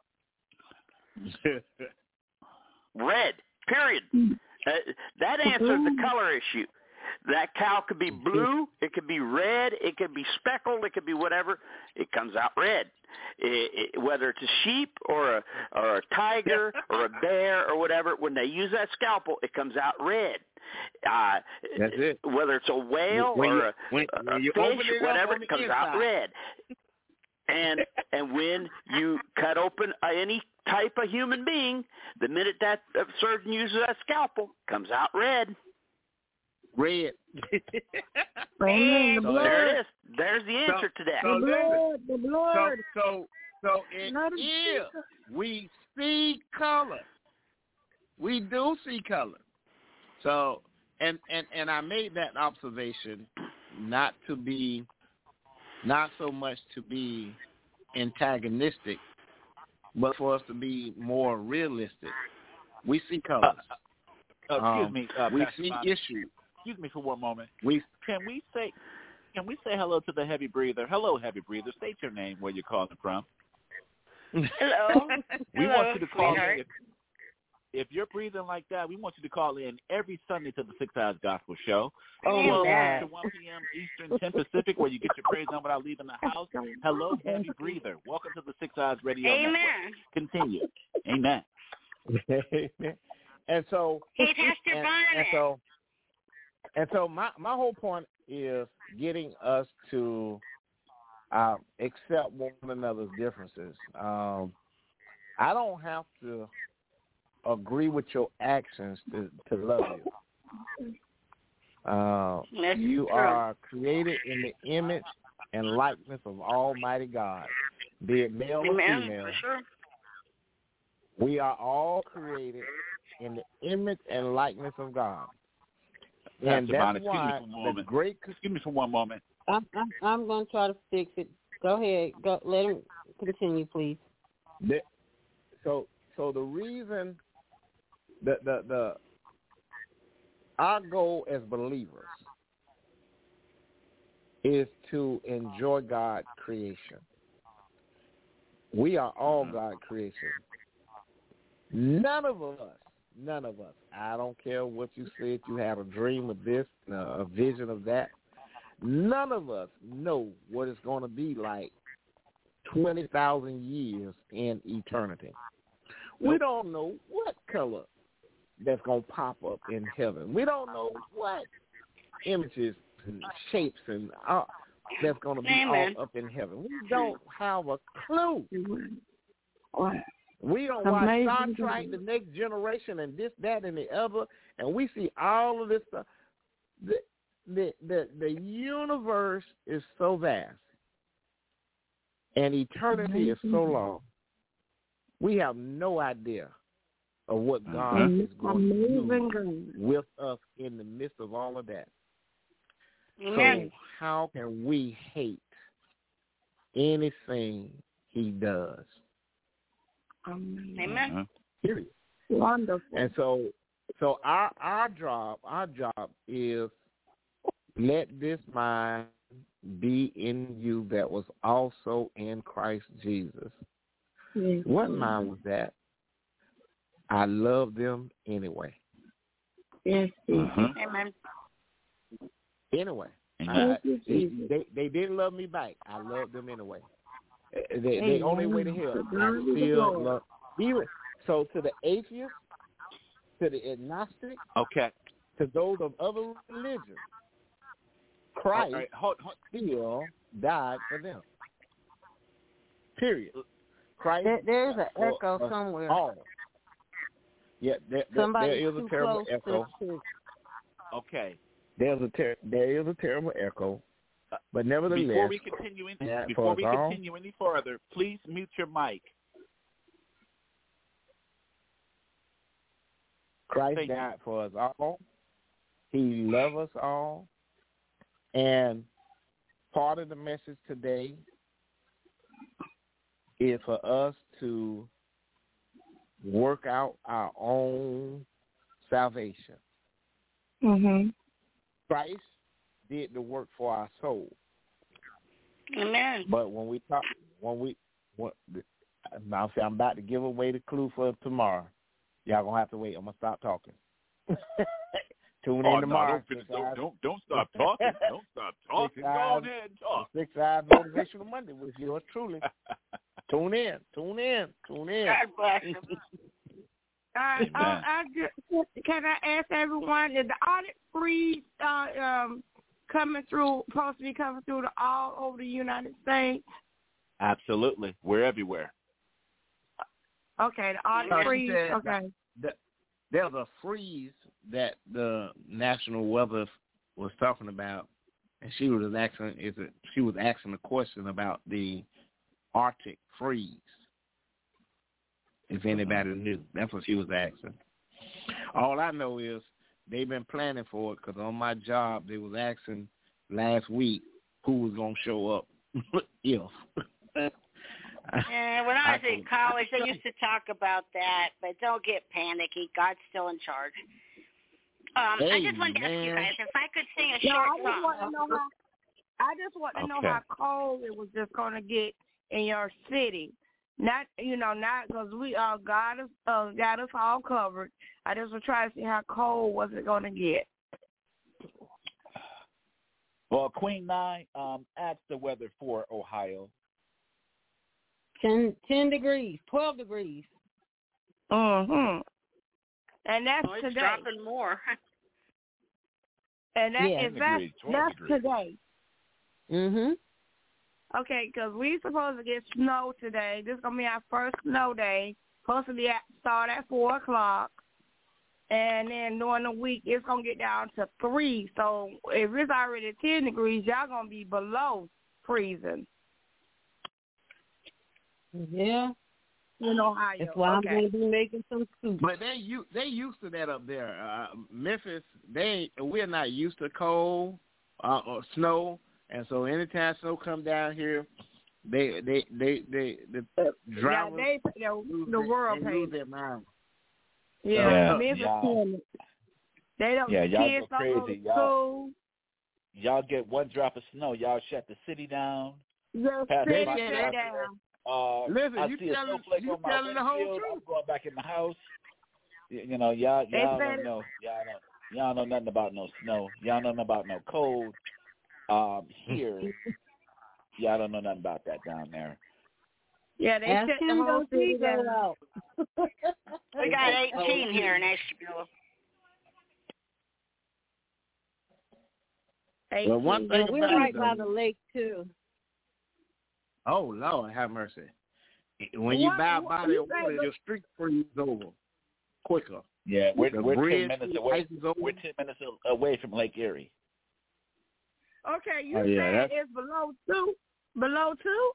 Red, period. Uh, that answers the color issue. That cow could be blue, it could be red, it could be speckled, it could be whatever. It comes out red. It, it, whether it's a sheep or a, or a tiger or a bear or whatever, when they use that scalpel, it comes out red. Uh,
That's it.
Whether it's a whale
when
or a,
when,
a,
when
a
you
fish,
open it
whatever,
up
it comes out red. And and when you cut open any type of human being, the minute that surgeon uses that scalpel, comes out red.
Red.
Amen. The
So
blood.
there it is. There's the answer
so,
to that.
So
The blood. The blood.
So so so it
Not a-
is. We see color. We do see color. So and, and, and I made that observation not to be not so much to be antagonistic, but for us to be more realistic. We see colors.
Uh, uh, excuse
um,
me. Uh,
we
Pastor
see
Bob,
issues.
Excuse me for one moment.
We
Can we say can we say hello to the heavy breather? Hello, heavy breather. State your name, where you're calling from.
Hello.
We
Hello,
want you to call
sweetheart.
in. If, if you're breathing like that, we want you to call in every Sunday to the Six Eyes Gospel Show.
Oh,
twelve
man.
to one p.m. Eastern, ten Pacific, where you get your praise on without leaving the house. Hello, heavy breather. Welcome to the Six Eyes Radio
Amen.
Network. Continue. Amen.
and so
Hey, Pastor
and,
Barnett.
and so and so my my whole point is getting us to uh, accept one another's differences. Um, I don't have to agree with your actions to, to love you. Uh,
That's
you
true.
are created in the image and likeness of Almighty God, be it male or
Amen.
female.
For sure.
We are all created in the image and likeness of God. And
Pastor
that's
Bonnet, excuse me
why
for one
the
moment.
great...
Excuse me for one moment.
I'm, I'm, I'm going to try to fix it. Go ahead. Go. Let him continue, please.
The, so, so the reason... The, the the our goal as believers is to enjoy God's creation. We are all God's creation. None of us, none of us, I don't care what you said, you had a dream of this, uh, a vision of that. None of us know what it's going to be like twenty thousand years in eternity. We don't know what color that's going to pop up in heaven. We don't know what images and shapes and uh, that's going to be
Amen.
all up in heaven. We don't have a clue.
What?
We don't watch Star
Amazing.
Trek, The Next Generation, and this, that, and the other, and we see all of this stuff. The, the, the, the universe is so vast, and eternity is so long. We have no idea of what God is going to do with us in the midst of all of that. So how can we hate anything he does?
Amen.
Period.
Wonderful.
And so, so our our job, our job is let this mind be in you that was also in Christ Jesus.
Yes.
What mind was that? I love them anyway.
Yes.
Mm-hmm. Amen.
Anyway,
Amen.
I, they, they they didn't love me back. I love them anyway. They, they only way to hell. I still love even so to the atheist, to the agnostic,
okay,
to those of other religions. Christ
right, hold, hold.
still died for them. Period. Christ.
There, there's an
for
echo
us
somewhere.
all. Yeah, there, there,
Somebody's
there is
too
a terrible
close
echo.
To
Okay.
There's a ter- there is a terrible echo, but nevertheless,
before we continue any,
yeah,
before we
all,
continue any further, please mute your mic.
Christ
Thank
died
you.
for us all. He loves us all, and part of the message today is for us to work out our own salvation.
Mm-hmm.
Christ did the work for our soul.
Amen.
But when we talk, when we, when, I'm I'm about to give away the clue for tomorrow. Y'all gonna have to wait. I'm gonna stop talking. Tune
oh,
in tomorrow.
No, don't, don't, don't, don't stop talking. Don't stop talking. Go
eyes,
ahead and talk.
Six Eyes Motivational Monday with yours truly. Tune in. Tune in. Tune in.
God bless you.
Uh, uh, I just, can I ask everyone, is the audit freeze uh, um, coming through, supposed to be coming through to all over the United States?
Absolutely. We're everywhere.
Okay, the audit
Uh,
freeze,
said
okay.
The, there's a freeze that the National Weather was talking about, and she was asking, is it, she was asking a question about the Arctic freeze. If anybody knew, that's what she was asking. All I know is they've been planning for it because on my job they was asking last week who was gonna show up if.
Yeah, when I was in college, they used to talk about that, but don't get panicky. God's still in charge. Um,
hey,
I just wanted to ask you guys if I could sing a
no,
short
I just
song.
want to know how. I just want to
okay.
know how cold it was just going to get in your city. Not, you know, not because we uh, got us, uh, got us all covered. I just was trying to see how cold was it going to get.
Well, Queen Nine, um, ask the weather for Ohio.
ten, ten degrees, twelve degrees.
Mm-hmm. And that's
Oh, it's
today.
dropping more.
And that
Yeah.
is that,
degrees,
that's
degrees.
today.
Mhm.
Okay, because we supposed to get snow today. This is going to be our first snow day. Supposed to be at, start at four o'clock. And then during the week, it's going to get down to three. So if it's already ten degrees, y'all going to be below freezing.
Yeah.
In Ohio.
That's why
okay.
I'm going to be making some soup.
But they you they used to that up there. Uh, Memphis, they we're not used to cold uh, or snow, and so anytime snow come down here, they they they they the drivers
yeah, they, you know,
lose
the
their,
world
they lose
pays.
their mind.
Yeah,
Yeah,
Memphis
y'all,
they don't.
yeah, y'all
kids
go
don't go
crazy.
to
Y'all,
school.
y'all get one drop of snow, y'all shut the city down.
Just
Pass
sit
my
it
car.
down.
Uh,
Listen,
I
you
see a
telling
snowflake
you
on my
telling the whole
windshield.
truth.
I'm going back in the house. You, you know, y'all,
They
y'all
said
don't
it.
know, y'all don't, y'all know nothing about no snow. Y'all know nothing about no cold. Um, here, y'all don't know nothing about that down there.
Yeah, they
Ask
shut the
him
whole
those
city
people
down.
out.
We got eighteen here in Asheville.
Well, one thing
And we're
about
right
it,
by
though,
the lake too.
oh Lord, have mercy. When you
What-
buy
what-
body of
you say,
water,
look-
your street freeze over quicker.
Yeah, we're
The
we're
bridge,
ten minutes
the
away.
ice is over.
We're ten minutes away from Lake Erie.
Okay, you
Oh, yeah,
said
that's-
it's below two? Below two?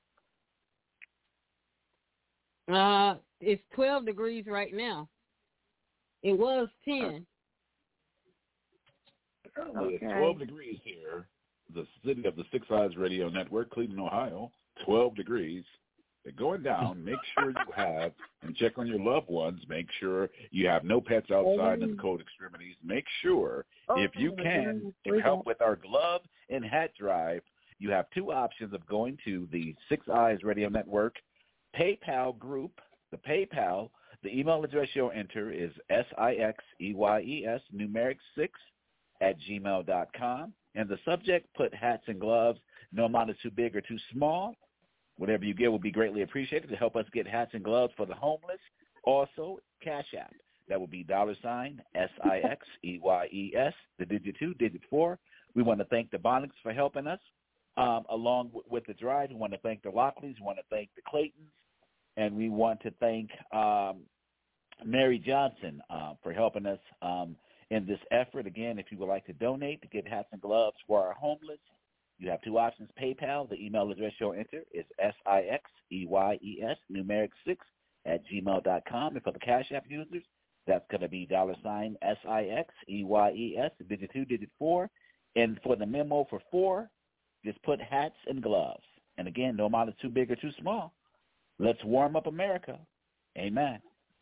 Uh, it's twelve degrees right now. It was ten.
Currently,
Okay.
it's twelve degrees here. the city of the Six Eyes Radio Network, Cleveland, Ohio, twelve degrees. They're going down. Make sure you have, and check on your loved ones. Make sure you have no pets outside in the cold extremities. Make sure, if you can, to help with our glove and hat drive, you have two options of going to the Six Eyes Radio Network PayPal group. The PayPal, the email address you'll enter is S I X E Y E S, numeric six, at gmail dot com. And the subject, put hats and gloves. No amount is too big or too small. Whatever you get will be greatly appreciated to help us get hats and gloves for the homeless. Also, Cash App. That will be dollar sign S I X E Y E S, the digit two, digit four. We want to thank the Bonnets for helping us um, along w- with the drive. We want to thank the Lockleys. We want to thank the Claytons. And we want to thank um, Mary Johnson uh, for helping us um, in this effort. Again, if you would like to donate to get hats and gloves for our homeless, you have two options. PayPal, the email address you'll enter is S I X E Y E S, numeric six, at gmail dot com. And for the Cash App users, that's going to be dollar sign S I X E Y E S, digit two, digit four. And for the memo for four, just put hats and gloves. And again, no amount is too big or too small. Let's warm up America. Amen.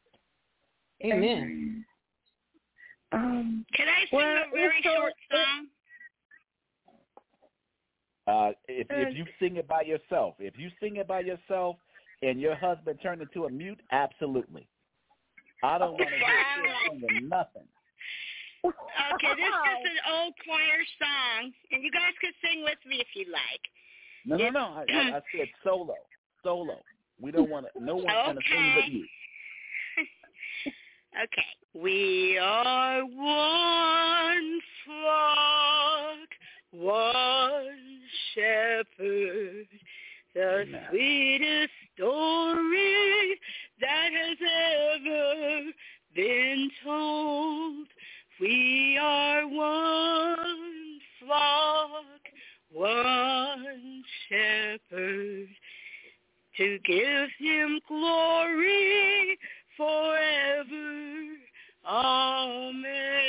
Amen. Um,
Can I sing
well,
a very
so,
short song?
Uh, if if you sing it by yourself, if you sing it by yourself and your husband turned into a mute, absolutely. I don't want to hear you singing nothing.
Okay, this is an old choir song, and you guys could sing with me if you like.
No, no, no. I, I, I said solo, solo. We don't want to. No one want to sing but you.
Okay. We are one flock, one shepherd, the
Amen.
sweetest story that has ever been told. We are one flock, one shepherd, to give him glory forever. Amen.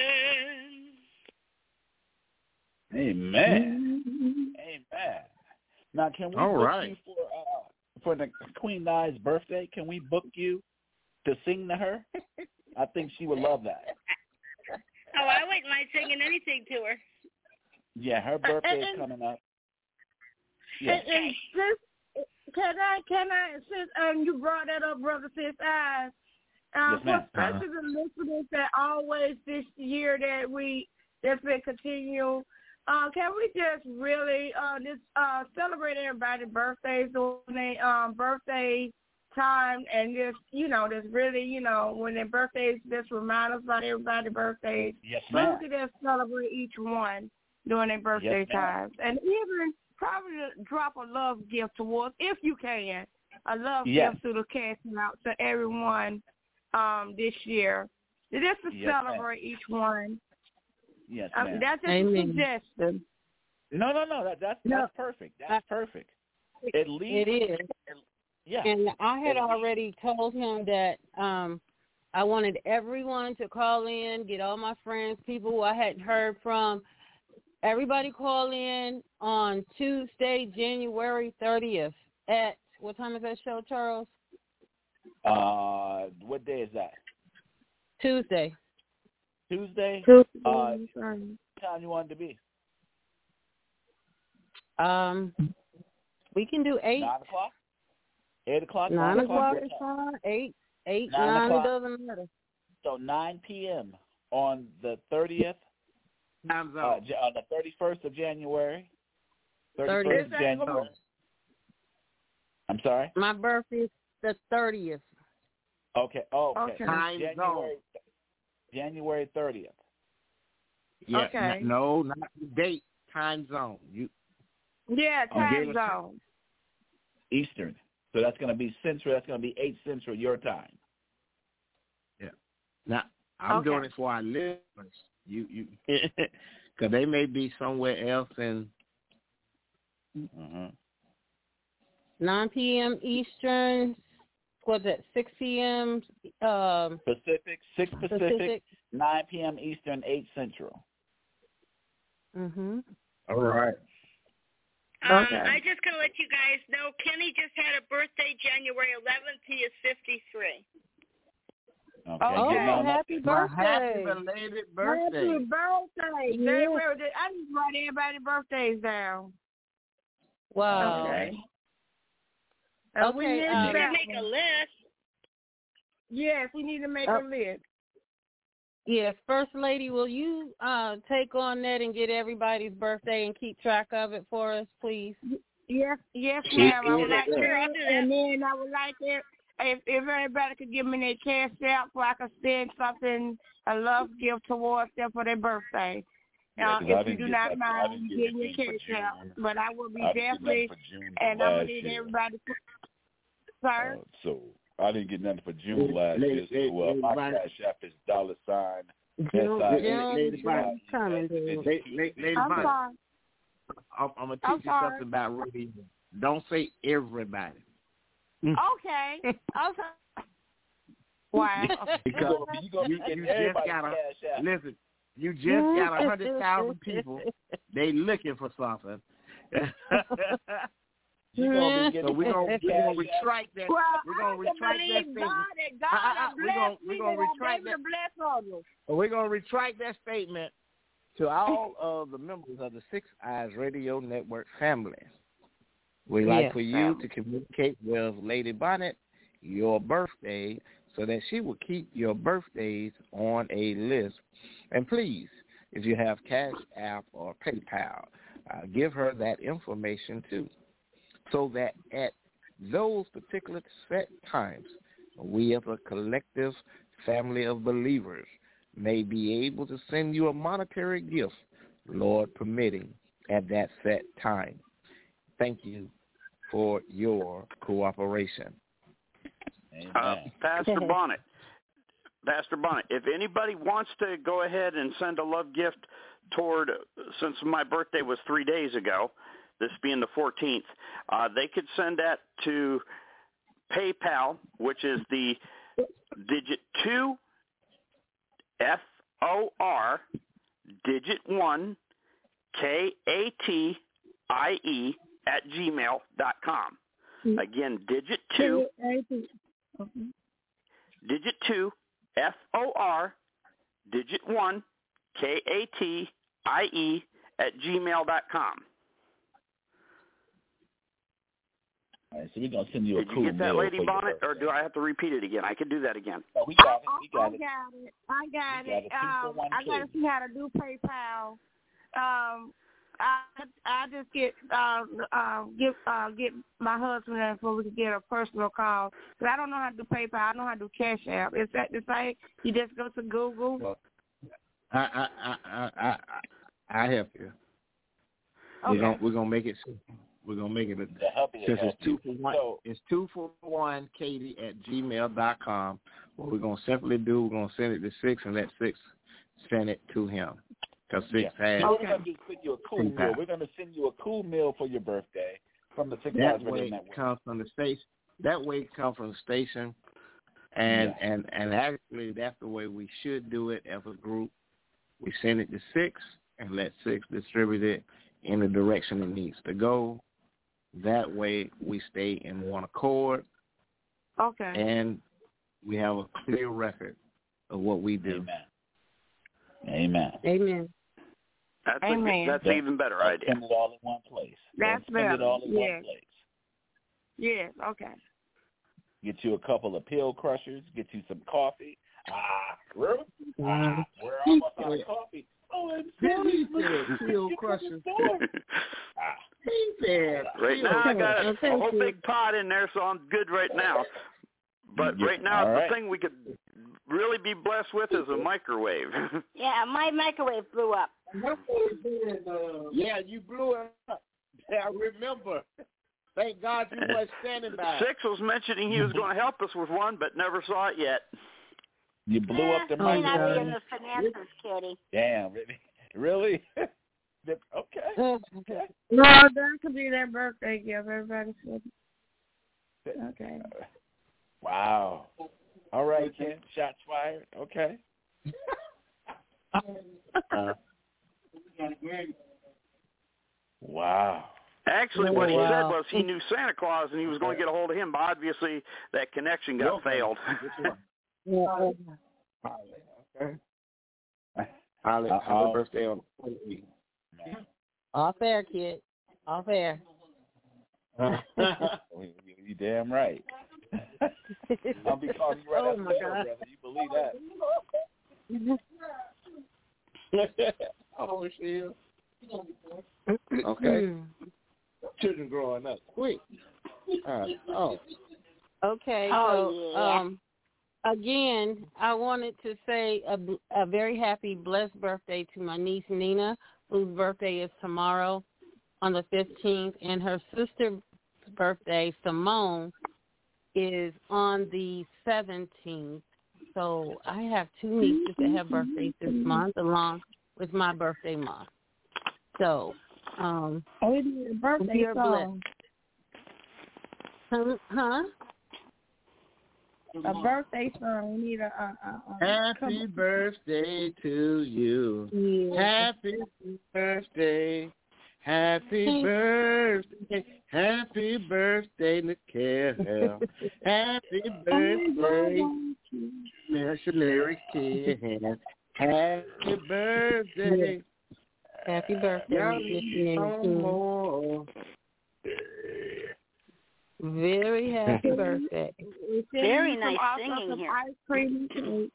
Amen. Amen. Now, can we
All
book
right.
you for uh, for the Queen Nye's birthday? Can we book you to sing to her? I think she would love that.
Oh, I wouldn't mind singing anything to her.
Yeah, her birthday is
and-
coming up.
and,
Yes.
and since, can I, can I, since um, you brought that up, Brother Sis Eyes, um,
Yes, ma'am.
for especially the listeners that always this year that we, that's been continue, uh, can we just really uh, just uh, celebrate everybody's birthdays during their um, birthday time, and just, you know, just really, you know, when their birthdays, just remind us about everybody's birthdays.
Yes,
So
ma'am.
we can just celebrate each one during their birthday
Yes, ma'am.
times. And even probably drop a love gift towards, if you can, a love
Yes.
gift to the casting out to everyone um, this year. Just to
Yes, ma'am.
celebrate each one.
Yes,
Um,
ma'am.
that's just
Amen.
a suggestion.
No, no, no. That, that's
No.
that's perfect. That's perfect. At least
It is.
Yeah.
And I had
At least-
already told him that um, I wanted everyone to call in, get all my friends, people who I hadn't heard from. Everybody call in on Tuesday, January thirtieth at, what time is that show, Charles?
Uh, what day is that?
Tuesday.
Tuesday.
Tuesday.
Uh, what time you want it to be?
Um, we can do eight.
Nine o'clock. Eight o'clock.
Nine o'clock
your
is
time?
fine. Eight, eight,
Nine
nine, it
o'clock.
doesn't matter.
So nine p.m. on the thirtieth.
Time's
Uh,
out.
Ja- on the thirty-first of January. thirty-first
thirtieth.
of January. I'm sorry.
My birthday is the thirtieth.
Okay. Oh, okay.
Okay.
Time
January.
zone.
January thirtieth.
Yeah,
Okay.
n- no, not the date. Time zone. You
Yeah,
I'm
time
giving-
zone.
Eastern. So that's going to be Central. That's going to be eight Central your time.
now. I'm
Okay.
doing it for our listeners. You, you, because they may be somewhere else, and
Mm-hmm.
nine p.m. Eastern. What's that? six p.m. Um,
Pacific, six Pacific,
Pacific.
nine p.m. Eastern, eight Central.
Mhm.
all right.
Um,
Okay.
I'm just going to let you guys know, Kenny just had a birthday January eleventh. He is fifty-three.
Okay.
Oh,
Getting on up
happy
Well,
birthday.
happy belated birthday.
Happy birthday.
Yes.
Very well. I just write everybody's birthdays down.
Wow.
Okay.
Okay,
Uh, we need
um,
You
that
can make a
one.
list.
Yes, we need to make
Uh,
a list.
Yes, First Lady, will you uh, take on that and get everybody's birthday and keep track of it for us, please?
Yes, yes,
She
ma'am. I would
is
like
it.
to.
Sure, I'll do that.
And then I would like to, if, if everybody could give me their cash out so I could send something, a love gift towards them for their birthday.
Yeah,
Uh,
'cause I
if you
didn't
do
get
not
nothing- I
mind
didn't get
getting your
anything for
cash out,
June.
but I will be
I didn't get
definitely,
nothing for June
and
from
I'm gonna
last
need
year.
everybody. To, sorry.
Uh, so I didn't get nothing for June last
Lady-
year. So uh, my
lady-
cash app is dollar sign
June,
S I
June,
Lady
June's
Bonnie.
coming, dude.
Lady, Lady, Lady
I'm
Bonnie,
sorry.
I'm, I'm gonna
I'm
teach you
sorry.
something about radio. Don't say everybody.
Okay. Okay. Why?
Because
you gonna be
you,
getting
you just
everybody's
got a
cash app.
listen. You just got a hundred thousand people. They looking for something.
You gonna be
so
getting
we're gonna, we're
cash
gonna
app.
retract that.
Well,
We're gonna
I
retract that
believe
statement.
God that God
Uh, uh, uh,
will
we're
bless
gonna-
me
we're gonna
that I'll be
retract
able to
that.
bless others.
We're gonna retract that statement to all of the members of the Six Eyes Radio Network family. We'd like
Yes,
for you
family.
to communicate with Lady Bonnet your birthday so that she will keep your birthdays on a list. And please, if you have Cash App or PayPal, uh, give her that information too, so that at those particular set times, we as a collective family of believers may be able to send you a monetary gift, Lord permitting, at that set time. Thank you for your cooperation.
Uh, Pastor Bonnet, Pastor Bonnet, if anybody wants to go ahead and send a love gift toward, since my birthday was three days ago, this being the fourteenth, uh, they could send that to PayPal, which is the digit two, F O R, digit one, K A T I E, at gmail dot com. Again, digit two, digit two, F O R, digit one, K A T I E, at gmail dot com.
All right, so we're gonna send you a
Did
cool
you get that,
meal
Lady
for your
Bonnet, or
birthday.
do I have to repeat it again? I can do that again.
No, we got it. We
I, I
got it.
got it. I got
We
it.
got a two for
Um,
one
I gotta
kid.
see how to do PayPal. Um, I I just get uh uh get uh get my husband there before we can get a personal call. But I don't know how to do PayPal. I know how to do Cash App. Is that the same? You just go to Google.
Well, I I I I I, I help you.
Okay.
We're gonna we're gonna make it simple. We're gonna make it a,
To help you,
since
help
it's two
you.
for one.
So,
It's two for one, Katie at gmail dot com. What we're gonna simply do, we're gonna send it to Six and let Six send it to him. Because Six
yeah.
has.
So we're gonna just send you a cool
PayPal.
meal. We're gonna send you a cool meal for your birthday from the Six
That
Eyes Radio
way it
Network.
comes from the station. That way it comes from the station, and
Yeah.
and and actually that's the way we should do it as a group. We send it to Six and let Six distribute it in the direction it needs to go. That way we stay in one accord,
Okay.
and we have a clear record of what we do.
Amen. Amen.
Amen.
That's,
Amen.
A, that's an even better
Don't
idea.
Spend it all in one place.
That's
Don't spend it
better.
all in
Yes.
one place.
Yes. Okay.
Get you a couple of pill crushers. Get you some coffee. Ah, really?
Mm-hmm.
Ah, we're almost out of coffee. Oh, I'm sorry.
He said pill crushers.
Ah.
He said
Right
pill
now I got a,
Oh,
a
thank
whole
you.
big pot in there, so I'm good right now. But
Yeah,
right now,
all
the
right.
thing we could really be blessed with is a microwave.
Yeah, my microwave blew up.
Yeah, you blew it up. I remember. Thank God you weren't standing by.
Six was mentioning he was going to help us with one, but never saw it yet.
You blew up the
Eh, may not be
microwave.
in the finances, Kitty.
Damn, really? Really? Okay. Okay.
No, that could be their birthday gift. Everybody said. Okay.
Wow. All right, Ken. Shots fired. Okay.
Uh,
Wow.
Actually,
Oh,
what he
wow.
said was he knew Santa Claus and he was going to get a hold of him, but obviously that connection got
Okay.
failed.
Yeah.
Okay. Holly,
Uh,
happy
uh,
birthday on the twenty-eighth.
Off air, kid. Off air.
You damn right. I'll be calling you right
Oh,
after
my
the show,
God.
brother. You believe that?
Oh, shit. Okay. Children growing up quick. Uh, oh.
Okay,
Oh,
so
yeah.
um, again, I wanted to say a, a very happy, blessed birthday to my niece Nina, whose birthday is tomorrow on the fifteenth, and her sister's birthday, Simone, is on the seventeenth. So I have two nieces that have birthdays this month, along with my birthday month. So, um,
Oh, we need a birthday
you're
song.
blessed. Huh?
A birthday song. We need a. a, a, a
Happy birthday to you.
Yeah.
Happy birthday. Happy birthday. Happy birthday, Nicole. Happy birthday, missionary kid. Happy birthday.
Happy birthday,
Y'all
missionary
no
King.
more.
Very happy birthday.
Very
Some-
nice
also
singing
some
here.
Ice cream and cake.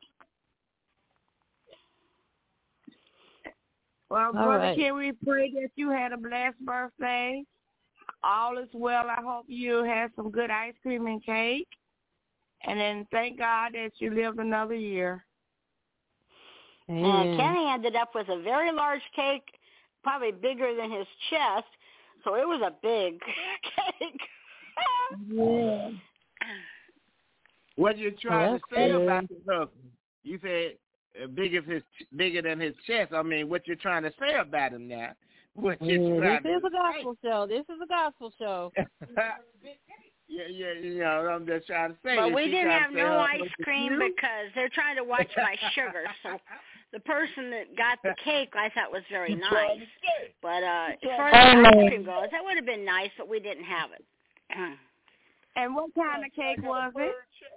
Well,
All
Brother
right.
Ken, we pray that you had a blessed birthday. All is well. I hope you had some good ice cream and cake. And then thank God that you lived another year.
Amen.
And Kenny ended up with a very large cake, probably bigger than his chest. So it was a big cake.
Yeah.
What you trying
Well,
to say
that's
about his husband? You said uh, big as his, bigger than his chest. I mean, what you trying to say about him now? What you
Yeah,
trying
this is
to
a gospel show. This is a gospel show.
yeah, yeah, you know, I'm just trying to say.
But
if
we
she
didn't
trying
have
to say
no
her
ice
husband
cream
cute,
because they're trying to watch my sugar. So the person that got the cake I thought was very nice. But uh, as far as the ice cream goes, that would have been nice, but we didn't have it.
And what kind of cake was it?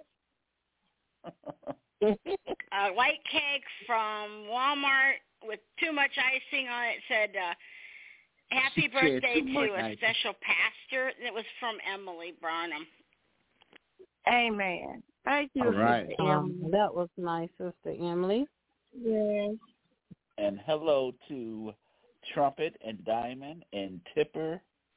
A white cake from Walmart with too much icing on it. Said, uh, happy
She said
birthday
too
to
much
a
icing.
special pastor. And it was from Emily Barnum.
Amen. Thank you,
All right.
Sister
Um,
Emily.
that was nice, Sister Emily.
Yes.
And hello to Trumpet and Diamond and Tipper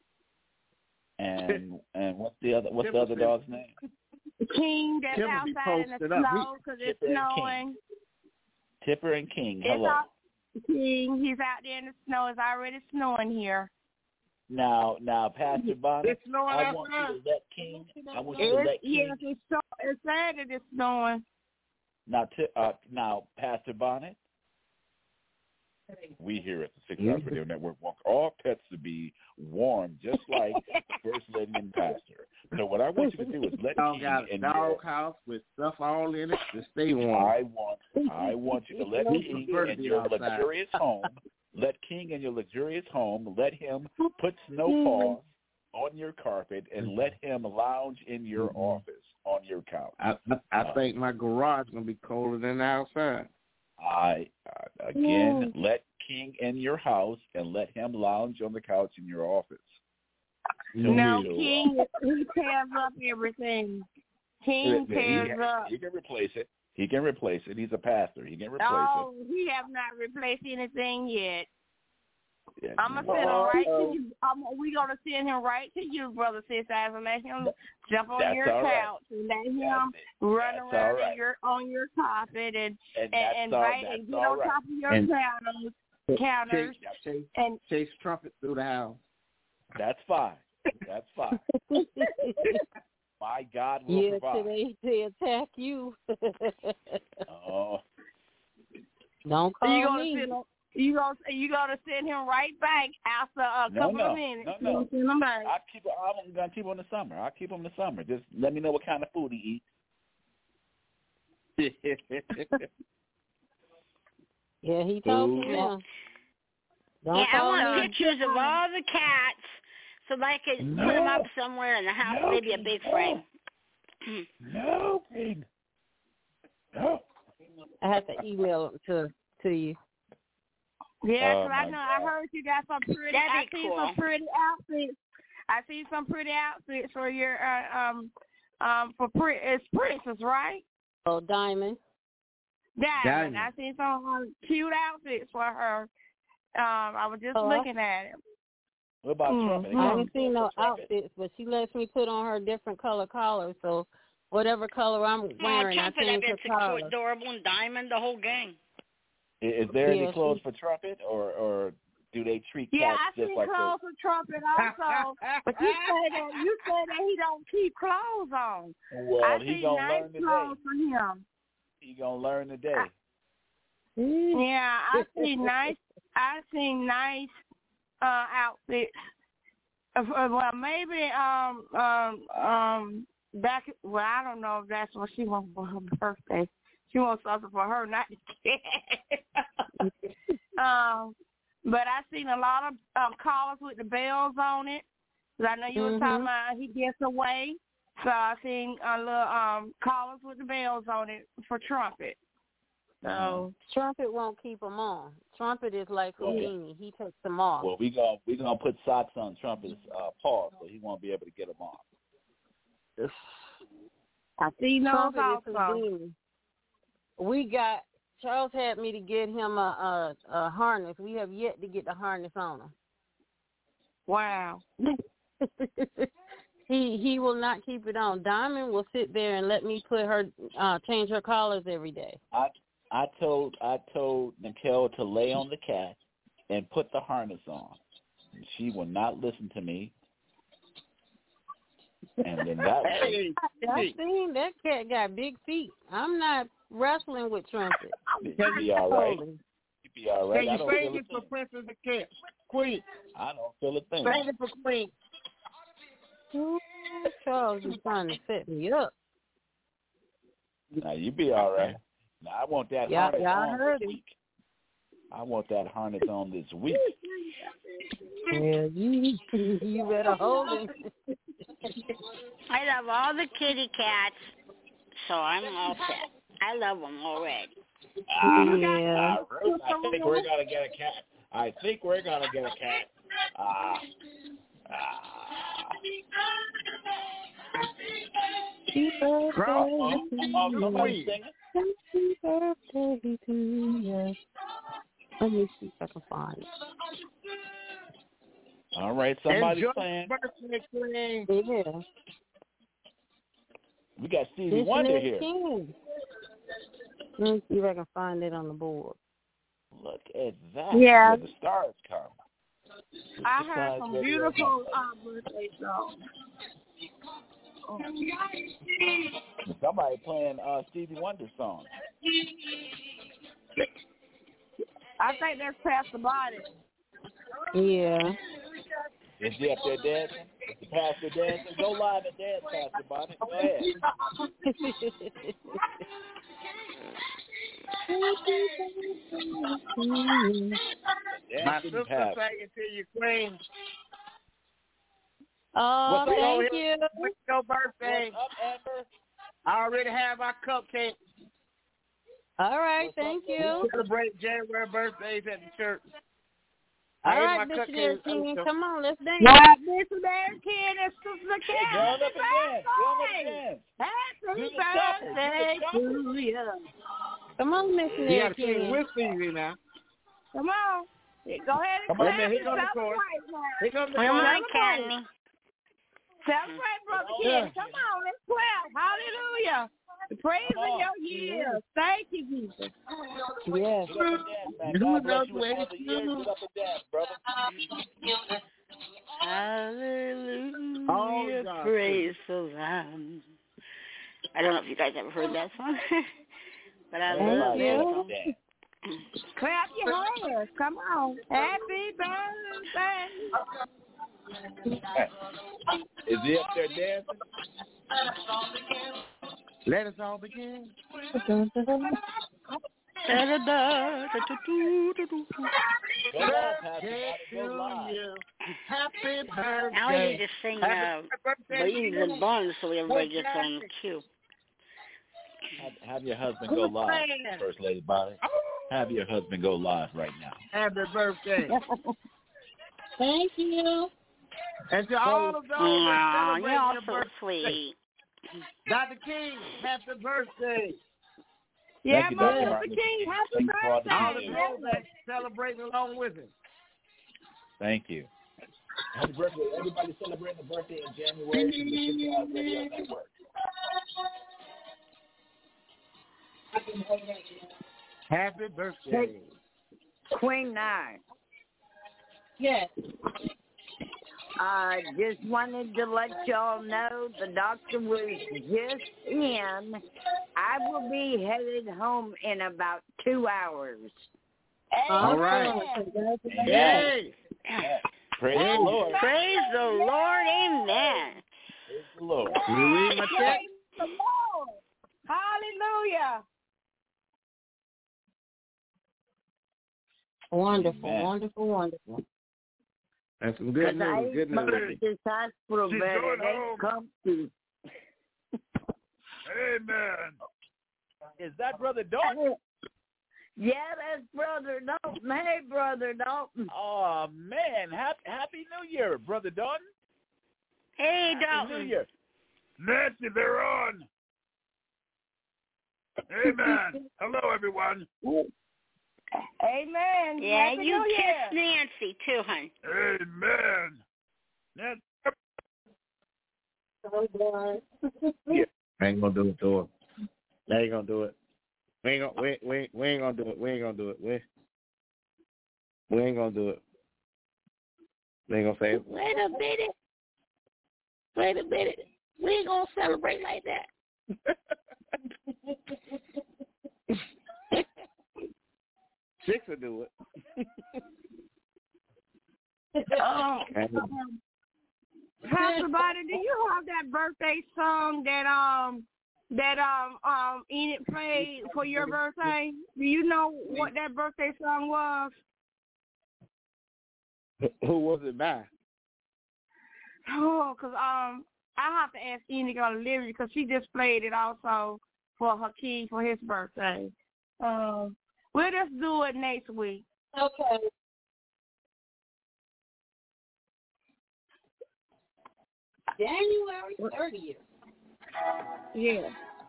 and and what's the other what's the other dog's name?
King that's
Tim will be
outside in the
posted up.
snow because it's
Tipper and
snowing.
Tipper and King.
It's
Hello.
out, King, he's out there in the snow. It's already snowing here.
Now, now, Pastor Bonnet,
It's snowing
I want you
outside.
to let King. I want you to
It's,
let King.
yes, it's, so, it's sad that it's snowing.
Now, t- uh, now, Pastor Bonnet, we here at the Six Hours Radio Network want all pets to be warm, just like the First Lady and Pastor. So what I want you to do is let
Dog
King
got a
and
dog
your,
house with stuff all in it to stay warm.
I want, I want you to let King and your luxurious home, let King and your luxurious home, let him put snow paws on your carpet and let him lounge in your
Mm-hmm.
office on your couch.
I, I, I think my garage gonna be colder than outside.
I uh, again let King in your house and let him lounge on the couch in your office. So
No,
you,
King, he tears up everything. King
he,
tears
he,
up.
he can replace it. He can replace it. He's a pastor. He can replace
Oh, he have not replaced anything yet.
it. Yeah,
I'm gonna
yeah.
send him right to you. I'm, we gonna send him right to you, brother, sister, and let him jump on
That's
your
all right.
couch and let him
That's
run
That's
around
all right.
in your on your carpet and
And
and,
that's
and
all-
right
that's
and get
all
on
right.
top of your
And-
counters, counters
Chase, chase,
and
chase trumpet through the house.
That's fine. That's fine. My God will
Yeah,
provide.
today they attack you.
Oh,
Don't call
you gonna
me.
send him, you gonna you gonna send him right back after a
No,
couple
no,
of minutes.
no, no.
You gonna send him back.
I'll keep. I'm gonna keep him in the summer. I'll keep him in the summer. Just let me know what kind of food he eats.
Yeah, he told
Ooh.
me now. Don't
Yeah, I
call
want
me.
pictures of all the cats so that I could
No.
put them up somewhere in the house,
No,
maybe a big frame.
No, King. No.
I have to email them to to you.
Yeah,
Oh,
'cause I
my
know
God.
I heard you got some pretty.
That'd
I
be
see
cool.
some pretty outfits. I see some pretty outfits for your uh, um um for pri- it's princess, right?
Oh, Diamond.
Diamond.
Diamond.
I see some um, cute outfits for her. Um, I was just
Oh,
looking at it.
What about
Mm,
trumpet?
I
mm.
ain't seen no
Trumpet.
outfits, but she lets me put on her different color collars. So whatever color I'm
Oh,
wearing, I
trumpet, I
change
bet
her
it's so
collar.
adorable, and diamond, the whole gang.
I- Is there
Yeah,
any clothes
she-
for trumpet, or or do they treat
Yeah,
cats
I
just
see
like
clothes for trumpet also. But you say that you say that he don't keep clothes on.
the? Well,
I
he
see
gonna
nice
learn today.
clothes for him.
He gonna learn today.
Yeah, I see nice. I see nice uh, outfits. Uh, well, maybe um um um back. Well, I don't know if that's what she wants for her birthday. She wants something for her, not the kid. um, but I seen a lot of um, collars with the bells on it. 'Cause I know you
Mhm.
were talking about he gets away. So I seen a little um collars with the bells on it for trumpet. So
Trumpet won't keep them on. Trumpet is like
Well,
Houdini. He takes them off.
Well, we gonna we gonna put socks on trumpet's uh, paw, so he won't be able to get them off.
I see those
Trumpet is
also.
Houdini. We got Charles had me to get him a, a a harness. We have yet to get the harness on him.
Wow.
he he will not keep it on. Diamond will sit there and let me put her uh change her collars every day.
I I told I told Nicole to lay on the cat and put the harness on. She will not listen to me. And then that
Hey,
I seen that cat got big feet. I'm not wrestling with Trumpet.
He'll be all right.
Holy.
He'll be all right.
Can
I
you
don't
sing
feel a
it for
thing.
Princess the Cat? Queen.
I don't feel a thing.
Sing it for Queen.
Ooh, Charles is trying to set me up.
Now you be all right. Now I want that
Y'all-
harness
y'all
on
heard
this
him.
week. I want that harness on this week.
Yeah, you you better hold him.
I love all the kitty cats, so I'm all set. I love them already.
Ah,
Yeah.
ah, Ruth, I think we're gonna get a cat. I think we're gonna get a cat. Ah, ah.
Happy birthday
Oh,
to
oh,
you.
somebody's singing.
Happy birthday to you. Let me see if I can find it.
All right, somebody's
Enjoy
playing.
birthday, Queen.
Yeah.
We got Stevie
This
Wonder
is
here.
King. Let me see if I can find it on the board.
Look at that.
Yeah.
Where the stars come.
I heard some beautiful uh, birthday songs.
Somebody playing uh, Stevie Wonder song.
I think that's Pastor Body.
Yeah.
Is he up there dancing? Is the pastor dancing? Go live and dance, Pastor Bonnet. Go ahead.
My
Dancing
sister
pastor.
sang it to you, Queen.
Oh,
What's up,
thank
Go
you.
ahead. It's your birthday.
What's up, Amber?
I already have our cupcake.
All right,
What's
thank
up,
you.
We celebrate January birthdays at the church.
All
I ate
right,
my
Missionary
cupcakes
King,
also.
come on, let's dance.
What, Missionary King and Sister Cat?
Go on up and dance. Go on up and dance.
Happy
Do the shuffle.
birthday
Do the
to you.
Come on,
You
Missionary
got to sing
King.
with Stevie now.
Come on. Go ahead and
Come on,
clap
man. Here
and
comes the chorus.
celebrate now.
Here comes the
Come
chorus.
on, Candy.
Celebrate, Brother
Oh,
King.
yeah.
Come on, let's clap. Hallelujah. Praise
Come
in
on.
your years. Thank you, Jesus.
Yes.
Get up and dance, man.
Do
God bless
not
you with
wait
another year. Get up and dance, brother.
Hallelujah.
Oh, God.
Praise the Lamb. I don't know if you guys ever heard that song, but I
Thank
love
you.
that song.
Dance.
Clap your hands. Come on. Happy birthday.
Is he up there dancing?
Let us all begin.
Go live, Pastor. Go live.
Happy birthday.
Now we need to sing uh, Beans and Buns so everybody gets on the cue.
Have, have your husband go live, First Lady Bonnie. Have your husband go live right now.
Happy birthday.
Thank you.
And to all of those
Aw,
that
you're
celebrate
all
your
so
birthday,
sweet.
Doctor King, happy birthday.
Yeah,
Thank you,
Martin
Doctor
Luther King, happy
Thank you for all the
birthday.
All of those that celebrating along with him.
Thank you. Happy birthday. Everybody celebrating a birthday in January in the Six Hours Radio Network.
Happy birthday.
Queen Nine.
Yes.
I just wanted to let y'all know the doctor was just in. I will be headed home in about two hours.
All right.
Hey. Praise the Lord.
Praise the Lord. Amen.
Praise the Lord.
You read my text?
Praise the Lord. Hallelujah.
Wonderful,
Amen.
wonderful, wonderful.
That's some good
I
news. Good news.
ain't this hospital
She's
bed.
going
It ain't
home.
comfy.
Amen.
Is that Brother Dalton?
Yeah, that's Brother Dalton. Hey, Brother Dalton.
Oh, man. Happy, happy New Year, Brother Dalton.
Hey,
Happy New
Dalton.
Year.
Nancy, they're on. Amen. Hello, everyone.
Amen.
Yeah,
Happy
you
New
kiss
Year.
Nancy too, hon.
Amen. Nancy.
Oh, boy.
I ain't gonna do it to him. They ain't gonna do it. We ain't gonna we, we, we ain't gonna do it. We ain't gonna do it. We, we ain't gonna do it. They ain't gonna say, wait a minute. Wait a minute. We ain't gonna celebrate like that. Six will do it.
Um, Pastor Biden, do you have that birthday song that um that um um Enid played for your birthday? Do you know what that birthday song was?
Who was it by?
Oh, cause um I have to ask Enid on the lyrics because she just played it also for her kid for his birthday. Um, we'll just do it next week.
Okay. January thirtieth.
Yeah.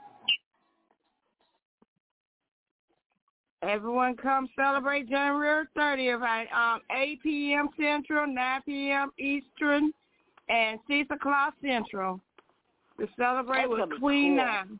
Everyone come celebrate January thirtieth at um, eight p.m. Central, nine p.m. Eastern, and six o'clock Central to celebrate
That's
with
gonna be
Queen
cool.
Nine.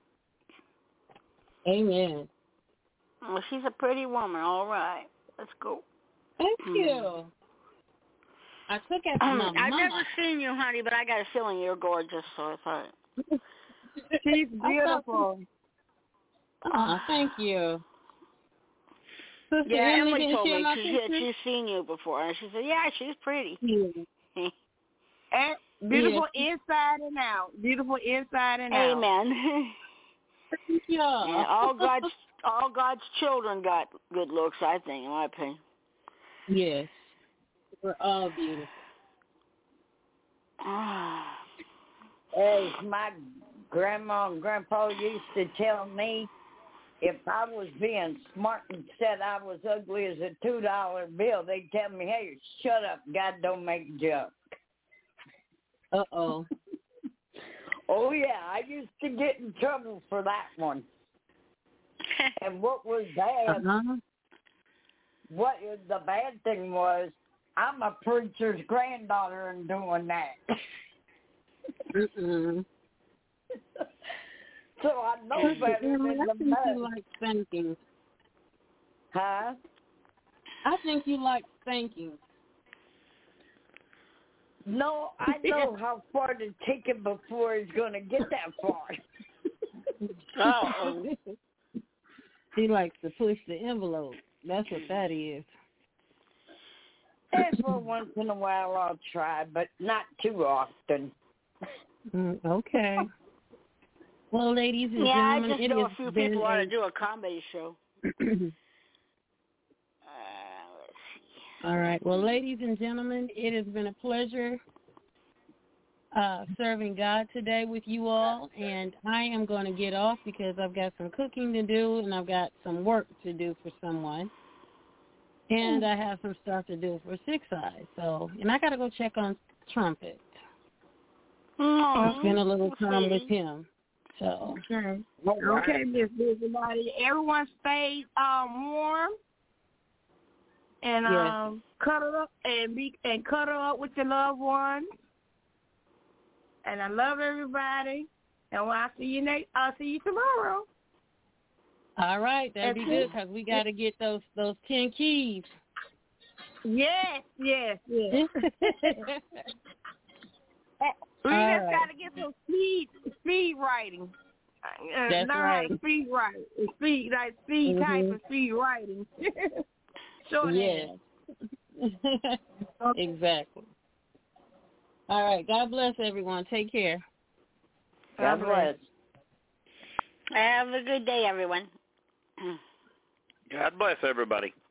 Amen.
Well, she's a pretty woman. All right. Let's go.
Thank you. I took it from my
I've
mama.
never seen you, honey, but I got a feeling you're gorgeous, so it's all right.
She's beautiful.
Oh, thank you. Sister
Yeah,
Emily
Emily
didn't
told
share
me
my
she said
picture?
she's seen you before, and she said, yeah, she's pretty.
Yeah.
And beautiful inside and out. Beautiful inside and out.
Amen.
Yeah.
Yeah, all God's all God's children got good looks, I think, in my opinion.
Yes. We're all beautiful.
As my grandma and grandpa used to tell me, if I was being smart and said I was ugly as a two dollar bill, they'd tell me, hey, shut up, God don't make junk.
Uh-oh.
Oh, yeah, I used to get in trouble for that one. And what was bad,
Uh-huh.
what was the bad thing was, I'm a preacher's granddaughter and doing that.
Mm-mm.
So I know better
Emily,
than
I
the
think you
mud.
like spanking.
Huh?
I think you like spanking.
No, I know how far to take it before it's going to get that far.
Uh-oh.
He likes to push the envelope. That's what that is.
Every once in a while I'll try, but not too often.
Mm, okay. Well, ladies and
Yeah, I
gentlemen,
just
it
know
has
a few
been
people ought
a...
to do a comedy show. Uh, let's see.
All right. Well, ladies and gentlemen, it has been a pleasure uh, serving God today with you all, and I am going to get off because I've got some cooking to do and I've got some work to do for someone, and I have some stuff to do for Six Eyes. So, and I got to go check on Trumpet.
Oh,
spend a little time with him. So
okay, okay, Miss Busybody. Everyone stay um warm and
yes.
um cuddle up and be and cuddle up with your loved ones. And I love everybody. And I'll see you next. I'll see you tomorrow.
All right, that'd be good because we got to get those those ten keys.
Yes, yes, yes. We
All
just
right.
got to get some speed speed writing. Uh,
That's
learn
right.
how to speed write. Speed like speed
Mhm.
type of speed writing. Short
Yes. Exactly. All right. God bless everyone. Take care.
God bless.
Have a good day, everyone.
God bless everybody.